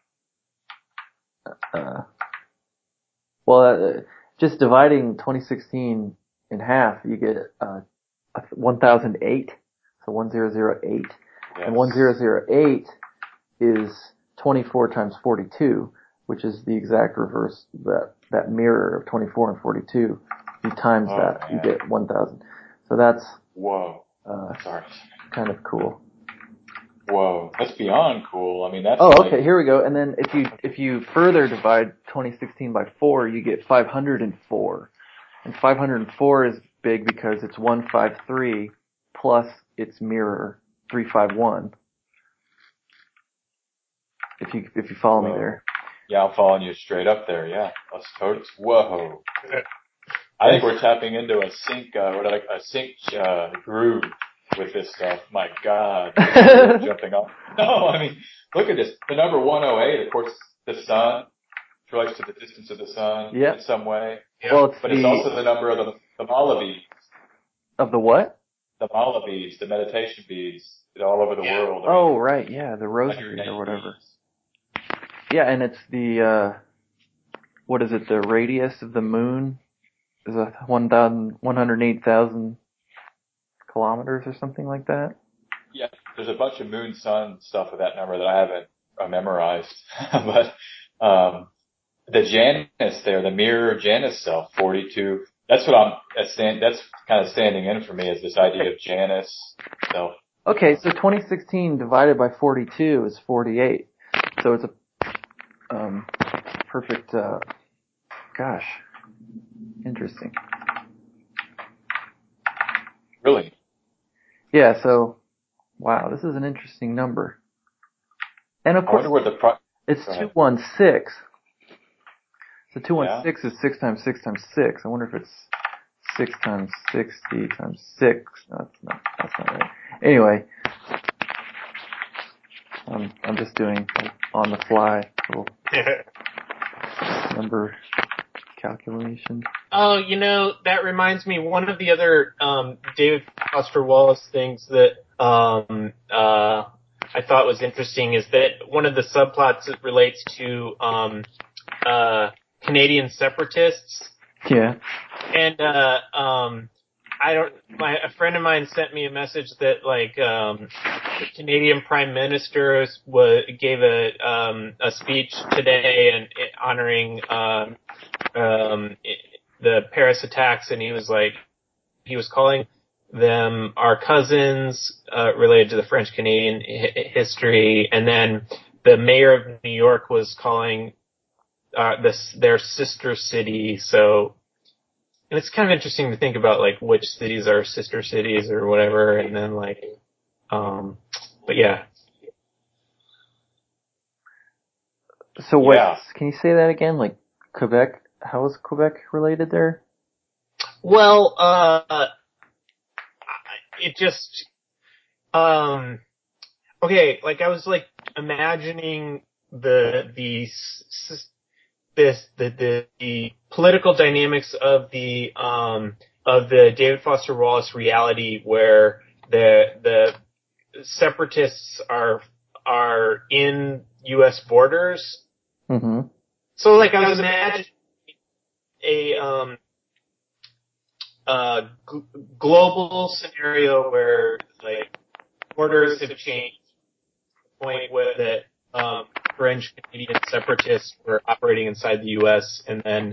just dividing 2016 in half, you get, 1008, so 1008, yes. And 1008 is 24 times 42, which is the exact reverse, that mirror of 24 and 42. You times that, man. You get 1000. So that's, kind of cool. Whoa, that's beyond cool. I mean, that's. Okay, here we go. And then if you further divide 2016 by 4, you get 504. And 504 is big because it's 153 plus its mirror 351. If you follow me there. Yeah, I'm following you straight up there. Yeah, that's totally. Whoa. I think we're tapping into a sync groove with this stuff. My God. Jumping off. No, I mean, look at this. The number 108, of course, the sun, which relates to the distance of the sun in some way. Yeah. Well, it's also the number of the mala beads. Of the what? The mala beads, the meditation beads all over the world. Right, yeah, the rosary or whatever. Yeah, and it's the, what is it, the radius of the moon is 108,000 kilometers or something like that. Yeah, there's a bunch of moon sun stuff with that number that I haven't memorized, but the Janus there, the mirror Janus self, 42. That's what that's kind of standing in for me, is this idea of Janus self. Okay, so 2016 divided by 42 is 48. So it's a perfect. Gosh, interesting. Really? Yeah, so, wow, this is an interesting number. And of course, It's Go ahead. 216. So 216 is 6 times 6 times 6. I wonder if it's 6 times 60 times 6. No, that's not right. Anyway, I'm just doing on the fly little number calculation. Oh, that reminds me, one of the other David Foster Wallace things that I thought was interesting is that one of the subplots that relates to Canadian separatists. Yeah. And a friend of mine sent me a message that the Canadian Prime Minister gave a speech today and honoring the Paris attacks, and he was calling them our cousins related to the French-Canadian history, and then the mayor of New York was calling their sister city. So, and it's kind of interesting to think about which cities are sister cities or whatever, and then but yeah. So what? Yeah. Can you say that again? Quebec? How is Quebec related there? Well, it just, okay, I was imagining the political dynamics of the David Foster Wallace reality where the separatists are in U.S. borders. Mm-hmm. So I was imagining a global scenario where borders have changed to the point where that French Canadian separatists were operating inside the U.S. and then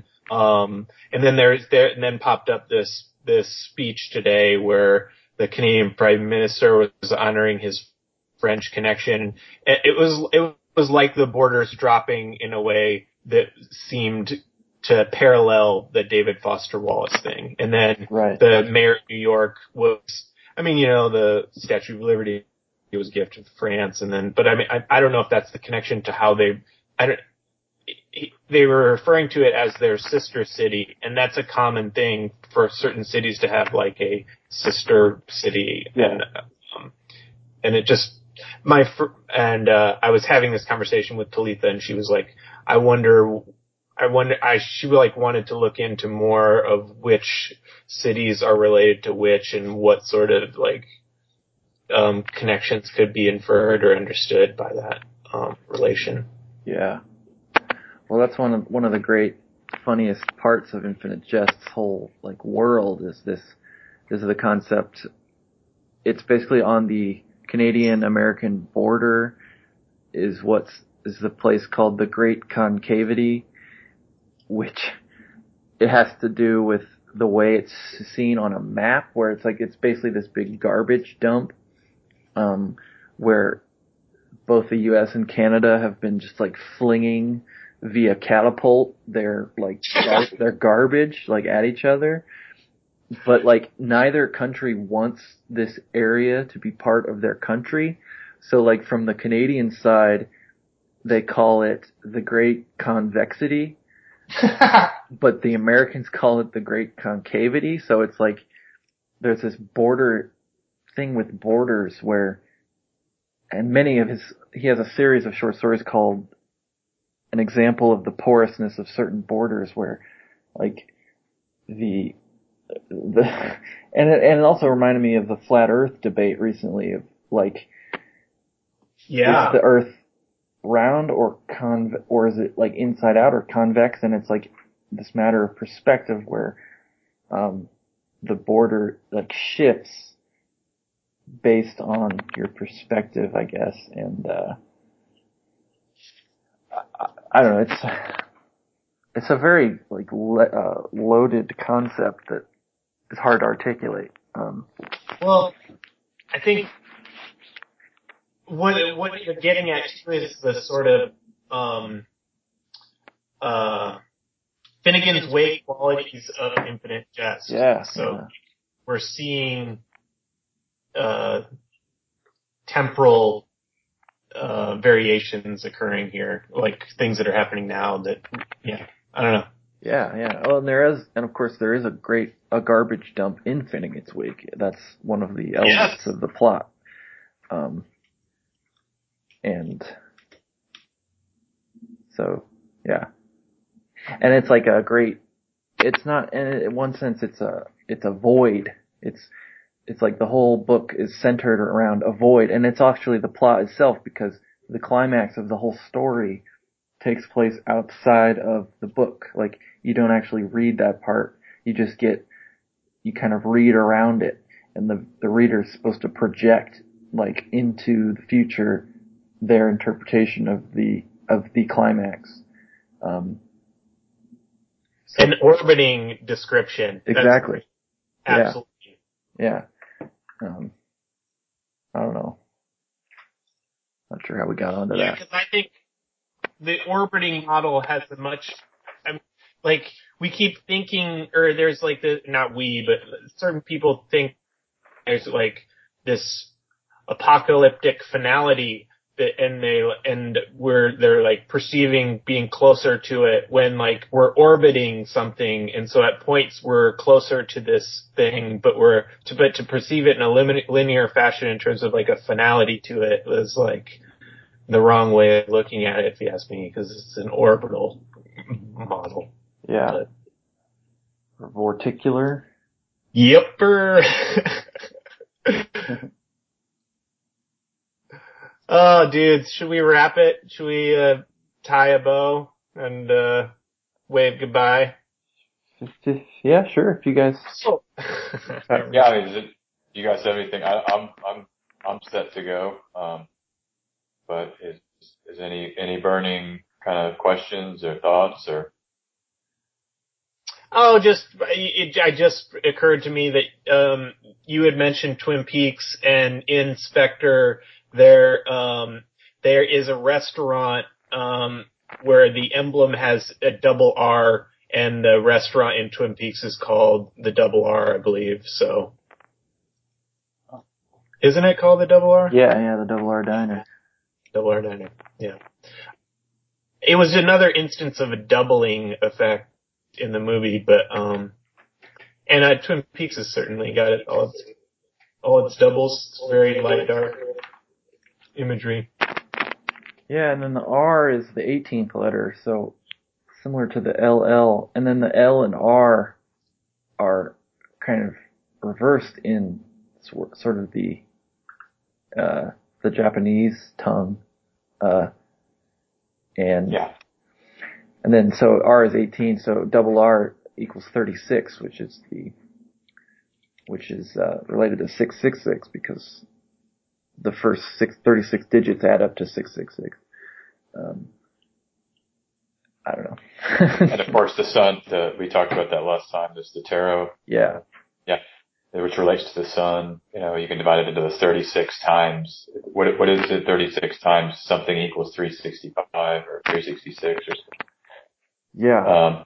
popped up this speech today where the Canadian Prime Minister was honoring his French connection. It was like the borders dropping in a way that seemed to parallel the David Foster Wallace thing. And then the mayor of New York was, the Statue of Liberty was gifted to France, but I don't know if that's the connection to how they were referring to it as their sister city, and that's a common thing for certain cities to have a sister city. Yeah. And it just, I was having this conversation with Talitha, and she was like, she wanted to look into more of which cities are related to which and what sort of connections could be inferred or understood by that relation. Yeah. Well, that's one of the great, funniest parts of Infinite Jest's whole world is the concept. It's basically on the Canadian-American border is the place called the Great Concavity, which it has to do with the way it's seen on a map, where it's basically this big garbage dump, where both the U.S. and Canada have been just flinging via catapult their garbage at each other, but neither country wants this area to be part of their country. So from the Canadian side, they call it the Great Convexity. But the Americans call it the Great Concavity. So it's there's this border thing with borders where, and he has a series of short stories called An Example of the Porousness of Certain Borders, where and it also reminded me of the flat Earth debate recently of is the Earth round or is it inside out or convex? And it's this matter of perspective where the border shifts based on your perspective, I guess. And I don't know. It's a very loaded concept that is hard to articulate. Well, I think what you're getting at too is the sort of Finnegan's Wake qualities of Infinite Jest. Yeah. So we're seeing temporal variations occurring here, like things that are happening now that, I don't know. Yeah. Well, and of course there is a garbage dump in Finnegan's Wake. That's one of the elements of the plot. And so, yeah. And it's like it's not, and in one sense it's a void. It's like the whole book is centered around a void, and it's actually the plot itself, because the climax of the whole story takes place outside of the book. Like, you don't actually read that part. You kind of read around it, and the reader is supposed to project, like, into the future their interpretation of the climax. An orbiting description. Exactly. Absolutely. Yeah. I don't know. Not sure how we got onto that. Yeah, because I think the orbiting model has we keep thinking, or there's like not we, but certain people think there's like this apocalyptic finality they're like perceiving being closer to it when like we're orbiting something, and so at points we're closer to this thing, but to perceive it in a linear fashion in terms of like a finality to it was like the wrong way of looking at it, if you ask me, because it's an orbital model. Yeah. Or vorticular. Yepper. Oh, dudes, should we wrap it? Should we tie a bow and wave goodbye? Yeah, sure. If you guys. Yeah, I mean, do you guys have anything? I'm set to go. But is any burning kind of questions or thoughts or? Oh, it just occurred to me that you had mentioned Twin Peaks, and in Spectre there is a restaurant where the emblem has a double R, and the restaurant in Twin Peaks is called the Double R, I believe. So, isn't it called the Double R? Yeah, the Double R Diner. Double R Diner. Yeah. It was another instance of a doubling effect in the movie, but and Twin Peaks has certainly got it all its doubles. It's very light dark imagery. Yeah, and then the R is the 18th letter, so similar to the LL, and then the L and R are kind of reversed in sort of the Japanese tongue, and yeah. And then, so R is 18, so double R equals 36, which is related to 666, because the first 36 digits add up to 666. I don't know. And of course the sun, we talked about that last time, there's the tarot. Yeah. Yeah. Which relates to the sun. You can divide it into the 36 times. What is it? 36 times something equals 365 or 366 or something. Yeah.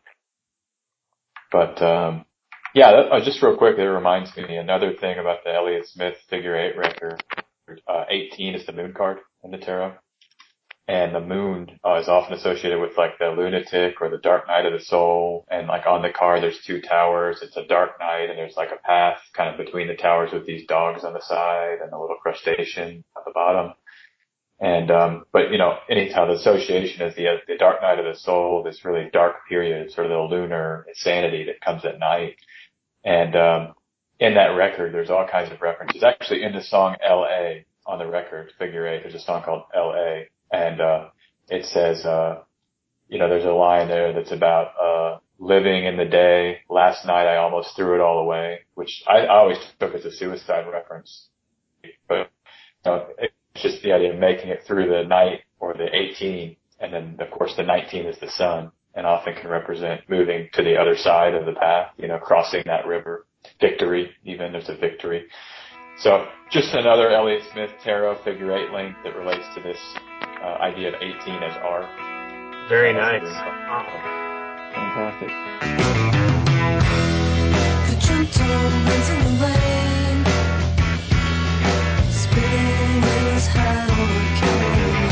Just real quick, it reminds me another thing about the Elliott Smith figure 8 record. 18 is the moon card in the tarot. And the moon is often associated with like the lunatic or the dark night of the soul. And like on the card, there's 2 towers. It's a dark night, and there's like a path kind of between the towers with these dogs on the side and a little crustacean at the bottom. And, anyhow, the association is the dark night of the soul, this really dark period, sort of the lunar insanity that comes at night. And, in that record, there's all kinds of references. Actually, in the song L.A. on the record, figure 8, there's a song called L.A. And, it says, there's a line there that's about, living in the day. Last night I almost threw it all away, which I always took as a suicide reference. But, it's just the idea of making it through the night, or the 18, and then of course the 19 is the sun, and often can represent moving to the other side of the path, crossing that river. Victory, even, there's a victory. So just another Elliott Smith tarot figure 8 link that relates to this idea of 18 as R. Very nice. Fantastic. The gentle winds in the rain, spring is high over Carolina.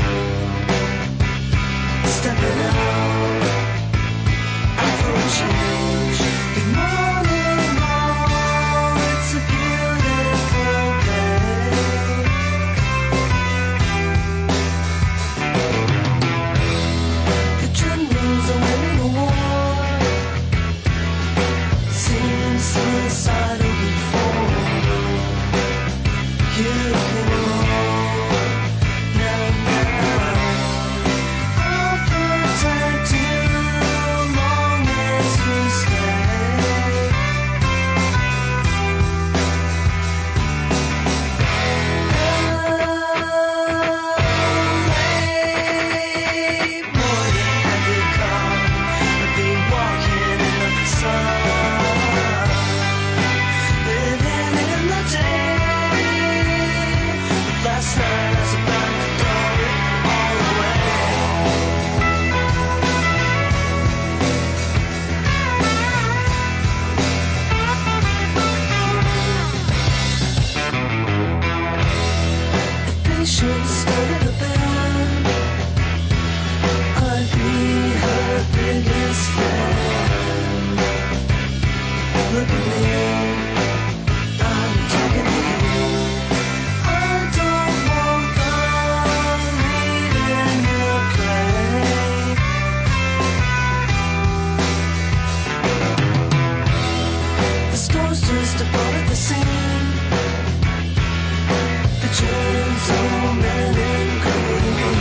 gentle melancholy.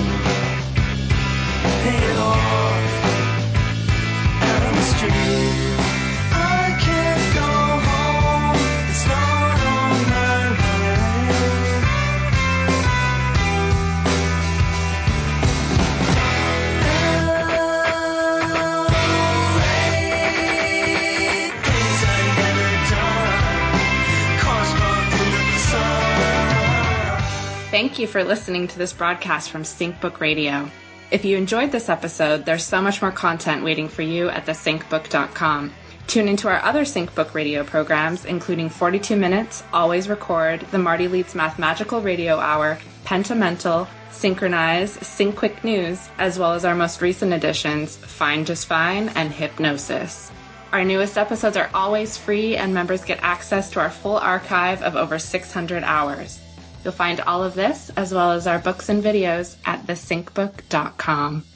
Paid off out on the street. I can't go home, it's not on my mind. Things I never done, cars bumped into the sun. Thank you for listening to this broadcast from SyncBook Radio. If you enjoyed this episode, there's so much more content waiting for you at thesyncbook.com. Tune into our other SyncBook Radio programs, including 42 Minutes, Always Record, the Marty Leeds Mathmagical Radio Hour, Pentamental, Synchronize, Sync Quick News, as well as our most recent editions, Fine Just Fine and Hypnosis. Our newest episodes are always free, and members get access to our full archive of over 600 hours. You'll find all of this, as well as our books and videos, at thesyncbook.com.